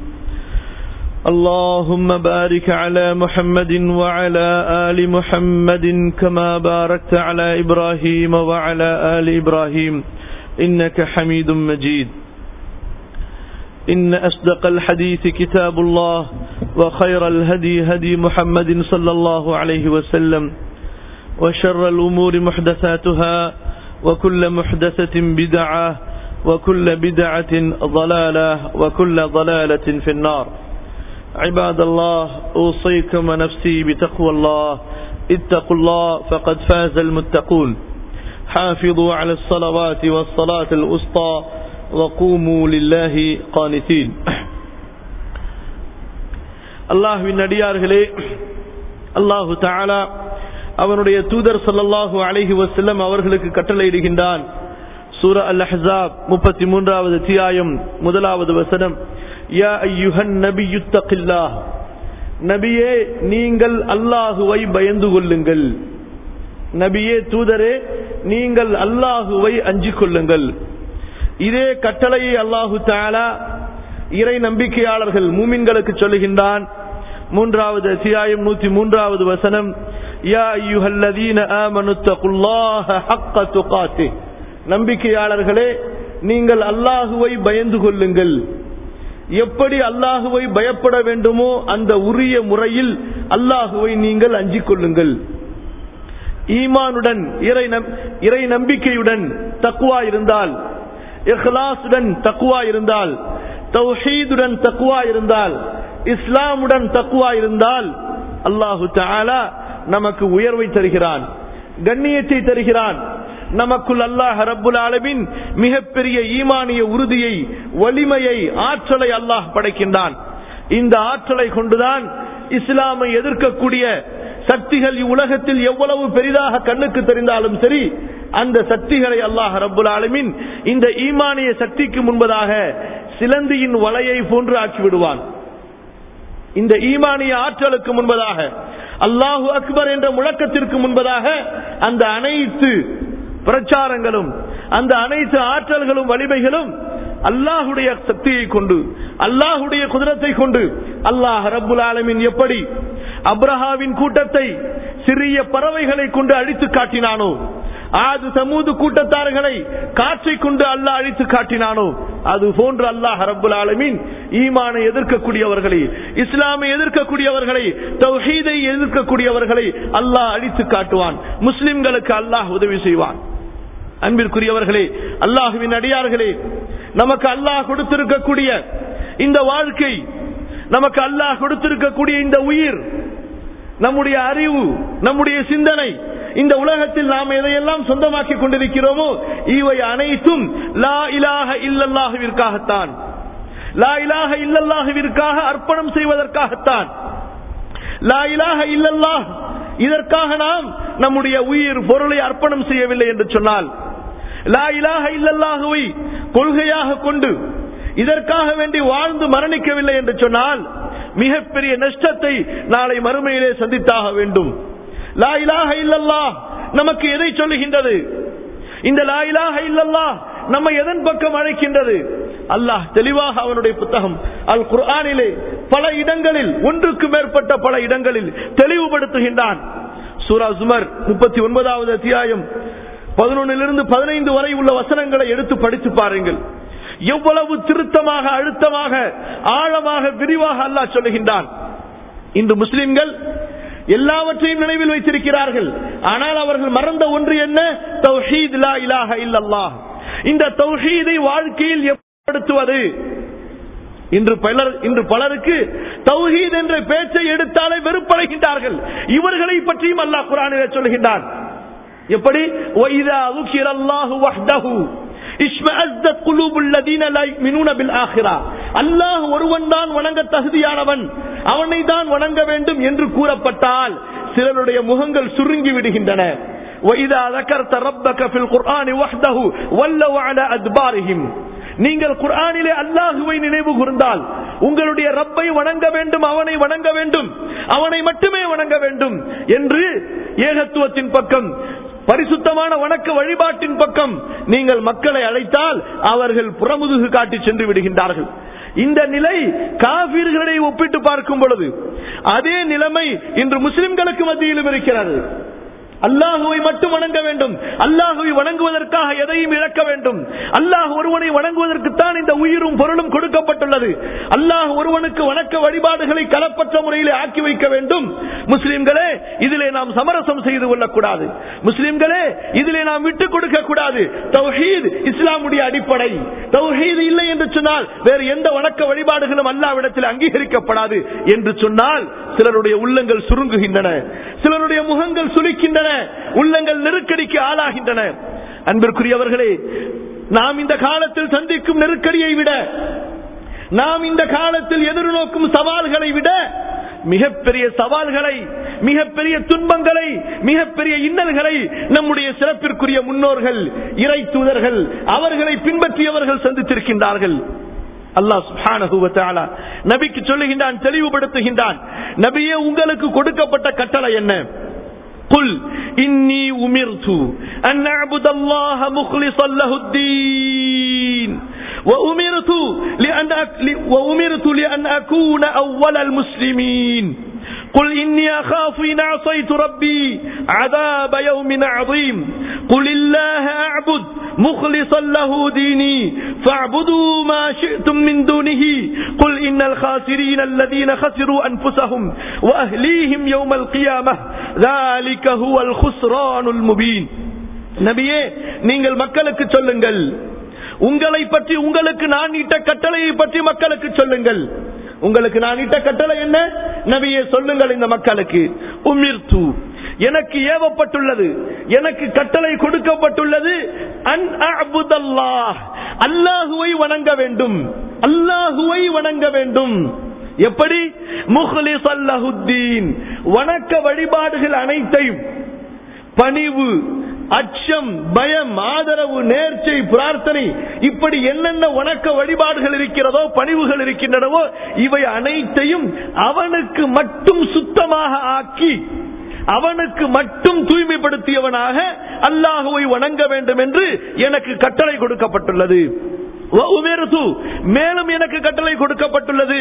اللهم بارك على محمد وعلى آل محمد كما باركت على إبراهيم وعلى آل إبراهيم إنك حميد مجيد. إن أصدق الحديث كتاب الله وخير الهدي هدي محمد صلى الله عليه وسلم وشر الأمور محدثاتها وكل محدثة بدعة وكل بدعة ضلالة وكل ضلالة في النار. عباد الله، أوصيكم ونفسي بتقوى الله. اتقوا الله فقد فاز المتقون. حافظوا على الصلوات والصلاة الوسطى وقوموا لله قانتين. الله நடிகார்களே, அல்லாஹு தஆலா அவனுடைய தூதர் ஸல்லல்லாஹு அலைஹி வஸல்லம் அவர்களுக்கு கட்டளையிடுகின்றான். சூரா அல்-அஹ்ஸாப் 33வது அத்தியாயம் 1வது வசனம், யா அய்யுஹன் நபியு தக்கில்லாஹ், நபியே நீங்கள் அல்லாஹுவை பயந்து கொள்ளுங்கள். நபியே, தூதரே, நீங்கள் அல்லாஹுவை அஞ்சிக் கொள்ளுங்கள். இதே கட்டளையை அல்லாஹு தஆலா இறை நம்பிக்கையாளர்கள் மூமின்களுக்கு சொல்லுகின்றான். 3வது அத்தியாயம் 103வது வசனம், யா அய்யுஹல்லதீன ஆமனு தகுல்லாஹ ஹக்க துகாத்திஹ், நம்பிக்கையாளர்களே நீங்கள் அல்லாஹுவை பயந்து கொள்ளுங்கள். எப்படி அல்லாஹுவை பயப்பட வேண்டுமோ அந்த உரிய முறையில் அல்லாஹுவை நீங்கள் அஞ்சிக் கொள்ளுங்கள். ஈமானுடன், இறை நம்பிக்கையுடன் தக்வா இருந்தால், இஹ்லாஸுடன் தக்வா இருந்தால், தௌஹீதுடன் தக்வா இருந்தால், இஸ்லாமுடன் தக்வா இருந்தால், அல்லாஹு தஆலா நமக்கு உயர்வை தருகிறான், கண்ணியத்தை தருகிறான். நமக்குள் அல்லாஹ் ரப்புல் ஆலமீன் மிகப்பெரிய ஈமானிய உறுதியை, வலிமையை, ஆற்றலை அல்லாஹ் படைக்கின்றான். இந்த ஆற்றலை கொண்டுதான் இஸ்லாமை எதிர்க்கக்கூடிய சக்திகள் இவ்வுலகத்தில் எவ்வளவு பெரிதாக கண்ணுக்கு தெரிந்தாலும் சரி, அந்த சக்திகளை அல்லாஹ் ரப்புல் ஆலமீன் இந்த ஈமானிய சக்திக்கு முன்பதாக சிலந்தியின் வலையை போன்று ஆக்கிவிடுவான். இந்த ஈமானிய ஆற்றலுக்கு முன்பதாக, அல்லாஹு அக்பர் என்ற முழக்கத்திற்கு முன்பதாக, அந்த அனைத்து பிரச்சாரங்களும், அந்த அனைத்து ஆற்றல்களும், வலிமைகளும் அல்லாஹுடைய சக்தியை கொண்டு, அல்லாஹுடைய குதிரத்தை கொண்டு, அல்லாஹ் ரப்புல் ஆலமீன் எப்படி அப்ரஹாவின் கூட்டத்தை சிறிய பறவைகளை கொண்டு அழித்து காட்டினானோ, ஆது சமூது கூட்டத்தார்களை காற்றை கொண்டு அல்லாஹ் அழித்து காட்டினானோ, அது போன்று அல்லாஹ் ரப்புல் ஆலமீன் ஈமானை எதிர்க்கக்கூடியவர்களை, இஸ்லாமை எதிர்க்கக்கூடியவர்களை, தௌஹீதை எதிர்க்கக்கூடியவர்களை அல்லாஹ் அழித்து காட்டுவான். முஸ்லிம்களுக்கு அல்லாஹ் உதவி செய்வான். அன்பிற்குரியவர்களே, அல்லாஹுவின் அடியார்களே, நமக்கு அல்லாஹ் கொடுத்திருக்கக்கூடிய இந்த வாழ்க்கை, நமக்கு அல்லாஹ் கொடுத்திருக்கக்கூடிய இந்த உயிர், நம்முடைய அறிவு, நம்முடைய சிந்தனை, இந்த உலகத்தில் நாம் எதையெல்லாம் சொந்தமாக்கி கொண்டிருக்கிறோமோ இவை அனைத்தும் லா இலாஹ இல்லல்லாஹுவிற்காகத்தான், லா இலாஹ இல்லல்லாஹுவிற்காக அர்ப்பணம் செய்வதற்காகத்தான். லா இலாஹ இல்லல்லாஹ், இதற்காக நாம் நம்முடைய உயிர் பொருளை அர்ப்பணம் செய்யவில்லை என்று சொன்னால், லா இலாஹ இல்லல்லாஹுவை கொள்கையாக கொண்டு இதற்காக வேண்டி வாழ்ந்து மரணிக்கவில்லை என்று சொன்னால் மிகப்பெரிய நஷ்டத்தை நாளை மறுமையிலே சந்தித்தாக வேண்டும். லா இலாஹ இல்லல்லாஹ் நமக்கு எதை சொல்லுகின்றது? இந்த லா இலாஹ இல்லல்லாஹ் நம்மை எதன் பக்கம் அழைக்கின்றது? அல்லாஹ் தெளிவாக அவனுடைய புத்தகம் அல் குர்ஆனிலே பல இடங்களில், ஒன்றுக்கு மேற்பட்ட பல இடங்களில் தெளிவுபடுத்துகின்றான். சூரா ஜுமர் 39வது அத்தியாயம் 11 to 15 வரை உள்ள வசனங்களை எடுத்து படித்து பாருங்கள். எவ்வளவு திருத்தமாக, அழுத்தமாக, ஆழமாக, விரிவாக அல்லாஹ் சொல்லுகின்றான். இன்று முஸ்லிம்கள் எல்லாவற்றையும் நினைவில் வைத்திருக்கிறார்கள். ஆனால் அவர்கள் மறந்த ஒன்று என்ன? தௌஹீத், லா இலாஹ இல்லல்லாஹ். இந்த தௌஹீதை வாழ்க்கையில் ஏற்படுத்துவது. இன்று பலருக்கு தௌஹீத் என்ற பேச்சை எடுத்தாலே வெறுப்படைகின்றார்கள். இவர்களை பற்றியும் அல்லாஹ் குர்ஆனிலே சொல்லுகின்றான். எப்படி? வஇதா ذُكِرَ வஹ்தஹு இஸ்மஅஸ்ஸத் குலூபுல் லதீன லா யுமினூன பில் ஆখিরা. அல்லாஹ் ஒருவன் தான் வணங்க தகுதியானவன், அவனை தான் வணங்க வேண்டும் என்று கூறப்பட்டால் சிலருடைய முகங்கள் சுருங்கி விடுகின்றன. وَإِذَا ذَكَرْتَ رَبَّكَ فِي الْقُرْآنِ وَحْدَهُ وَلَّوْا عَلَى أَدْبَارِهِمْ. நீங்கள் குர்ஆனிலே அல்லாஹ்வை நினைவு கூர்ந்தால், உங்களுடைய ரப்பை வணங்க வேண்டும், அவனை வணங்க வேண்டும், அவனை மட்டுமே வணங்க வேண்டும் என்று ஏகத்துவத்தின் பக்கம், பரிசுத்தமான வணக்க வழிபாட்டின் பக்கம் நீங்கள் மக்களை அழைத்தால் அவர்கள் புறமுதுகு காட்டி சென்று விடுகின்றார்கள். இந்த நிலை காஃபிர்களை ஒப்பிட்டு பார்க்கும் பொழுது அதே நிலைமை இன்று முஸ்லிம்களுக்கு மத்தியிலும் இருக்கிறது. அல்லாஹுவை மட்டும் வணங்க வேண்டும், அல்லாஹுவை வணங்குவதற்காக எதையும் இழக்க வேண்டும். அல்லாஹ் ஒருவனை வணங்குவதற்குத்தான் இந்த உயிரும் பொருளும் கொடுக்கப்பட்டுள்ளது. அல்லாஹ் ஒருவனுக்கு வணக்க வழிபாடுகளை களப்பற்ற முறையில் ஆக்கி வைக்க வேண்டும். முஸ்லிம்களே, இதிலே நாம் சமரசம் செய்து கொள்ளக்கூடாது. முஸ்லிம்களே, இதிலே நாம் விட்டுக் கொடுக்க கூடாது. தௌஹீத் இஸ்லாமுடைய அடிப்படை. தௌஹீத் இல்லை என்று சொன்னால் வேறு எந்த வணக்க வழிபாடுகளும் அல்லாஹ்விடத்தில் அங்கீகரிக்கப்படாது என்று சொன்னால் சிலருடைய உள்ளங்கள் சுருங்குகின்றன, சிலருடைய முகங்கள் சுளிக்கின்றன, உள்ளங்கள் நெருக்கடிக்கு ஆளாகின்றன. அன்பிற்குரியவர்களே, நாம் இந்த காலத்தில் சந்திக்கும் நெருக்கடியை விட, நாம் இந்த காலத்தில் எதிர்நோக்கும் சவால்களை விட மிகப்பெரிய சவால்களை, மிகப்பெரிய துன்பங்களை, மிகப்பெரிய இன்னல்களை நம்முடைய சிறப்பிற்குரிய முன்னோர்கள், இறை தூதர்கள், அவர்களை பின்பற்றியவர்கள் சந்தித்திருக்கின்றார்கள். அல்லாஹ் சுப்ஹானஹு வ தஆலா நபிக்கு சொல்லுகின்றான், தெளிவுபடுத்துகின்றான். நபியே, உங்களுக்கு கொடுக்கப்பட்ட கட்டளை என்ன? குல் இன்னி உமிர்து அன் அஅ்புதல்லாஹ முக்லிஸன் லஹுத்தீன் وأمرت لأن أكون أول المسلمين قل إني أخاف إن عصيت ربي عذاب يوم عظيم قل الله أعبد مخلصا له ديني فاعبدوا ما شئتم من دونه قل إن الخاسرين الذين خسروا أنفسهم وأهليهم يوم القيامة ذلك هو الخسران المبين. நபியே, நீங்கள் மக்களுக்கு சொல்லுங்கள், உங்களை பற்றி, உங்களுக்கு நான் இட்ட கட்டளையை பற்றி மக்களுக்கு சொல்லுங்கள். உங்களுக்கு நான் இட்ட கட்டளை என்ன? நபியே, சொல்லுங்கள் இந்த மக்களுக்கு. உமிர்து, எனக்கு ஏவப்பட்டுள்ளது, எனக்கு கட்டளை கொடுக்கப்பட்டுள்ளது, அன் அஅ்புதல்லாஹ், அல்லாஹுவை வணங்க வேண்டும், அல்லாஹுவை வணங்க வேண்டும். எப்படி? முக்லிஸன் லஹுத்தீன், வணக்க வழிபாடுகள் அனைத்தையும், பணிவு, அச்சம், பயம், ஆதரவு, நேர்ச்சை, பிரார்த்தனை, இப்படி என்னென்ன வணக்க வழிபாடுகள் இருக்கிறதோ, பணிவுகள் இருக்கின்றனவோ, இவை அனைத்தையும் அவனுக்கு மட்டும் சுத்தமாக ஆக்கி, அவனுக்கு மட்டும் தூய்மைப்படுத்தியவனாக அல்லாஹுவை வணங்க வேண்டும் என்று எனக்கு கட்டளை கொடுக்கப்பட்டுள்ளது. மேலும் எனக்கு கட்டளை கொடுக்கப்பட்டுள்ளது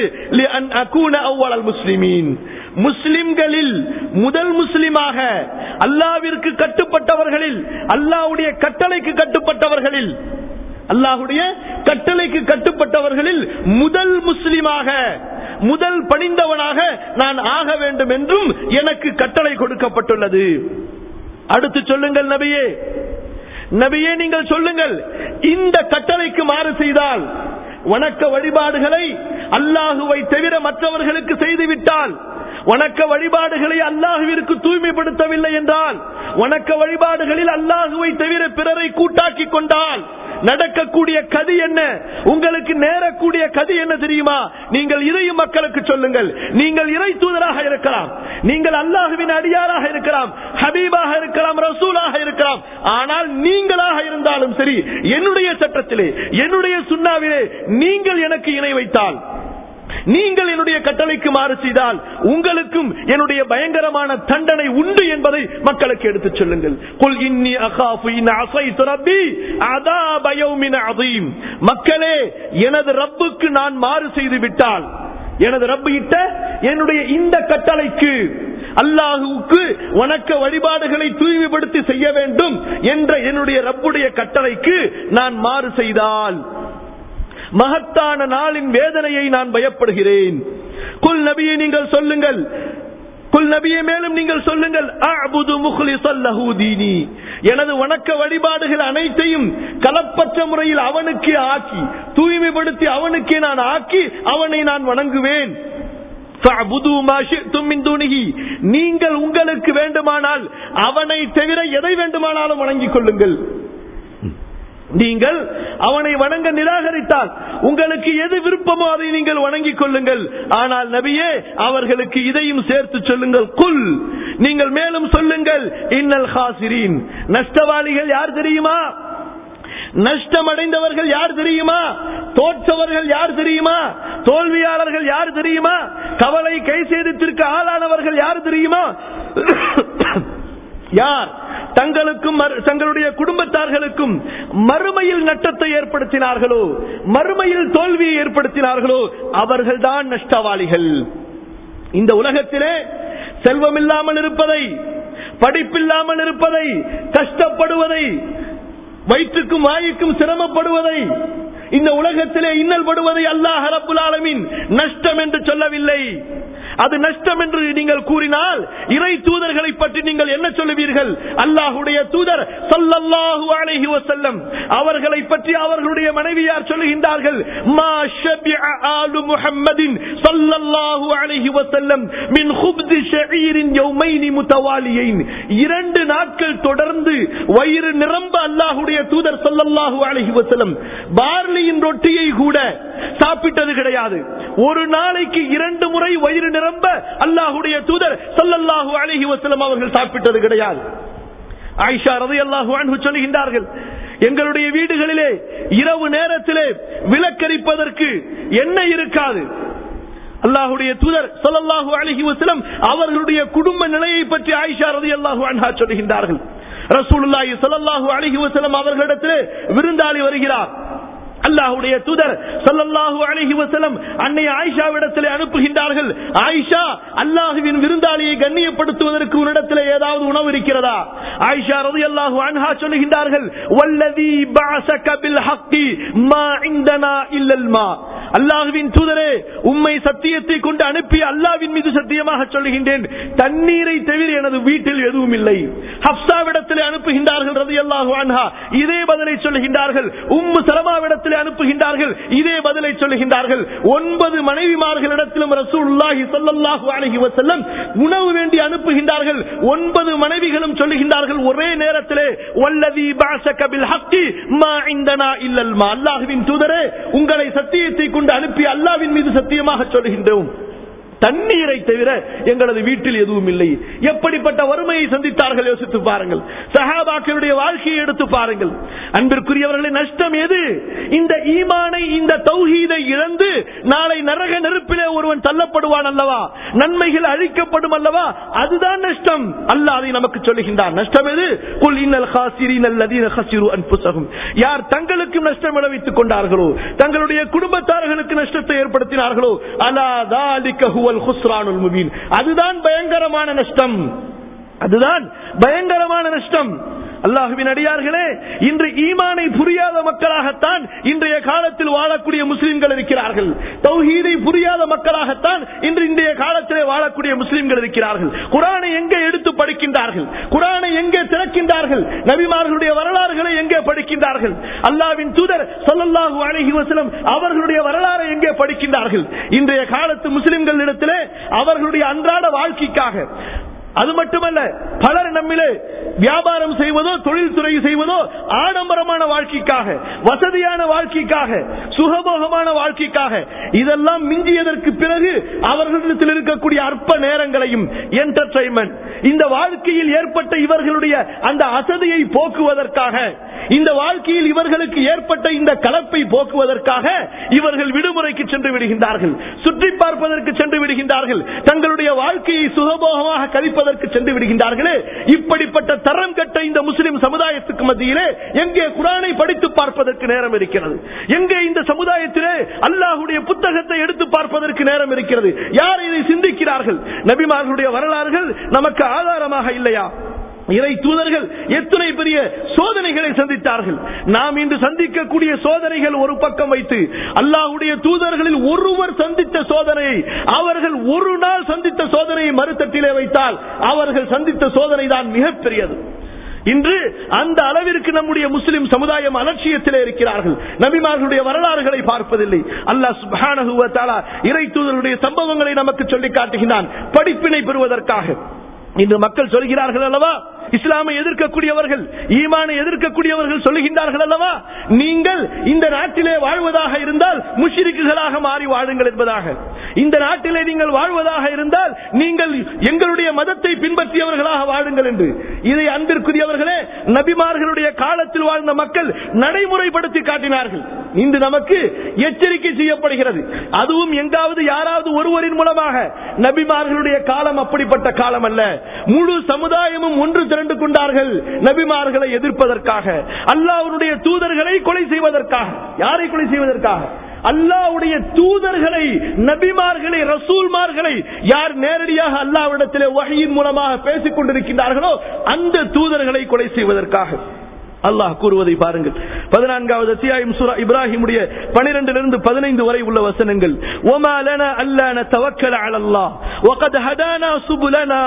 முஸ்லிம்களில் முதல் முஸ்லிமாக, அல்லாஹ்விற்கு கட்டுப்பட்டவர்களில், அல்லாஹ்வுடைய கட்டளைக்கு கட்டுப்பட்டவர்களில், அல்லாஹ்வுடைய கட்டளைக்கு கட்டுப்பட்டவர்களில் முதல் முஸ்லிமாக, முதல் பணிந்தவனாக நான் ஆக வேண்டும் என்றும் எனக்கு கட்டளை கொடுக்கப்பட்டுள்ளது. அடுத்து சொல்லுங்கள் நபியே, நபியே நீங்கள் சொல்லுங்கள், இந்த கட்டளைக்கு மாறு செய்தால், வணக்க வழிபாடுகளை அல்லாஹுவை தவிர மற்றவர்களுக்கு செய்துவிட்டால், வணக்க வழிபாடுகளை அல்லாஹுவிற்கு தூய்மைப்படுத்தவில்லை என்றால், வணக்க வழிபாடுகளில் அல்லாஹுவை தவிர பிறரை கூட்டாக்கி கொண்டால் நடக்கக்கூடிய கதி என்ன? உங்களுக்கு நேரக்கூடிய கதி என்ன தெரியுமா? நீங்கள் இதையும் மக்களுக்கு சொல்லுங்கள். நீங்கள் இறை தூதராக இருக்கலாம், நீங்கள் அல்லாஹுவின் அடியாராக இருக்கலாம், ஹபீபாக இருக்கலாம், ரசூலாக இருக்கலாம். ஆனால் நீங்களாக இருந்தாலும் சரி, என்னுடைய சட்டத்திலே, என்னுடைய சுன்னாவிலே நீங்கள் எனக்கு இணை வைத்தால், நீங்கள் என்னுடைய கட்டளைக்கு மாறு செய்தால் உங்களுக்கும் என்னுடைய பயங்கரமான தண்டனை உண்டு என்பதை மக்களுக்கு எடுத்துச் சொல்லுங்கள். குல் இன்னி அகாஃபு இன் அஸைது ரப்பி அஸாப யௌமின் அதீம். மக்களே, எனது ரப்புக்கு நான் மாறு செய்து விட்டால், எனது ரப்பு இட்ட என்னுடைய இந்த கட்டளைக்கு, அல்லாஹுவுக்கு வணக்க வழிபாடுகளை தூய்மைப்படுத்தி செய்ய வேண்டும் என்ற என்னுடைய ரப்புடைய கட்டளைக்கு நான் மாறு செய்தால் மகத்தான நாளின் வேதனையை நான் பயப்படுகிறேன். குல் நபியே நீங்கள் சொல்லுங்கள், குல் நபியே மேலும் நீங்கள் சொல்லுங்கள், அஅ்புது முக்லிஸல் லஹு தீனி. எனது வணக்க வழிபாடுகள் அனைத்தையும் கலப்பற்ற முறையில் அவனுக்கே ஆக்கி, தூய்மைப்படுத்தி அவனுக்கே நான் ஆக்கி அவனை நான் வணங்குவேன். நீங்கள் உங்களுக்கு வேண்டுமானால் அவனை தவிர எதை வேண்டுமானாலும் வணங்கிக் கொள்ளுங்கள். நீங்கள் அவனை வணங்க நிராகரித்தால் உங்களுக்கு எது விருப்பமோ அதை நீங்கள் வணங்கிக் கொள்ளுங்கள். ஆனால் நபியே, அவர்களுக்கு இதையும் சேர்த்து சொல்லுங்கள். குல், நீங்கள் மேலும் சொல்லுங்கள், இன்னல் காசிரீன், நஷ்டவாளிகள் யார் தெரியுமா? நஷ்டமடைந்தவர்கள் யார் தெரியுமா? தோற்றவர்கள் யார் தெரியுமா? தோல்வியாளர்கள் யார் தெரியுமா? கவலை கை சேதத்திற்கு ஆளானவர்கள் யார் தெரியுமா? யார் தங்களுக்கும் தங்களுடைய குடும்பத்தார்களுக்கும் மறுமையில் நட்டத்தை ஏற்படுத்தினார்களோ, மறுமையில் தோல்வியை ஏற்படுத்தினார்களோ, அவர்கள்தான் நஷ்டவாளிகள். இந்த உலகத்திலே செல்வம் இல்லாமல் இருப்பதை, படிப்பில்லாமல் இருப்பதை, கஷ்டப்படுவதை, வயிற்றுக்கும் வாய்க்கும் சிரமப்படுவதை, இந்த உலகத்திலே இன்னல் படுவதை அல்லாஹ் ரப்புல் ஆலமீன் நஷ்டம் என்று சொல்லவில்லை. அது நஷ்டம் என்று நீங்கள் கூறினால் இறை தூதர்களை பற்றி நீங்கள் என்ன சொல்லுவீர்கள்? அல்லாஹ்வுடைய தூதர் ஸல்லல்லாஹு அலைஹி வஸல்லம் அவர்களை பற்றி அவர்களுடைய மனைவியார் சொல்லுகின்றார்கள், மா ஷபிஅ ஆலு முஹம்மதின் ஸல்லல்லாஹு அலைஹி வஸல்லம் மின் குப்தி ஷஈரின் யௌமைன் முத்தவாலியைன். 2 நாட்கள் தொடர்ந்து வயிறு நிரம்ப அல்லாஹ்வுடைய தூதர் ஸல்லல்லாஹு அலைஹி வஸல்லம் பார்லியின் ரொட்டியை கூட சாப்பிட்டது கிடையாது. ஒரு நாளைக்கு 2 முறை வயிறு நிரம்ப அல்லாஹ்வுடைய தூதர் ஸல்லல்லாஹு அலைஹி வஸல்லம் அவர்கள் சாப்பிட்டது கிடையாது. ஆயிஷா ரலியல்லாஹு அன்ஹா சொல்லுகின்றார்கள், எங்களுடைய வீடுகளிலே இரவு நேரத்திலே விளக்கரிப்பதற்கு எண்ணெய் இருக்காது. அல்லாஹ்வுடைய தூதர் ஸல்லல்லாஹு அலைஹி வஸல்லம் அவர்களுடைய குடும்ப நிலையை பற்றி ஆயிஷா ரலியல்லாஹு அன்ஹா சொல்லுகின்றார்கள். ரசூலுல்லாஹி ஸல்லல்லாஹு அலைஹி வஸல்லம் அவர்களிடத்திலே விருந்தாளி வருகிறார். அல்லாஹ்வுடைய தூதர் ஸல்லல்லாஹு அலைஹி வஸல்லம் அன்னை ஆயிஷாவிடத்திலே அனுப்புகின்றார்கள், ஆயிஷா, அல்லாஹ்வின் விருந்தாளியை கண்ணியப்படுத்துவதற்கு உன்னிடத்திலே ஏதாவது உணவு இருக்கிறதா? ஆயிஷா ரலியல்லாஹு அன்ஹா சொல்லுகின்றார்கள், வல்லதி பஅஸக பில் ஹக்கி மா இந்தனா இல்லல் மா. அல்லாஹ்வின் தூதரே, உம்மை சத்தியத்தை கொண்டு அனுப்பி அல்லாஹ்வின் மீது சத்தியமாக சொல்லுகின்றேன், தண்ணீரை தவிர எனது வீட்டில் எதுவும் இல்லை. ஹப்ஸாவிடத்திலே அனுப்புகின்றார்கள் ரலியல்லாஹு அன்ஹா, இதே பதிலை சொல்லுகின்றார்கள். உம்மு சலமாவிடத்திலே அனுப்புகின்றார்கள், இதே பதிலை சொல்லுகின்றார்கள். 9 மனைவிமார்களிடத்திலும் ரசூலுல்லாஹி ஸல்லல்லாஹு அலைஹி வஸல்லம் உணவு வேண்டி அனுப்புகின்றார்கள். 9 மனைவிகளும் சொல்லுகின்றார்கள் ஒரே நேரத்திலே, வல்லதி பஅஸக பில் ஹக்கி மா இந்தனா இல்லல் மா. அல்லாஹ்வின் தூதரே, உங்களை சத்தியத்தை கொண்டு அனுப்பி அல்லாஹ்வின் மீது சத்தியமாக சொல்லுகின்றோம், தண்ணீரை தவிர எங்களது வீட்டில் எதுவும் இல்லை. எப்படிப்பட்ட வறுமையை சந்தித்தார்கள் யோசித்து பாருங்கள். சஹாபாக்களுடைய வாழ்க்கையை எடுத்து பாருங்கள். அன்பிற்குரியவர்களே, நஷ்டம் எது? இந்த ஈமானை, இந்த தௌஹீதை இழந்து நாளை நரக நெருப்பிலே ஒருவன் தள்ளப்படுவான் அல்லவா, நன்மைகள் அழிக்கப்படும் அல்லவா, அதுதான் நஷ்டம். அல்லாஹ் அதை நமக்கு சொல்லுகின்றார். நஷ்டம் எது? குல் இன்னல் காசிரீன அல்லதீன கஸிரு அன்ஃபுஸஹும். யார் தங்களுக்கு நஷ்டம் விளைவித்துக் கொண்டார்களோ, தங்களுடைய குடும்பத்தார்களுக்கு நஷ்டத்தை ஏற்படுத்தினார்களோ, அலா தாலிக அதுதான் பயங்கரமான நஷ்டம். அதுதான் பயங்கரமான நஷ்டம். அல்லாஹ்வின் அடியார்களே, இன்று ஈமானை புரியாத மக்களாகத்தான் இன்றைய காலத்தில் வாழக்கூடிய முஸ்லிம்கள் இருக்கிறார்கள். தௌஹீதை புரியாத மக்களாகத்தான் இன்று இன்றைய காலத்திலே வாழக்கூடிய முஸ்லிம்கள் இருக்கிறார்கள். குர்ஆனை எங்கே எடுத்து படிக்கின்றார்கள்? குர்ஆனை எங்கே திறக்கின்றார்கள்? நபிமார்களுடைய வரலாறுகளை எங்கே படிக்கின்றார்கள்? அல்லாஹ்வின் தூதர் ஸல்லல்லாஹு அலைஹி வஸல்லம் அவர்களுடைய வரலாறை எங்கே படிக்கின்றார்கள்? இன்றைய காலத்து முஸ்லிம்களிடத்திலே அவர்களுடைய அன்றாட வாழ்க்கைக்காக, அது மட்டுமல்ல, பலர் நம்மிலே வியாபாரம் செய்வதோ தொழில்துறை செய்வதோ ஆடம்பரமான வாழ்க்கைக்காக, வசதியான வாழ்க்கைக்காக, சுகபோகமான வாழ்க்கைக்காக, இதெல்லாம் மிஞ்சியதற்கு பிறகு அவர்களிடத்தில் இருக்கக்கூடிய அற்ப நேரங்களையும் என்டர்டைன்மெண்ட், இந்த வாழ்க்கையில் ஏற்பட்ட இவர்களுடைய அந்த அசதியை போக்குவதற்காக, இந்த வாழ்க்கையில் இவர்களுக்கு ஏற்பட்ட இந்த கலப்பை போக்குவதற்காக இவர்கள் விடுமுறைக்கு சென்று விடுகின்றார்கள், சுற்றி பார்ப்பதற்கு சென்று விடுகின்றார்கள், தங்களுடைய வாழ்க்கையை சுகபோகமாக கழிப்பதற்கு சென்று விடுகின்றார்களே. இப்படிப்பட்ட தரம் கட்ட இந்த முஸ்லிம் சமுதாயத்துக்கு மத்தியிலே எங்கே குர்ஆனை படித்து பார்ப்பதற்கு நேரம் இருக்கிறது? எங்கே இந்த சமுதாயத்திலே அல்லாஹ்வுடைய புத்தகத்தை எடுத்து பார்ப்பதற்கு நேரம் இருக்கிறது? யார் இதை சிந்திக்கிறார்கள்? நபிமார்களுடைய வரலாறுகள் நமக்கு ஆதாரமாக இல்லையா? இறை தூதர்கள் எத்தனை பெரிய சோதனைகளை சந்தித்தார்கள். நாம் இன்று சந்திக்கக்கூடிய சோதனைகள் ஒரு பக்கம் வைத்து, அல்லாஹ்வுடைய தூதர்களில் ஒருவர் சந்தித்த சோதனையை, அவர்கள் ஒரு நாள் சந்தித்த சோதனையை மறுத்தட்டிலே வைத்தால் அவர்கள் சந்தித்த சோதனை தான் மிகப்பெரியது. இன்று அந்த அளவிற்கு நம்முடைய முஸ்லிம் சமுதாயம் அலட்சியத்திலே இருக்கிறார்கள். நபிமார்களுடைய வரலாறுகளை பார்ப்பதில்லை. அல்லாஹ் சுப்ஹானஹு வ தஆலா இறை தூதருடைய சம்பவங்களை நமக்கு சொல்லி காட்டுகிறான், படிப்பினை பெறுவதற்காக. இன்று மக்கள் சொல்கிறார்கள் அல்லவா, இஸ்லாமை எதிர்க்கக்கூடியவர்கள், ஈமானை எதிர்க்கக்கூடியவர்கள் சொல்லுகின்றார்கள் அல்லவா, நீங்கள் இந்த நாட்டிலே வாழ்வதாக இருந்தால் முஷ்ரிக்குகளாக மாறி வாழுங்கள் என்பதாக. இந்த நாட்டிலே நீங்கள் வாழ்வதாக இருந்தால் நீங்கள் எங்களுடைய மதத்தை பின்பற்றியவர்களாக வாழுங்கள் என்று. இதை அன்பிற்குரியவர்களே, நபிமார்களுடைய காலத்தில் வாழ்ந்த மக்கள் நடைமுறைப்படுத்தி காட்டினார்கள். இன்று நமக்கு எச்சரிக்கை செய்யப்படுகிறது. அதுவும் எங்காவது யாராவது ஒருவரின் மூலமாக. நபிமார்களுடைய காலம் அப்படிப்பட்ட காலம் அல்ல. முழு சமுதாயமும் ஒன்று திரண்டு கொண்டார்கள் நபிமார்களை எதிர்ப்பதற்காக, அல்லாஹ்வுடைய தூதர்களை கொலை செய்வதற்காக. யாரை கொலை செய்வதற்காக? அல்லாஹ்வுடைய தூதர்களை, நபிமார்களை, ரசூல்மார்களை யார் நேரடியாக அல்லாஹ்விடத்திலே வஹீயின் மூலமாக பேசிக் கொண்டிருக்கின்றார்களோ அந்த தூதர்களை கொலை செய்வதற்காக. அல்லாஹ் கூறுவதை பாருங்கள். 14வது அத்தியாயம் சூரா இப்ராஹிமுடைய 12 15 வரை உள்ள வசனங்கள். வமா லனா அல்லா நதவக்கல அலல்லாஹ் வகத் ஹதானா சுபுலனா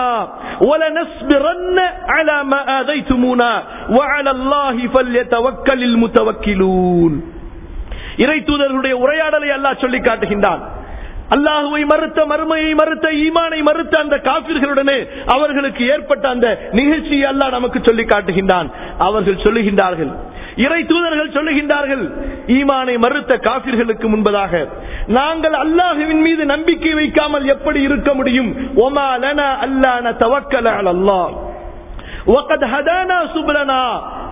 வலனஸ்பிரன்ன அலா மா ஆதைதுமுனா வஅலல்லாஹி ஃபல்யதவக்கலில் முதவக்கிலூன். இறை தூதர்களுடைய உரையாடலை அல்லாஹ் சொல்லி காட்டுகின்றான். அல்லாஹுவை மறுத்த, மறுமையை மறுத்த, ஈமானை மறுத்த அந்த காபிர்களுடனே அவர்களுக்கு ஏற்பட்ட அந்த நிகழ்ச்சியை அல்லாஹ் நமக்கு சொல்லி காட்டுகின்றான். அவர்கள் சொல்லுகின்றார்கள், இறை தூதர்கள் சொல்லுகின்றார்கள், ஈமானை மறுத்த காபிர்களுக்கு முன்பதாக நாங்கள் அல்லாஹ்வின் மீது நம்பிக்கை வைக்காமல் எப்படி இருக்க முடியும்? ஒமா லனா அல்லா நதவக்கல அலல்லாஹ் வகத் ஹதானா சுபலனா.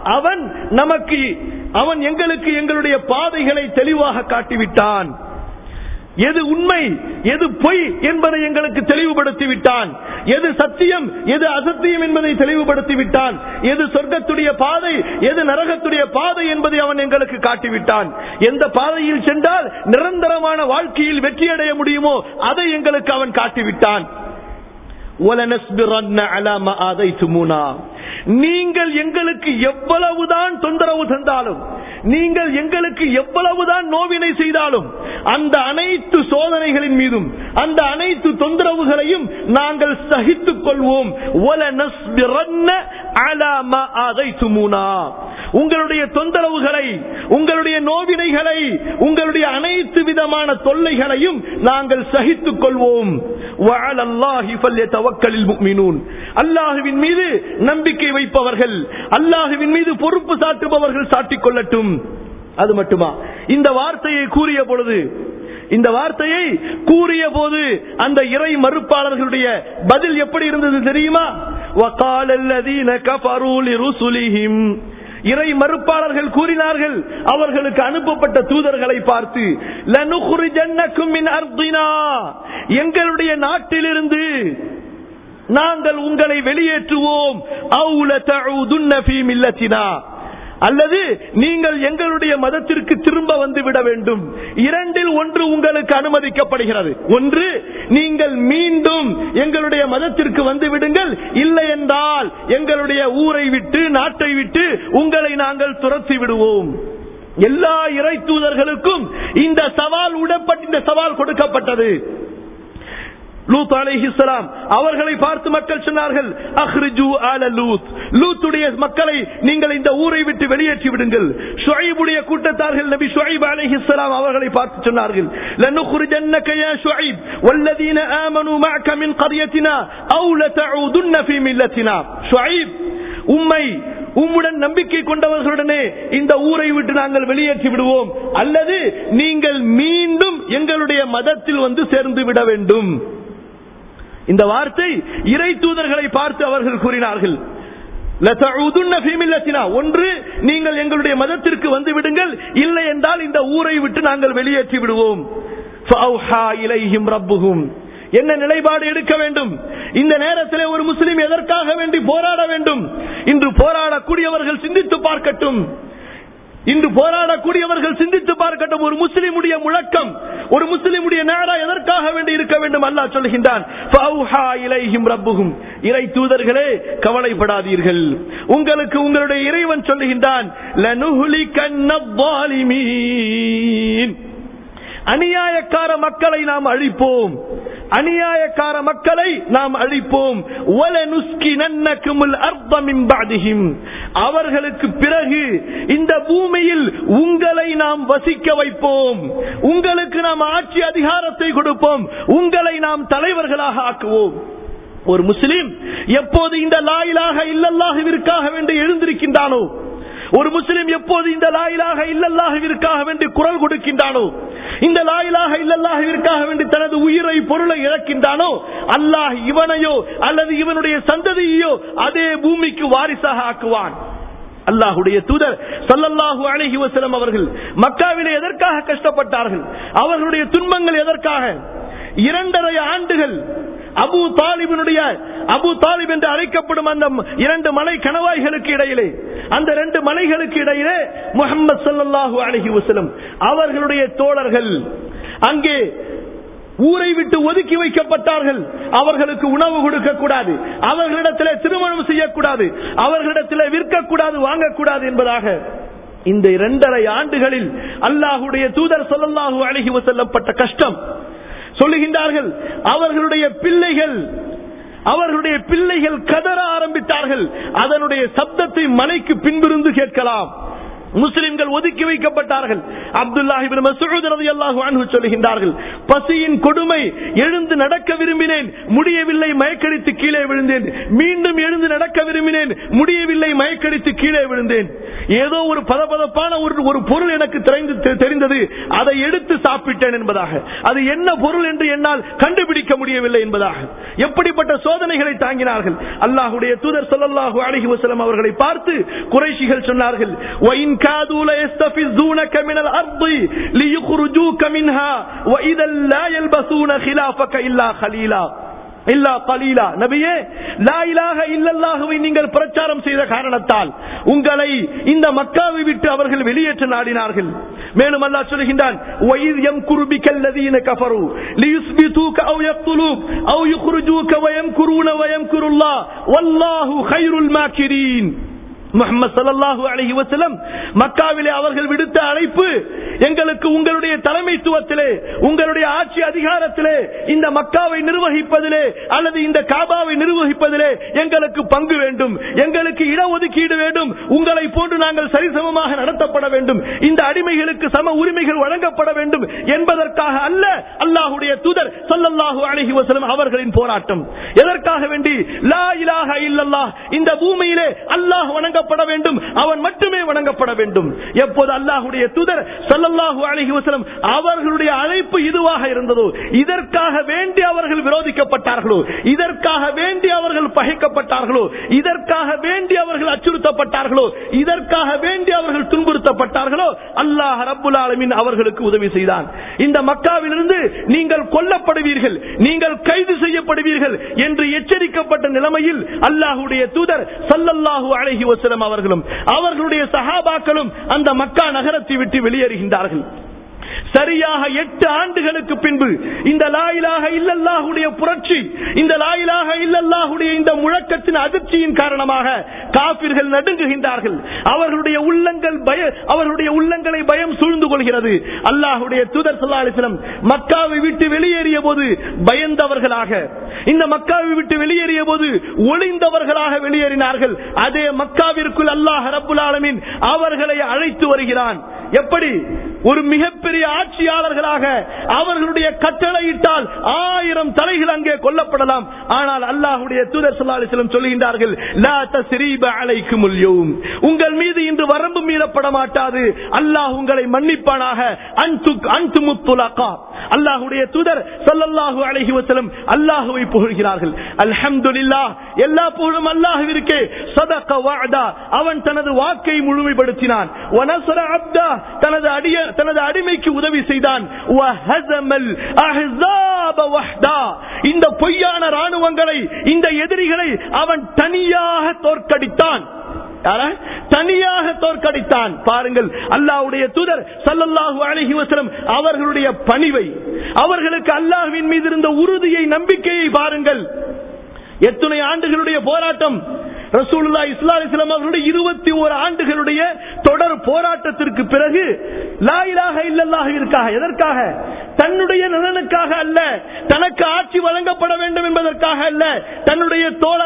அவன் எங்களுக்கு எங்களுடைய பாதைகளை தெளிவாக காட்டிவிட்டான். எது உண்மை, எது பொய் என்பதை எங்களுக்கு தெளிவுபடுத்தி விட்டான். எது சத்தியம், எது அசத்தியம் என்பதை தெளிவுபடுத்தி விட்டான். எது சொர்க்கத்துடைய பாதை, எது நரகத்துடைய பாதை என்பதை அவன் எங்களுக்கு காட்டிவிட்டான். எந்த பாதையில் சென்றால் நிரந்தரமான வாழ்க்கையில் வெற்றியடைய முடியுமோ அதை எங்களுக்கு அவன் காட்டிவிட்டான். நீங்கள் எங்களுக்கு எவ்வளவுதான் தொந்தரவு தந்தாலும், நீங்கள் எங்களுக்கு எவ்வளவுதான் நோவினை செய்தாலும், அந்த அனைத்து சோதனைகளின் மீதும் அந்த அனைத்து தொந்தரவுகளையும் நாங்கள் சகித்துக் கொள்வோம். உங்களுடைய தொந்தரவுகளை, உங்களுடைய நோவினைகளை, உங்களுடைய அனைத்து விதமான தொல்லைகளையும் நாங்கள் சகித்துக் கொள்வோம். அல்லாஹுவின் மீது நம்பிக்கை வைப்பவர்கள், அல்லாஹுவின் மீது பொறுப்பு சாட்டுபவர்கள் சாட்டிக் கொள்ளட்டும். அது மட்டுமா? இந்த வார்த்தையை கூறிய போது அந்த இறை மறுப்பாளர்களுடைய பதில் எப்படி இருந்தது தெரியுமா? وَقَالَ الَّذِينَ كَفَرُوا لِرُسُلِهِمْ. இறை மறுப்பாளர்கள் கூறினார்கள் அவர்களுக்கு அனுப்பப்பட்ட தூதர்களை பார்த்து, லனுக்ரிஜன்னக்கும் மின் அர்தினா, எங்களுடைய நாட்டிலிருந்து நாங்கள் உங்களை வெளியேற்றுவோம். அவு லதஊதுன்ன ஃபீ மில்லத்தினா, அல்லது நீங்கள் எங்களுடைய மதத்திற்கு திரும்ப வந்து விட வேண்டும். இரண்டில் ஒன்று உங்களுக்கு அனுமதிக்கப்படுகிறது. ஒன்று, நீங்கள் மீண்டும் எங்களுடைய மதத்திற்கு வந்து விடுங்கள், இல்லை என்றால் எங்களுடைய ஊரை விட்டு நாட்டை விட்டு உங்களை நாங்கள் துரத்தி விடுவோம். எல்லா இறை தூதர்களுக்கும் இந்த சவால் கொடுக்கப்பட்டது. லூத் அலைஹிஸ்ஸலாம் அவர்களை பார்த்து மக்கள் சொன்னார்கள், அக்ரிஜு ஆல லூத், லூத்துடைய மக்களை நீங்கள் இந்த ஊரை விட்டு வெளியேற்றி விடுங்கள். ஷுஐபுடைய கூட்டத்தார்கள் நபி ஷுஐப் அலைஹிஸ்ஸலாம் அவர்களை பார்த்து சொன்னார்கள், லனுக்ரிஜன்னக யா ஷுஐப் வல்லதீன ஆமனூ மஅக மின் கர்யத்தினா அவ் லதஊதுன்ன ஃபீ மில்லத்தினா. ஷுஐப், உம்முடன் நம்பிக்கை கொண்டவர்களுடனே இந்த ஊரை விட்டு நாங்கள் வெளியேற்றி விடுவோம், அல்லது நீங்கள் மீண்டும் எங்களுடைய மதத்தில் வந்து சேர்ந்து விட வேண்டும். இந்த வார்த்தை இறை தூதர்களை பார்த்து அவர்கள் கூறினார்கள். ஒன்று, நீங்கள் எங்களுடைய மதத்திற்கு வந்து விடுங்கள், இல்லை என்றால் இந்த ஊரை விட்டு நாங்கள் வெளியேற்றி விடுவோம். என்ன நிலைப்பாடு எடுக்க வேண்டும்? இந்த நேரத்தில் ஒரு முஸ்லிம் எதற்காக வேண்டி போராட வேண்டும்? இன்று போராடக்கூடியவர்கள் சிந்தித்து பார்க்கட்டும். ஒரு முஸ்லிமுடைய முழக்கம், ஒரு முஸ்லிமுடைய நாரா எதற்காக வேண்டி இருக்க வேண்டும்? அல்லாஹ் சொல்கின்றான், இறை தூதர்களே கவலைப்படாதீர்கள், உங்களுக்கு உங்களுடைய இறைவன் சொல்லுகின்றான், அநியாயக்கார மக்களை நாம் அழிப்போம், அவர்களுக்கு பிறகு இந்த பூமியில் உங்களை நாம் வசிக்க வைப்போம், உங்களுக்கு நாம் ஆட்சி அதிகாரத்தை கொடுப்போம், உங்களை நாம் தலைவர்களாக ஆக்குவோம். ஒரு முஸ்லிம் எப்போது இந்த லா இலாஹ இல்லல்லாஹுவிற்காக வேண்டி எழுந்திருக்கின்றானோ, ஒரு முஸ்லிம் எப்போது இந்த லா இலாஹ இல்லல்லாஹுவிற்காக வேண்டி குரல் கொடுக்கின்றானோ, இந்த லா இலாஹ இல்லல்லாஹுவிற்காக வேண்டி தனது உயிரை பொருளை இழக்கின்றானோ, அல்லாஹ் இவனையோ அல்லது இவனுடைய சந்ததியையோ அதே பூமிக்கு வாரிசாக ஆக்குவான். அல்லாஹ்வுடைய தூதர் ஸல்லல்லாஹு அலைஹி வஸல்லம் அவர்கள் மக்காவிலே எதற்காக கஷ்டப்பட்டார்கள்? அவர்களுடைய துன்பங்கள் எதற்காக? 2.5 ஆண்டுகள் அபூ தாலிப் என்று அழைக்கப்படும் அந்த 2 மலை கணவாய்களுக்கு இடையிலே, அந்த 2 மலைகளுக்கு இடையிலே முஹம்மது ஸல்லல்லாஹு அலைஹி வஸல்லம் அவர்களுடைய தோழர்கள் அங்கே ஊரை விட்டு ஒதுக்கி வைக்கப்பட்டார்கள். அவர்களுக்கு உணவு கொடுக்க கூடாது, அவர்களிடத்திலே திருமணம் செய்யக்கூடாது, அவர்களிடத்திலே விற்கக்கூடாது, வாங்கக்கூடாது என்பதாக இந்த 2.5 ஆண்டுகளில் அல்லாஹ்வுடைய தூதர் ஸல்லல்லாஹு அலைஹி வஸல்லம் பட்ட கஷ்டம் சொல்லுகின்றார்கள். அவர்களுடைய பிள்ளைகள் கதற ஆரம்பித்தார்கள். அதனுடைய சப்தத்தை மலைக்கு பின்பிருந்து கேட்கலாம். முஸ்லிம்கள் ஒதுக்கி வைக்கப்பட்டார்கள். அப்துல்லாஹ் இப்னு மஸ்ஊத் ரலியல்லாஹு அன்ஹு சொல்லுகின்றார்கள், பசியின் கொடுமை, எழுந்து நடக்க விரும்பினேன், முடியவில்லை, மயக்கடித்து கீழே விழுந்தேன். மீண்டும் எழுந்து நடக்க விரும்பினேன், முடியவில்லை, மயக்கடித்து கீழே விழுந்தேன். ஏதோ ஒரு பதபதப்பான ஒரு பொருள் எனக்கு தெரிந்தது, அதை எடுத்து சாப்பிட்டேன் என்பதாக. அது என்ன பொருள் என்று என்னால் கண்டுபிடிக்க முடியவில்லை என்பதாக. எப்படிப்பட்ட சோதனைகளை தாங்கினார்கள்? அல்லாஹ்வுடைய தூதர் ஸல்லல்லாஹு அலைஹி வஸல்லம் அவர்களை பார்த்து குறைஷிகள் சொன்னார்கள், كادوا ليستفزونك من الأرض ليخرجوك منها وإذا لا يلبسون خلافك إلا قليلا. நபியே, லா இலாஹ இல்லல்லாஹுவை நீங்கள் பிரச்சாரம் செய்த காரணத்தால் உங்களை இந்த மக்காவை விட்டு அவர்கள் வெளியேற்ற நாடினார்கள். மேலும் அல்லாஹ் சொல்கின்றான், வயிர் யம்குரு பிகல்லதீன கஃபரு லியுஸ்பிதுக அவ் யக்துலூக் அவ் யுக்ரிஜூக வயம்குரூன வயம்குருல்லாஹ் வல்லாஹு கைருல் மாக்கிரீன். முஹம்மது ஸல்லல்லாஹு அலைஹி வஸல்லம் மக்காவிலே அவர்கள் விடுத்த அழைப்பு, எங்களுக்கு உங்களுடைய தலைமைத்துவத்திலே, உங்களுடைய ஆட்சி அதிகாரத்திலே, இந்த மக்காவை நிர்வகிப்பதிலே அல்லது இந்த காபாவை நிர்வகிப்பதிலே எங்களுக்கு பங்கு வேண்டும், எங்களுக்கு இடஒதுக்கீடு வேண்டும், உங்களை போன்று நாங்கள் சரிசமமாக நடத்தப்பட வேண்டும், இந்த அடிமைகளுக்கு சம உரிமைகள் வழங்கப்பட வேண்டும் என்பதற்காக அல்ல அல்லாஹ்வுடைய தூதர் ஸல்லல்லாஹு அலைஹி வஸல்லம் அவர்களின் போராட்டம். எதற்காக வேண்டி? லா இலாஹ இல்லல்லாஹ், இந்த பூமியிலே அல்லாஹ் வணங்கப்பட வேண்டும், அவன் மட்டுமே வணங்கப்பட வேண்டும். எப்போது அல்லாஹ்வுடைய தூதர் ஸல்லல்லாஹு அலைஹி வஸல்லம் அவர்களுடைய அழைப்பு இதுவாக இருந்ததோ, இதற்காக வேண்டி அவர்கள் விரோதிக்கப்பட்டார்களோ, இதற்காக வேண்டி அவர்கள் பகைக்கப்பட்டார்களோ, இதற்காக வேண்டி அவர்கள் அச்சுறுத்தப்பட்டார்களோ, இதற்காக வேண்டி அவர்கள் துன்புறுத்தப்பட்டார்களோ, அல்லாஹ் ரப்புல் ஆலமீன் அவர்களுக்கு உதவி செய்தான். இந்த மக்காவிலிருந்து நீங்கள் கொல்லப்படுவீர்கள், நீங்கள் கைது செய்யப்படுவீர்கள் என்று எச்சரிக்கப்பட்ட நிலைமையில் அல்லாஹ்வுடைய தூதர் ஸல்லல்லாஹு அலைஹி வஸல்லம் வஸல்லம் அவர்களும் அவர்களுடைய சஹாபாக்களும் அந்த மக்கா நகரத்தை விட்டு வெளியேறுகின்றார்கள். சரியாக 8 ஆண்டுகளுக்கு பின்பு இந்த லா இலாஹ இல்லல்லாஹுடைய புரட்சி, இந்த லா இலாஹ இல்லல்லாஹுடைய இந்த முழக்கத்தின் அதிர்ச்சியின் காரணமாக காபிர்கள் நடுங்குகின்றார்கள். அவர்களுடைய உள்ளங்களை பயம் சூழ்ந்து கொள்கிறது. அல்லாஹ்வுடைய தூதர் ஸல்லல்லாஹு அலைஹி வஸல்லம் மக்காவை விட்டு வெளியேறிய போது பயந்தவர்களாக, இந்த மக்காவை விட்டு வெளியேறிய போது ஒளிந்தவர்களாக வெளியேறினார்கள். அதே மக்காவிற்குள் அல்லாஹ் ரப்புல் ஆலமீன் அவர்களை அழைத்து வருகிறான். எப்படி? ஒரு மிகப்பெரிய ஆட்சியாளர்களாக அவர்களுடைய கட்டளையிட்டால் 1000 தலைகள் அங்கே கொல்லப்படலாம். ஆனால் அல்லாஹ்வுடைய தூதர் ஸல்லல்லாஹு அலைஹி வஸல்லம் சொல்கின்றார்கள், லா தஸ்ரீப அலைக்குமுல் யௌம், உங்கள் மீது இன்று வரம்பு மீறப்பட மாட்டாது, அல்லாஹ் உங்களை மன்னிப்பானாக. அன்துமுத் துலகா. அல்லாஹ்வுடைய தூதர் ஸல்லல்லாஹு அலைஹி வஸல்லம் அல்லாஹ்வை புகழ்கிறார்கள். அல்ஹம்துலில்லாஹ், எல்லா புகழும் அல்லாஹ்விற்கே. ஸதக வஅதா, அவன் தனது வாக்கை முழுமைப்படுத்தினான். வனஸர அப்தா, தனது அடிமைக்கு உதவி செய்தான். வஹஸமல் அஹ்ஸாப வஹ்தா, இந்த பொய்யான ராணுவங்களை, இந்த எதிரிகளை அவன் தனியாக தோற்கடித்தான். தனியாக தோற்கடித்தான். பாருங்கள், அல்லாஹ்வுடைய தூதர் ஸல்லல்லாஹு அலைஹி வஸல்லம் அவர்களுடைய பணிவை, அவர்களுக்கு அல்லாஹ்வின் மீது இருந்த உறுதியை, நம்பிக்கையை பாருங்கள். எத்தனை ஆண்டுகளுடைய போராட்டம்! ரசூலுல்லாஹி ஸல்லல்லாஹு அலைஹி வஸல்லம் அவர்களுடைய 21 ஆண்டுகளுடைய தொடர் போராட்டத்திற்கு பிறகு லா இலாஹ இல்லல்லாஹ்விற்காக, எதற்காக? தன்னுடைய நலனுக்காக அல்ல, தனக்கு ஆட்சி வழங்கப்பட வேண்டும் என்பதற்காக அல்ல, தன்னுடைய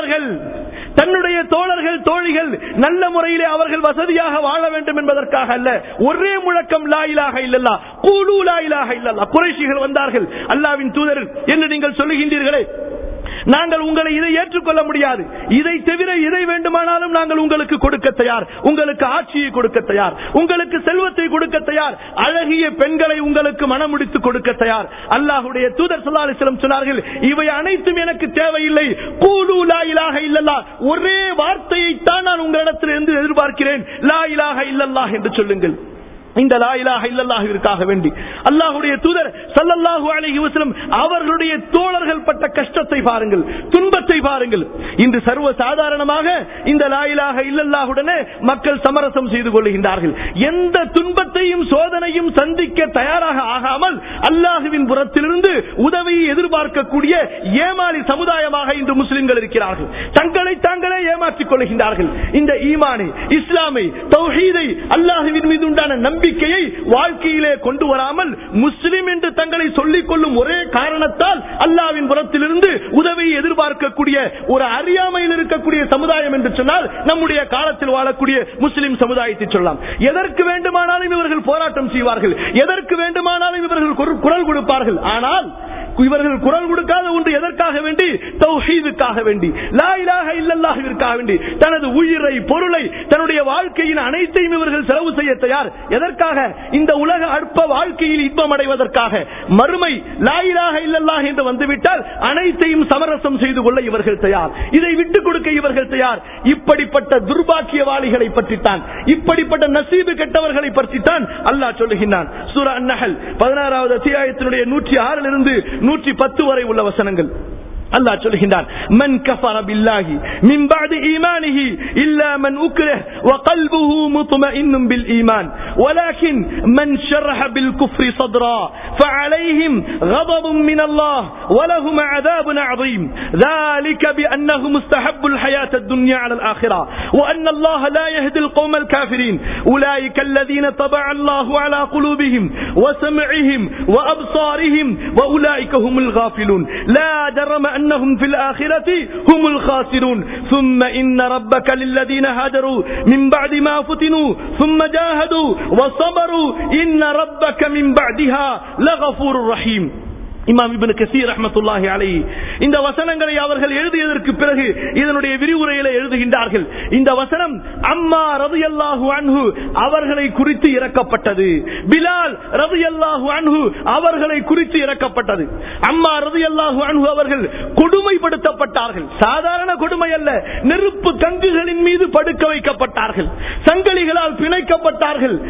தோழர்கள் தோழிகள் நல்ல முறையிலே அவர்கள் வசதியாக வாழ வேண்டும் என்பதற்காக அல்ல. ஒரே முழக்கம், லா இலாஹ இல்லல்லாஹ், கூலு லா இலாஹ இல்லல்லாஹ். குறைஷிகள் வந்தார்கள், அல்லாஹ்வின் தூதர் என்று நீங்கள் சொல்லுகின்றீர்களே, நாங்கள் உங்களை இதை ஏற்றுக்கொள்ள முடியாது, இதை தவிர எதை வேண்டுமானாலும் நாங்கள் உங்களுக்கு கொடுக்க தயார், உங்களுக்கு ஆட்சியை கொடுக்க தயார், உங்களுக்கு செல்வத்தை கொடுக்க தயார், அழகிய பெண்களை உங்களுக்கு மனமுடித்து கொடுக்க தயார். அல்லாஹ்வுடைய தூதர் ஸல்லல்லாஹு அலைஹி வஸல்லம் சொன்னார்கள், இவை அனைத்தும் எனக்கு தேவையில்லை, கூலு லா இலாஹ இல்லல்லாஹ், ஒரே வார்த்தையை தான் நான் உங்களிடத்திலிருந்து எதிர்பார்க்கிறேன், லா இலாஹ இல்லல்லாஹ் என்று சொல்லுங்கள். இந்த லா இலாஹ இல்லல்லாஹ்விற்காக வேண்டி அல்லாஹ்வுடைய தூதர் ஸல்லல்லாஹு அலைஹி வஸல்லம் அவர்களுடைய தோழர்கள் பட்ட கஷ்டத்தை பாருங்கள், துன்பத்தை பாருங்கள். இன்று சர்வ சாதாரணமாக இந்த லா இலாஹ இல்லல்லாஹுடனே மக்கள் சமரசம் செய்து கொள்கின்றார்கள். எந்த துன்பத்தையும் சோதனையும் சந்திக்க தயாராக ஆகாமல் அல்லாஹ்வின் புறத்திலிருந்து உதவியை எதிர்பார்க்கக்கூடிய ஏமாளி சமுதாயமாக இன்று முஸ்லிம்கள் இருக்கிறார்கள். தங்களை தாங்களே ஏமாற்றிக் கொள்கின்றார்கள். இந்த ஈமானை, இஸ்லாமை, தௌஹீதை, அல்லாஹ்வின் மீது உண்டான நம்பிக்கையை வாழ்க்கையிலே கொண்டு வராமல் முஸ்லிம் என்று தங்களை சொல்லிக் கொள்ளும் ஒரே காரணத்தால் அல்லாஹ்வின் புறத்திலிருந்து உதவியை எதிர்பார்க்கக்கூடிய ஒரு அறியாமையில் இருக்கக்கூடிய சமுதாயம் என்று சொன்னால் நம்முடைய காலத்தில் வாழக்கூடிய முஸ்லிம் சமுதாயத்தை சொல்லலாம். எதற்கு வேண்டுமானாலும் இவர்கள் போராட்டம் செய்வார்கள், எதற்கு வேண்டுமானாலும் இவர்கள் குரல் கொடுப்பார்கள். ஆனால் இவர்கள் குரல் கொடுக்காத ஒன்று எதற்காக வேண்டி? தௌஹீதுக்காக வேண்டி, லா இலாஹ இல்லல்லாஹ்விற்காக வேண்டி தனது உயிரை, பொருளை, தன்னுடைய வாழ்க்கையின் அனைத்தையும் இவர்கள் செலவு செய்ய தயார். எதற்காக? இந்த உலக அற்ப வாழ்க்கையில் இன்பம் அடைவதற்காக. மறுமை லா இலாஹ இல்லல்லாஹ் என்று வந்துவிட்டால் அனைத்தையும் சமரசம் செய்து கொள்ள இவர்கள் தயார், இதை விட்டுக் கொடுக்க இவர்கள் தயார். இப்படிப்பட்ட துர்பாக்கியவாளிகளை பற்றித்தான், இப்படிப்பட்ட நசீபு கெட்டவர்களை பற்றித்தான் அல்லாஹ் சொல்லுகிறான். சூரா அன்-நஹல் 16வது அத்தியாயத்தினுடைய 106 இருந்து 110 வரை உள்ள வசனங்கள். அல்லாஹ் சொல்கிறான், மன் கஃபர பில்லாஹி மின் பஅதி ஈமானிஹி இல்லா மன் உக்ரிஹ வ கல்புஹு முத்மஇன்னுன் பில் ஈமான் வலக்கின் மன் ஷரஹ பில் குஃப்ரி ஸத்ரா ஃபஅலைஹிம் கதபுன் மினல்லாஹ் வலஹும் அஸாபுன் அஸீம் ذلك بأنهم استحبوا الحياة الدنيا على الآخرة وأن الله لا يهدي القوم الكافرين أولئك الذين طبع الله على قلوبهم وسمعهم وأبصارهم وأولئك هم الغافلون لا جرم أنهم في الآخرة هم الخاسرون ثم إن ربك للذين هاجروا من بعد ما فتنوا ثم جاهدوا وصبروا إن ربك من بعدها لغفور رحيم. இமாம் இப்னு கஸீர் ரஹ்மத்துல்லாஹி அலைஹி இந்த வசனங்களை அவர்கள் எழுதியதற்கு பிறகு இதனுடைய விரிவுரையில எழுதுகின்றார்கள். இந்த வசனம் அம்மா ரலியல்லாஹு அன்ஹு அவர்களை குறித்து இறக்கப்பட்டது, பிலால் ரலியல்லாஹு அன்ஹு அவர்களை குறித்து இறக்கப்பட்டது. அம்மா ரலியல்லாஹு அன்ஹு அவர்கள் கொடுமைப்படுத்தப்பட்டார்கள், சாதாரண கொடுமை அல்ல, நெருப்பு கங்குகளின் மீது படுக்க வைக்கப்பட்டார்கள், சங்கிலிகளால் பிணைக்கப்பட்டார்கள்,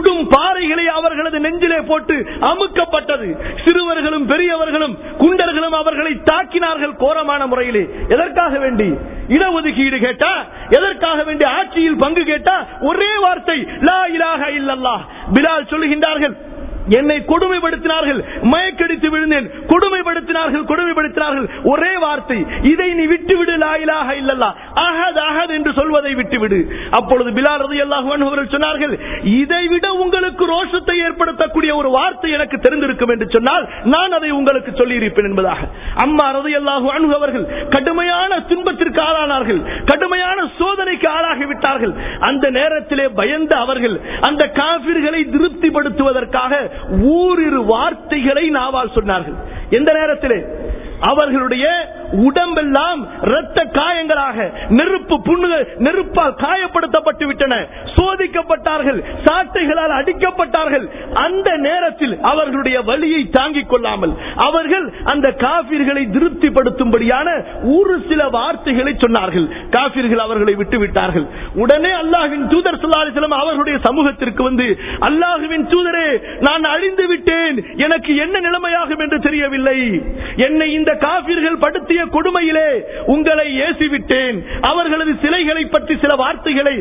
சுடும் பாறைகளை அவர்களது நெஞ்சிலே போட்டு அமுக்கப்பட்டது. சிறுவர்களும் பெரியவர்களும் குண்டர்களும் அவர்களை தாக்கினார்கள் கோரமான முறையிலே. எதற்காக வேண்டி? இடஒதுக்கீடு கேட்டா, எதற்காக வேண்டி ஆட்சியில் பங்கு கேட்டா, ஒரே வார்த்தை லா இலாஹ இல்லல்லாஹ். பிலால் சொல்லுகின்றார்கள், என்னை கொடுமைப்படுத்தினார்கள், மயக்கடித்து விழுந்தேன், கொடுமைப்படுத்தினார்கள், ஒரே வார்த்தை, இதை நீ விட்டுவிடு, லா இலாஹ இல்லல்லாஹ், அஹத் அஹத் என்று சொல்வதை விட்டுவிடு. அப்பொழுது பிலால் ரலியல்லாஹு அன்ஹு அவர்கள் சொன்னார்கள், இதைவிட உங்களுக்கு ரோஷத்தை ஏற்படுத்தக்கூடிய ஒரு வார்த்தை எனக்கு தெரிந்திருக்கும் என்று சொன்னால் நான் அதை உங்களுக்கு சொல்லி இருப்பேன் என்பதாக. அம்மா ரலியல்லாஹு அன்ஹு அவர்கள் கடுமையான துன்பத்திற்கு ஆளானார்கள், கடுமையான சோதனைக்கு ஆளாகிவிட்டார்கள். அந்த நேரத்திலே பயந்த அவர்கள் அந்த காபிர்களை திருப்திப்படுத்துவதற்காக ஓரிரு வார்த்தைகளை நாவால் சொன்னார்கள். எந்த நேரத்திலே? அவர்களுடைய உடம்பெல்லாம் இரத்த காயங்களாக, நெருப்பால் காயப்படுத்தப்பட்டு விட்டன, சோதிக்கப்பட்டார்கள், சாட்டைகளால் அடிக்கப்பட்டார்கள். அந்த நேரத்தில் அவர்களுடைய வலியை தாங்கிக் கொள்ளாமல் அவர்கள் அந்த காபிர்களை திருப்திப்படுத்தும்படியான ஒரு சில வார்த்தைகளை சொன்னார்கள். காபிர்கள் அவர்களை விட்டுவிட்டார்கள். உடனே அல்லாஹ்வின் தூதர் ஸல்லல்லாஹு அலைஹி வஸல்லம் அவர்களுடைய சமூகத்திற்கு வந்து, அல்லாஹ்வின் தூதரே, நான் அழிந்து விட்டேன், எனக்கு என்ன நிலைமையாகும் என்று தெரியவில்லை, என்னை இந்த காபிர்கள் படுத்திய கொடுமையிலே உங்களை ஏசிவிட்டேன், அவர்களது சிலைகளை பற்றி சில வார்த்தைகளை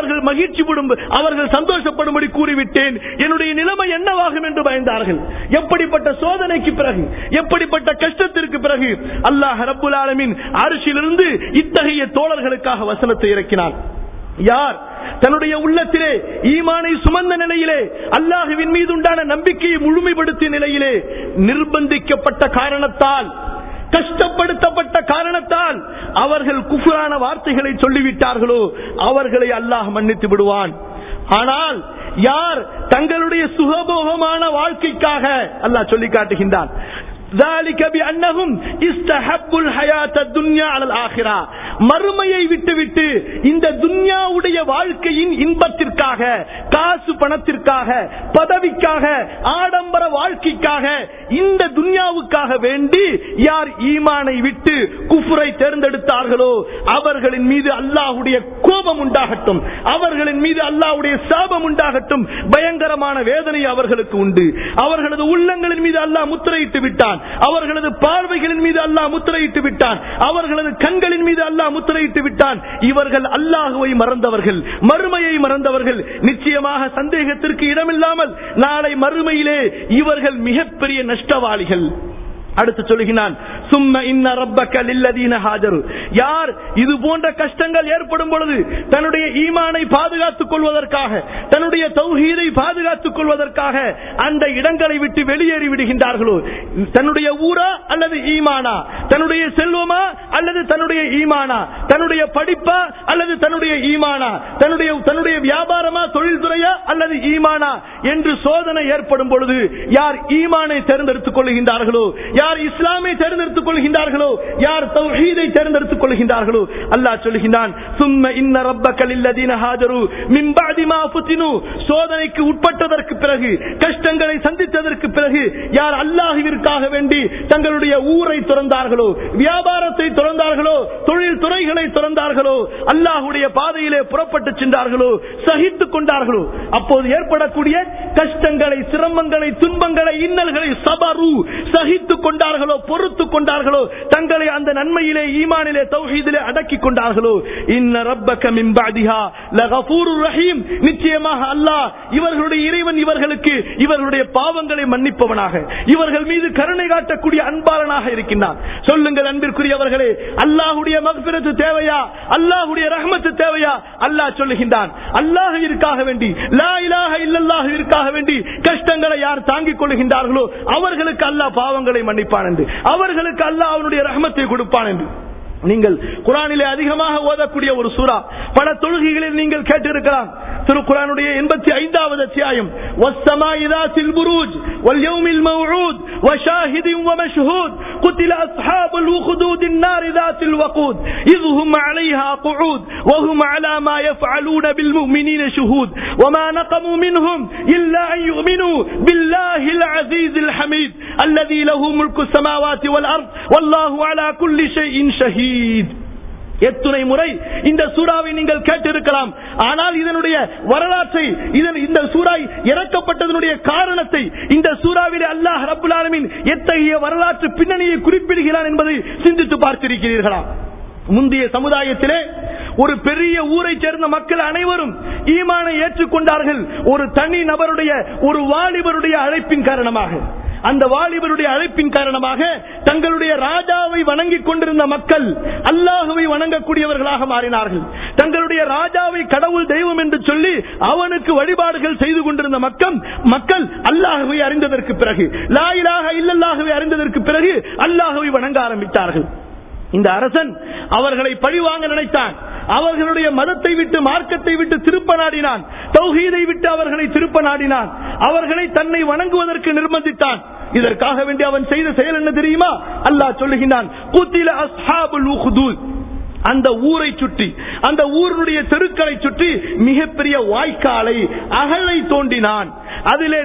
அவர்கள் சந்தோஷப்படும்படி கூறிவிட்டேன், என்னுடைய நிலைமை என்னவாகும் என்று பயந்தார்கள். எப்படிப்பட்ட சோதனைக்கு பிறகு, எப்படிப்பட்ட கஷ்டத்திற்கு பிறகு அல்லாஹ் ரப்புல் ஆலமீன் அர்ஷிலிருந்து இத்தகைய தோழர்களுக்காக வசனத்தை இறக்கினார். யார் தன்னுடைய உள்ளத்திலே ஈமானை சுமந்த நிலையிலே, அல்லாஹ்வின் மீது உண்டான நம்பிக்கையை முழுமைப்படுத்திய நிலையிலே, நிர்பந்திக்கப்பட்ட காரணத்தால், கஷ்டப்படுத்தப்பட்ட காரணத்தால் அவர்கள் குஃப்ரான வார்த்தைகளை சொல்லிவிட்டார்களோ அவர்களை அல்லாஹ் மன்னித்து விடுவான். ஆனால் யார் தங்களுடைய சுகபோகமான வாழ்க்கைக்காக, அல்லாஹ் சொல்லி காட்டுகின்றான், மறுமையை விட்டுவிட்டு இந்த துன்யாவுடைய வாழ்க்கையின் இன்பத்திற்காக, காசு பணத்திற்காக, பதவிக்காக, ஆடம்பர வாழ்க்கைக்காக, இந்த துன்யாவுக்காக வேண்டி யார் ஈமானை விட்டு குஃப்ரை தேர்ந்தெடுத்தார்களோ அவர்களின் மீது அல்லாஹ்வுடைய கோபம் உண்டாகட்டும், அவர்களின் மீது அல்லாஹ்வுடைய சாபம் உண்டாகட்டும். பயங்கரமான வேதனை அவர்களுக்கு உண்டு. அவர்களது உள்ளங்களின் மீது அல்லாஹ் முத்திரையிட்டு விட்டான், அவர்களது பார்வைகளின் மீது அல்லாஹ் முத்திரையிட்டு விட்டான், அவர்களது கண்களின் மீது அல்லாஹ் முத்திரையிட்டு விட்டான். இவர்கள் அல்லாஹ்வை மறந்தவர்கள், மறுமையை மறந்தவர்கள். நிச்சயமாக சந்தேகத்திற்கு இடமில்லாமல் நாளை மறுமையிலே இவர்கள் மிகப்பெரிய நஷ்டவாளிகள். அடுத்து சொல்கிறான், சும்ம இன்ன ரப்பக லில்லதீன ஹாஜரு. யார் இது போன்ற கஷ்டங்கள் ஏற்படும் பொழுது தன்னுடைய ஈமானை பாதுகாத்துக் கொள்வதற்காக, தன்னுடைய தௌஹீதை பாதுகாத்துக் கொள்வதற்காக அந்த இடங்களை விட்டு வெளியேறி விடுகின்றார்களோ, தன்னுடைய ஊரா அல்லது ஈமானா, தன்னுடைய செல்வமா அல்லது தன்னுடைய ஈமானா, தன்னுடைய படிப்பா அல்லது தன்னுடைய ஈமானா, தன்னுடைய வியாபாரமா, தொழில்துறையா அல்லது ஈமானா என்று சோதனை ஏற்படும் பொழுது யார் ஈமானை தேர்ந்தெடுத்துக் கொள்கின்றார்களோ, யார் இஸ்லாமை தேர்ந்தெடுத்துக் கொள்கின்றார்களோ, யார் தௌஹீதை தேர்ந்தெடுத்துக் கொள்கின்றார்களோ, அல்லாஹ் சொல்கிறான், சும்ம இன்ன ரப்பக லில்லதீன ஹாஜரு மின் பஅதி மா ஃபுதினு. சோதனைக்கு உட்பட்டதற்கு பிறகு, கஷ்டங்களை சந்தித்ததற்கு பிறகு யார் அல்லாஹ்விற்காக வேண்டி தங்களுடைய ஊரை துறந்தார்களோ, வியாபாரத்தை துறந்தார்களோ, தொழில் துறைகளை துறந்தார்களோ, அல்லாஹ்வுடைய பாதையிலே புறப்பட்டு சென்றார்களோ, சகித்துக் கொண்டார்களோ, அப்போது ஏற்படக்கூடிய கஷ்டங்களை, சிரமங்களை, துன்பங்களை, இன்னல்களை சபரு சகித்துக் கொண்டார்களோ, பொறுத்துக் கொண்டார்களோ, தங்களை அந்த நன்மையிலே, ஈமானிலே, தௌஹீதிலே அடக்கிக் கொண்டார்களோ, இன்ன ரப்பக மின் பஅதிஹா லகஃபூருர் ரஹீம். நிச்சயமாக அல்லாஹ் இவர்களுடைய இறைவன் இவர்களுக்கு இவர்களுடைய பாவங்களை மன்னிப்பவனாக, இவர்கள் மீது கருணை காட்டக்கூடிய அன்பாளனாக இருக்கின்றான். சொல்லுங்கள் அன்பிற்குரியவர்களே, அல்லாஹ்வுடைய மக்ஃபிரத் தேவையா, அல்லாஹ்வுடைய ரஹ்மத் தேவையா? அல்லாஹ் சொல்லுகின்றான், அல்லாஹ்விற்காக வேண்டி, லா இலாஹ இல்லல்லாஹ்விற்காக வேண்டி கஷ்டங்களை யார் தாங்கிக் கொள்கின்றார்களோ அவர்களுக்கு அல்லாஹ் பாவங்களை மன்னிப்பான் என்று, அவர்களுக்கு அல்லாஹ் அவனுடைய ரஹ்மத்தை கொடுப்பான் என்று. நீங்கள் குர்ஆனிலே அதிகமாக ஓதக்கூடிய ஒரு சூரா, பல தொழுகைகளில் நீங்கள் கேட்டிருக்கலாம். திருக்குர்ஆனுடைய 85வது அத்தியாயம், வஸ்ஸமாஇ ذاتில் புரூஜ் வல் யௌமில் மவ்ஊத் வஷாஹிதின் வமஷ்ஹூத் குதில அஸ்ஹாபுல் உக்தூதின் நார் ذاتில் வகூத் இذஹும் அலைஹா குஊத் வஹும் அலா மா يفعلون بالمؤمنين شهود وما نقموا منهم الا ان يؤمنوا بالله العزيز الحميد الذي له ملك السماوات والارض والله على كل شيء شهيد. எத்துணை முறை இந்த சூறாவை நீங்கள் கேட்டிருக்கலாம். ஆனால் இதனுடைய வரலாற்றை, இந்த சூறா இறக்கப்பட்டதனுடைய காரணத்தை, இந்த சூறாவிலே அல்லாஹ் ரப்புல் ஆலமீன் எத்தகைய வரலாற்று பின்னணியை குறிப்பிடுகிறான் என்பதை சிந்தித்து பார்த்திருக்கிறீர்களா? முந்தைய சமுதாயத்திலே ஒரு பெரிய ஊரை சேர்ந்த மக்கள் அனைவரும் ஈமானை ஏற்றுக்கொண்டார்கள். ஒரு தனி நபருடைய, ஒரு வாலிபருடைய அழைப்பின் காரணமாக. அந்த வாலிபருடைய அழைப்பின் காரணமாக தங்களுடைய ராஜாவை வணங்கிக் கொண்டிருந்த மக்கள் அல்லாஹுவை வணங்கக்கூடியவர்களாக மாறினார்கள். தங்களுடைய ராஜாவை கடவுள் தெய்வம் என்று சொல்லி அவனுக்கு வழிபாடுகள் செய்து கொண்டிருந்த மக்கள் அல்லாஹுவை அறிந்ததற்கு பிறகு, லா இலாஹ இல்லல்லாஹுவை அறிந்ததற்கு பிறகு அல்லாஹுவை வணங்க ஆரம்பித்தார்கள். இந்த அரசன் அவர்களை பழிவாங்க நினைத்தான். அவர்களுடைய மதத்தை விட்டு, மார்க்கத்தை விட்டு திருப்ப நாடினான். தௌஹீதை விட்டு அவர்களை திருப்ப நாடினான். அவர்களை தன்னை வணங்குவதற்கு நிர்பந்தித்தான். இதற்காக வேண்டி அவன் செய்த செயல் என்ன தெரியுமா? அல்லாஹ் சொல்லுகிறான், குத்தில அஸ்ஹாபுல் உஹ்தூத். அந்த ஊரை சுற்றி, அந்த ஊருடைய தெருக்களை சுற்றி மிகப்பெரிய வாய்க்காலை, அகழை தோண்டினான். அதிலே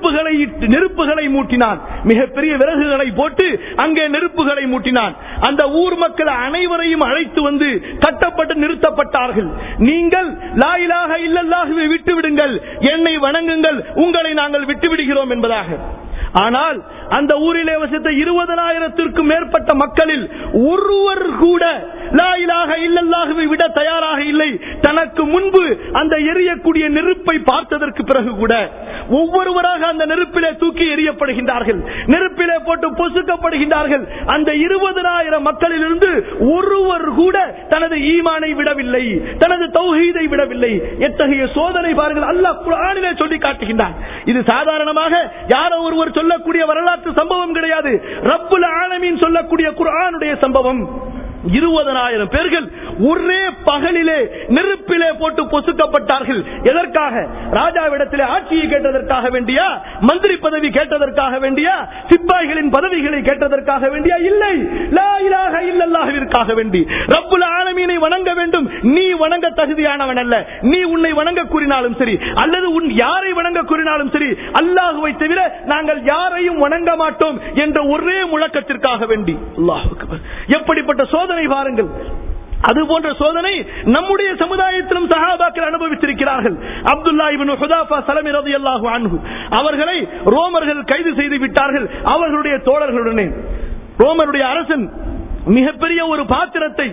நெருப்புகளை மூட்டினான். மிகப்பெரிய விறகுகளை போட்டு அங்கே நெருப்புகளை மூட்டினான். அந்த ஊர் மக்கள் அனைவரையும் அழைத்து வந்து கட்டப்பட்டு நிறுத்தப்பட்டார்கள். நீங்கள் லா இலாஹ இல்லல்லாஹுவை விட்டுவிடுங்கள், என்னை வணங்குங்கள், உங்களை நாங்கள் விட்டுவிடுகிறோம் என்பதாக. ஆனால் அந்த ஊரிலே வசித்த 20,000க்கும் மேற்பட்ட மக்களில் ஒருவர் கூட லா இலாஹ இல்லல்லாஹுவை விட தயாராக இல்லை. தனக்கு முன்பு அந்த எரியக்கூடிய நெருப்பை பார்த்ததற்கு பிறகு கூட ஒவ்வொருவராக அந்த நெருப்பிலே தூக்கி எறியப்படுகின்றார்கள், நெருப்பிலே போட்டு பொசுக்கப்படுகின்றார்கள். அந்த 20,000 மக்களிலிருந்து ஒருவர் கூட தனது ஈமானை விடவில்லை, தனது தௌஹீதை விடவில்லை. எத்தகைய சோதனை பாருங்கள், அல்லாஹ் குர்ஆனிலே சொல்லி காட்டுகின்றான். இது சாதாரணமாக யாரோ ஒருவர் சொல்லக்கூடிய வரலாற்று சம்பவம் கிடையாது. ரப்புல் ஆலமீன் சொல்லக்கூடிய குர்ஆனுடைய சம்பவம். 20,000 பேர்கள் ஒரே பகலிலே நெருப்பிலே போட்டு பொசுக்கப்பட்டார்கள். எதற்காக? ராஜாவிடத்திலே ஆட்சியை கேட்டதற்காக வேண்டியா? மந்திரி பதவி கேட்டதற்காக வேண்டியா? சிப்பாய்களின் பதவிகளை கேட்டதற்காக வேண்டியா? இல்லை, லா இலாஹ இல்லல்லாஹுவிற்காக வேண்டி. ரப்புல் ஆலமீனை வணங்க வேண்டும். நீ வணங்க தகுதியானவன் அல்ல. நீ உன்னை வணங்க கூறினாலும் சரி, அல்லது உன் யாரை வணங்க கூறினாலும் சரி, அல்லாஹுவை தவிர நாங்கள் யாரையும் வணங்க மாட்டோம் என்ற ஒரே முழக்கத்திற்காக வேண்டி. அல்லாஹ் அக்பர். எப்படிப்பட்ட சோதனை பாருங்கள். அது போன்ற சோதனை நம்முடைய சமுதாயத்திலும் சஹாபாக்கள் அனுபவித்திருக்கிறார்கள். அப்துல்லா இப்னு ஹுதாஃபா ஸலமி ரலியல்லாஹு அன்ஹு அவர்களை ரோமர்கள் கைது செய்து விட்டார்கள். அவர்களுடைய தோழர்களுடனே ரோமருடைய அரசன் மிகப்பெரிய ஒரு பாத்திரத்தை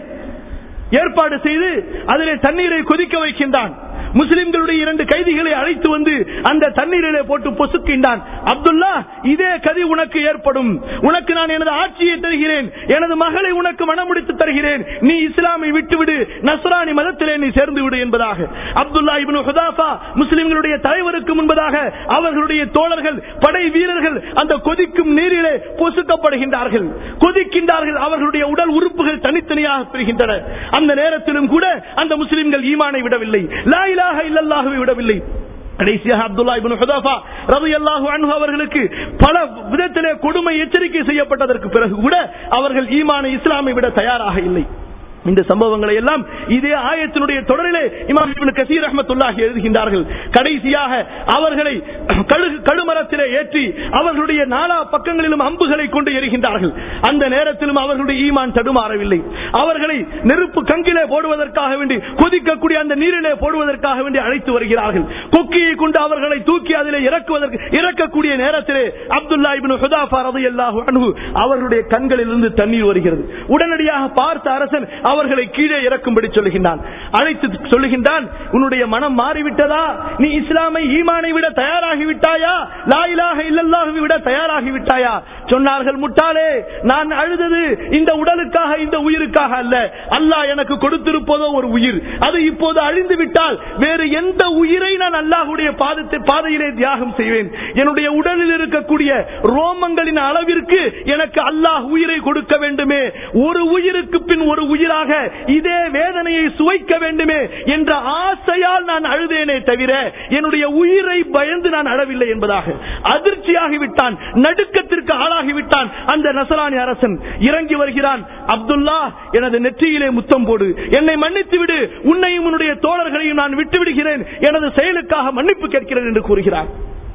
ஏற்பாடு செய்து அதிலே தண்ணீரை கொதிக்க வைக்கின்றான். முஸ்லிம்களுடைய 2 கைதிகளை அழைத்து வந்து அந்த தண்ணீரிலே போட்டு பொசுக்கின்றான். அப்துல்லா, இதே கதி உனக்கு ஏற்படும். உனக்கு நான் எனது ஆட்சியை தருகிறேன், எனது மகளை உனக்கு மணமுடித்து தருகிறேன். நீ இஸ்லாமை விட்டுவிடு, நஸ்ரானி மதத்திலே நீ சேர்ந்து விடு என்பதாக. அப்துல்லா இப்னு ஹுதாஃபா முஸ்லிம்களுடைய தலைவருக்கு முன்பதாக அவர்களுடைய தோழர்கள், படை வீரர்கள் அந்த கொதிக்கும் நீரிலே பொசுக்கப்படுகின்றார்கள், கொதிக்கின்றார்கள். அவர்களுடைய உடல் உறுப்புகள் தனித்தனியாக பிரிகின்றன. அந்த நேரத்திலும் கூட அந்த முஸ்லிம்கள் ஈமானை விடவில்லை, லா இலாஹ இல்லல்லாஹுவை விடவில்லை. கடைசியாக அப்துல்லா இப்னு ஹுதாஃபா ரலியல்லாஹு அன்ஹு அவர்களுக்கு பல விதத்திலே கொடுமை எச்சரிக்கை செய்யப்பட்டதற்கு பிறகு கூட அவர்கள் ஈமானை, இஸ்லாமை விட தயாராக இல்லை. இந்த சம்பவங்களை எல்லாம் இதே ஆயத்தினுடைய தொடரிலே இமாம் இப்னு கஸீர் ரஹ்மத்துல்லாஹி எழுதுகின்றார்கள். கடைசியாக அவர்களை கழுமரத்திலே ஏற்றி அவர்களுடைய நாலா பக்கங்களிலும் அம்புகளை கொண்டு எரிகின்றார்கள். அந்த நேரத்திலும் அவர்களுடைய ஈமான் தடுமாறவில்லை. அவர்களை நெருப்பு கங்கிலே போடுவதற்காக வேண்டி, கொதிக்கக்கூடிய அந்த நீரிலே போடுவதற்காக வேண்டி அழைத்து வருகிறார்கள். கொக்கியை கொண்டு அவர்களை தூக்கி அதிலே இறக்கக்கூடிய நேரத்திலே அப்துல்லா இப்னு ஹுதாஃபா ரலியல்லாஹு அன்ஹு அவர்களுடைய கண்களிலிருந்து தண்ணீர் வருகிறது. உடனடியாக பார்த்த அரசன் அவர்களை கீழே இறக்கும்படி சொல்லுகின்றான். அழைத்து சொல்லுகின்றான், உன்னுடைய மனம் மாறிவிட்டதா? நீ இஸ்லாமை, ஈமானை விட தயாராகிவிட்டாயா? லா இலாஹ இல்லல்லாஹுவை விட தயாராகிவிட்டாயா? சொன்னார்கள், முட்டாளே, நான் அழுதது இந்த உடலுக்காக, இந்த உயிருக்காக அல்ல. அல்லாஹ் எனக்கு கொடுத்திருப்பதோ ஒரு உயிர், அது இப்போது அழிந்து விட்டால் வேறு எந்த உயிரை நான் அல்லாஹ்வுடைய பாதையிலே தியாகம் செய்வேன்? என்னுடைய உடலில் இருக்கக்கூடிய ரோமங்களின் அளவிற்கு எனக்கு அல்லாஹ் உயிரை கொடுக்க வேண்டுமே, ஒரு உயிருக்கு பின் ஒரு உயிராக இதே வேதனையை சுவைக்க வேண்டுமே என்ற ஆசையால் நான் அழுதேனே தவிர என்னுடைய உயிரை பயந்து நான் அழவில்லை என்பதாக அதிர்ச்சியாகிவிட்டான், நடுக்கத்திற்கு ஆளாகிவிட்டான். அந்த நசரானி அரசன் இறங்கி வருகிறான். அப்துல்லா, எனது நெற்றியிலே முத்தம் போடு, என்னை மன்னித்து விடு, உன்னையும் உன்னுடைய தோழர்களையும் நான் விட்டு விடுகிறேன், எனது செயலுக்காக மன்னிப்பு கேட்கிறேன் என்று கூறுகிறார்.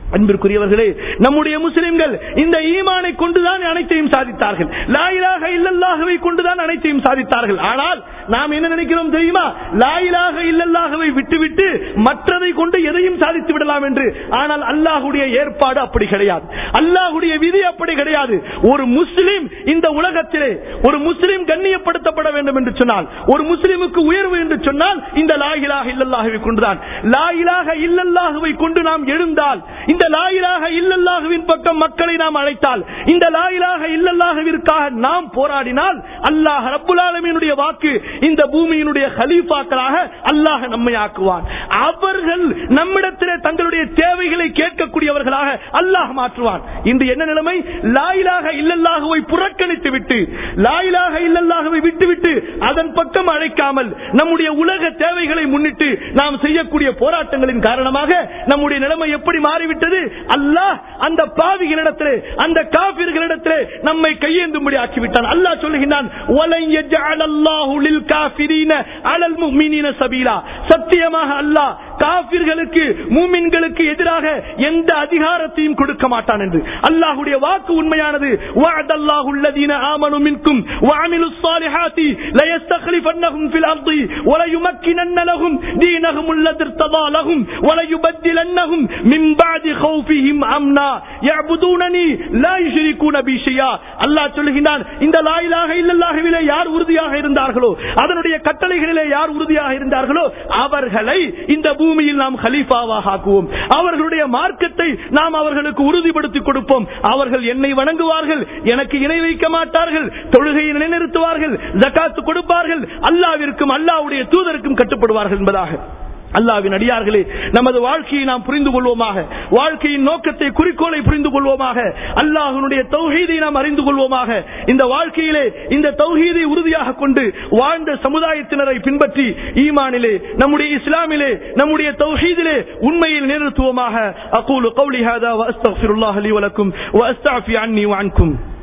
அன்பிற்குரியவர்களே, நம்முடைய முஸ்லிம்கள் இந்த ஈமானை கொண்டுதான் அனைத்தையும் சாதித்தார்கள். லா இலாஹ இல்லல்லாஹுவை கொண்டுதான் அனைத்தையும் சாதித்தார்கள். ஆனால் நாம் என்ன நினைக்கிறோம் தெரியுமா? லா இலாஹ இல்லல்லாஹுவை விட்டுவிட்டு மற்றதை கொண்டு எதையும் சாதித்து விடலாம் என்று. ஆனால் அல்லாஹ்வுடைய ஏற்பாடு அப்படி கிடையாது. அல்லாஹ்வுடைய விதி அப்படி கிடையாது. ஒரு முஸ்லிம் இந்த உலகத்திலே ஒரு முஸ்லிம் கண்ணியப்படுத்தப்பட வேண்டும் என்று சொன்னால், ஒரு முஸ்லிமுக்கு உயர்வு என்று சொன்னால் இந்த லா இலாஹ இல்லல்லாஹுவை கொண்டுதான். லா இலாஹ இல்லல்லாஹுவை கொண்டு நாம் எழுந்தால், இந்த லா இலாஹ இல்லல்லாஹுவின் பக்கம் மக்களை நாம் அழைத்தால், இந்த லா இலாஹ இல்லல்லாஹுவிற்காக நாம் போராடினால், அல்லாஹ் ரப்புல் ஆலமீனுடைய வாக்கு இந்த பூமியினுடைய கலீஃபாக்களாக அல்லாஹ் நம்மை ஆக்குவான். அவர்கள் நம்மிடத்திலே தங்களுடைய தேவைகளை கேட்கக்கூடியவர்களாக அல்லாஹ் மாற்றுவான். இன்று என்ன நிலைமை? லா இலாஹ இல்லல்லாஹுவை புறக்கணித்து விட்டு, லா இலாஹ இல்லல்லாஹுவை விட்டுவிட்டு அதன் பக்கம் அழைக்காமல் நம்முடைய உலக தேவைகளை முன்னிட்டு நாம் செய்யக்கூடிய போராட்டங்களின் காரணமாக நம்முடைய நிலைமை எப்படி மாறிவிட்டது? அல்லாஹ் அந்த பாவிகளிடத்திலே, அந்த காபிர்களிடத்திலே நம்மை கையேந்தும்படி ஆக்கிவிட்டான். அல்லாஹ் சொல்லுகிறான், வலன் யஜஅலல்லாஹு லில் காஃபிரீன அலல் முஃமினீன சபீலா. சத்தியமாக அல்லாஹ் காபிர்களுக்கு மூமின்களுக்கு எதிராக எந்த அதிகாரத்தையும் கொடுக்க மாட்டான் என்று. அல்லாஹ்வுடைய வாக்கு உண்மையானது. வஅதல்லாஹு அல்லதீன ஆமனு மின்கும் வஅமிலுஸ் ஸாலிஹாத்தி லயஸ்தக்லிஃபன்னஹும் ஃபில் அர்தி வலயுமக்கினன்ன லஹும் தீனஹும் அல்லதி இர்ததா லஹும் வலயுபத்திலன்னஹும் மின் பஅதி கௌஃபிஹிம் அம்னா யஅபுதூனனி லா யுஷ்ரிகூன பி ஷைஆ. அல்லாஹ் சொல்கிறான், இந்த லா இலாஹ இல்லல்லாஹுவிலே யார் உறுதியாக இருந்தார்களோ, அதனுடைய கட்டளைகளிலே யார் உறுதியாக இருந்தார்களோ, அவர்களை இந்த பூமியில் நாம் கலீஃபாவாக ஆக்குவோம். அவர்களுடைய மார்க்கத்தை நாம் அவர்களுக்கு உறுதிப்படுத்தி கொடுப்போம். அவர்கள் என்னை வணங்குவார்கள், எனக்கு இணை வைக்க மாட்டார்கள், தொழுகையை நிலைநிறுத்துவார்கள், ஜகாத் கொடுப்பார்கள், அல்லாஹ்விற்கும் அல்லாஹ்வுடைய தூதருக்கும் கட்டுப்படுவார்கள் என்பதாக. அல்லாஹ்வின் அடியார்களே, நமது வாழ்க்கையை நாம் புரிந்து கொள்வோமாக, வாழ்க்கையின் நோக்கத்தை, குறிக்கோளை புரிந்து கொள்வோமாக, அல்லாஹ்வுடைய தௌஹீதை நாம் அறிந்து கொள்வோமாக. இந்த வாழ்க்கையிலே இந்த தௌஹீதை உறுதியாக கொண்டு வாழ்ந்த சமுதாயத்தினரை பின்பற்றி ஈமானிலே, நம்முடைய இஸ்லாமிலே, நம்முடைய தௌஹீதிலே உண்மையில் நிறுத்துவோமாக. அகூலு கௌலி ஹாதா வ அஸ்தக்ஃபிருல்லாஹ லி வ லக்கும் வ அஸ்தஃபி அன்னி வ அன்கும்.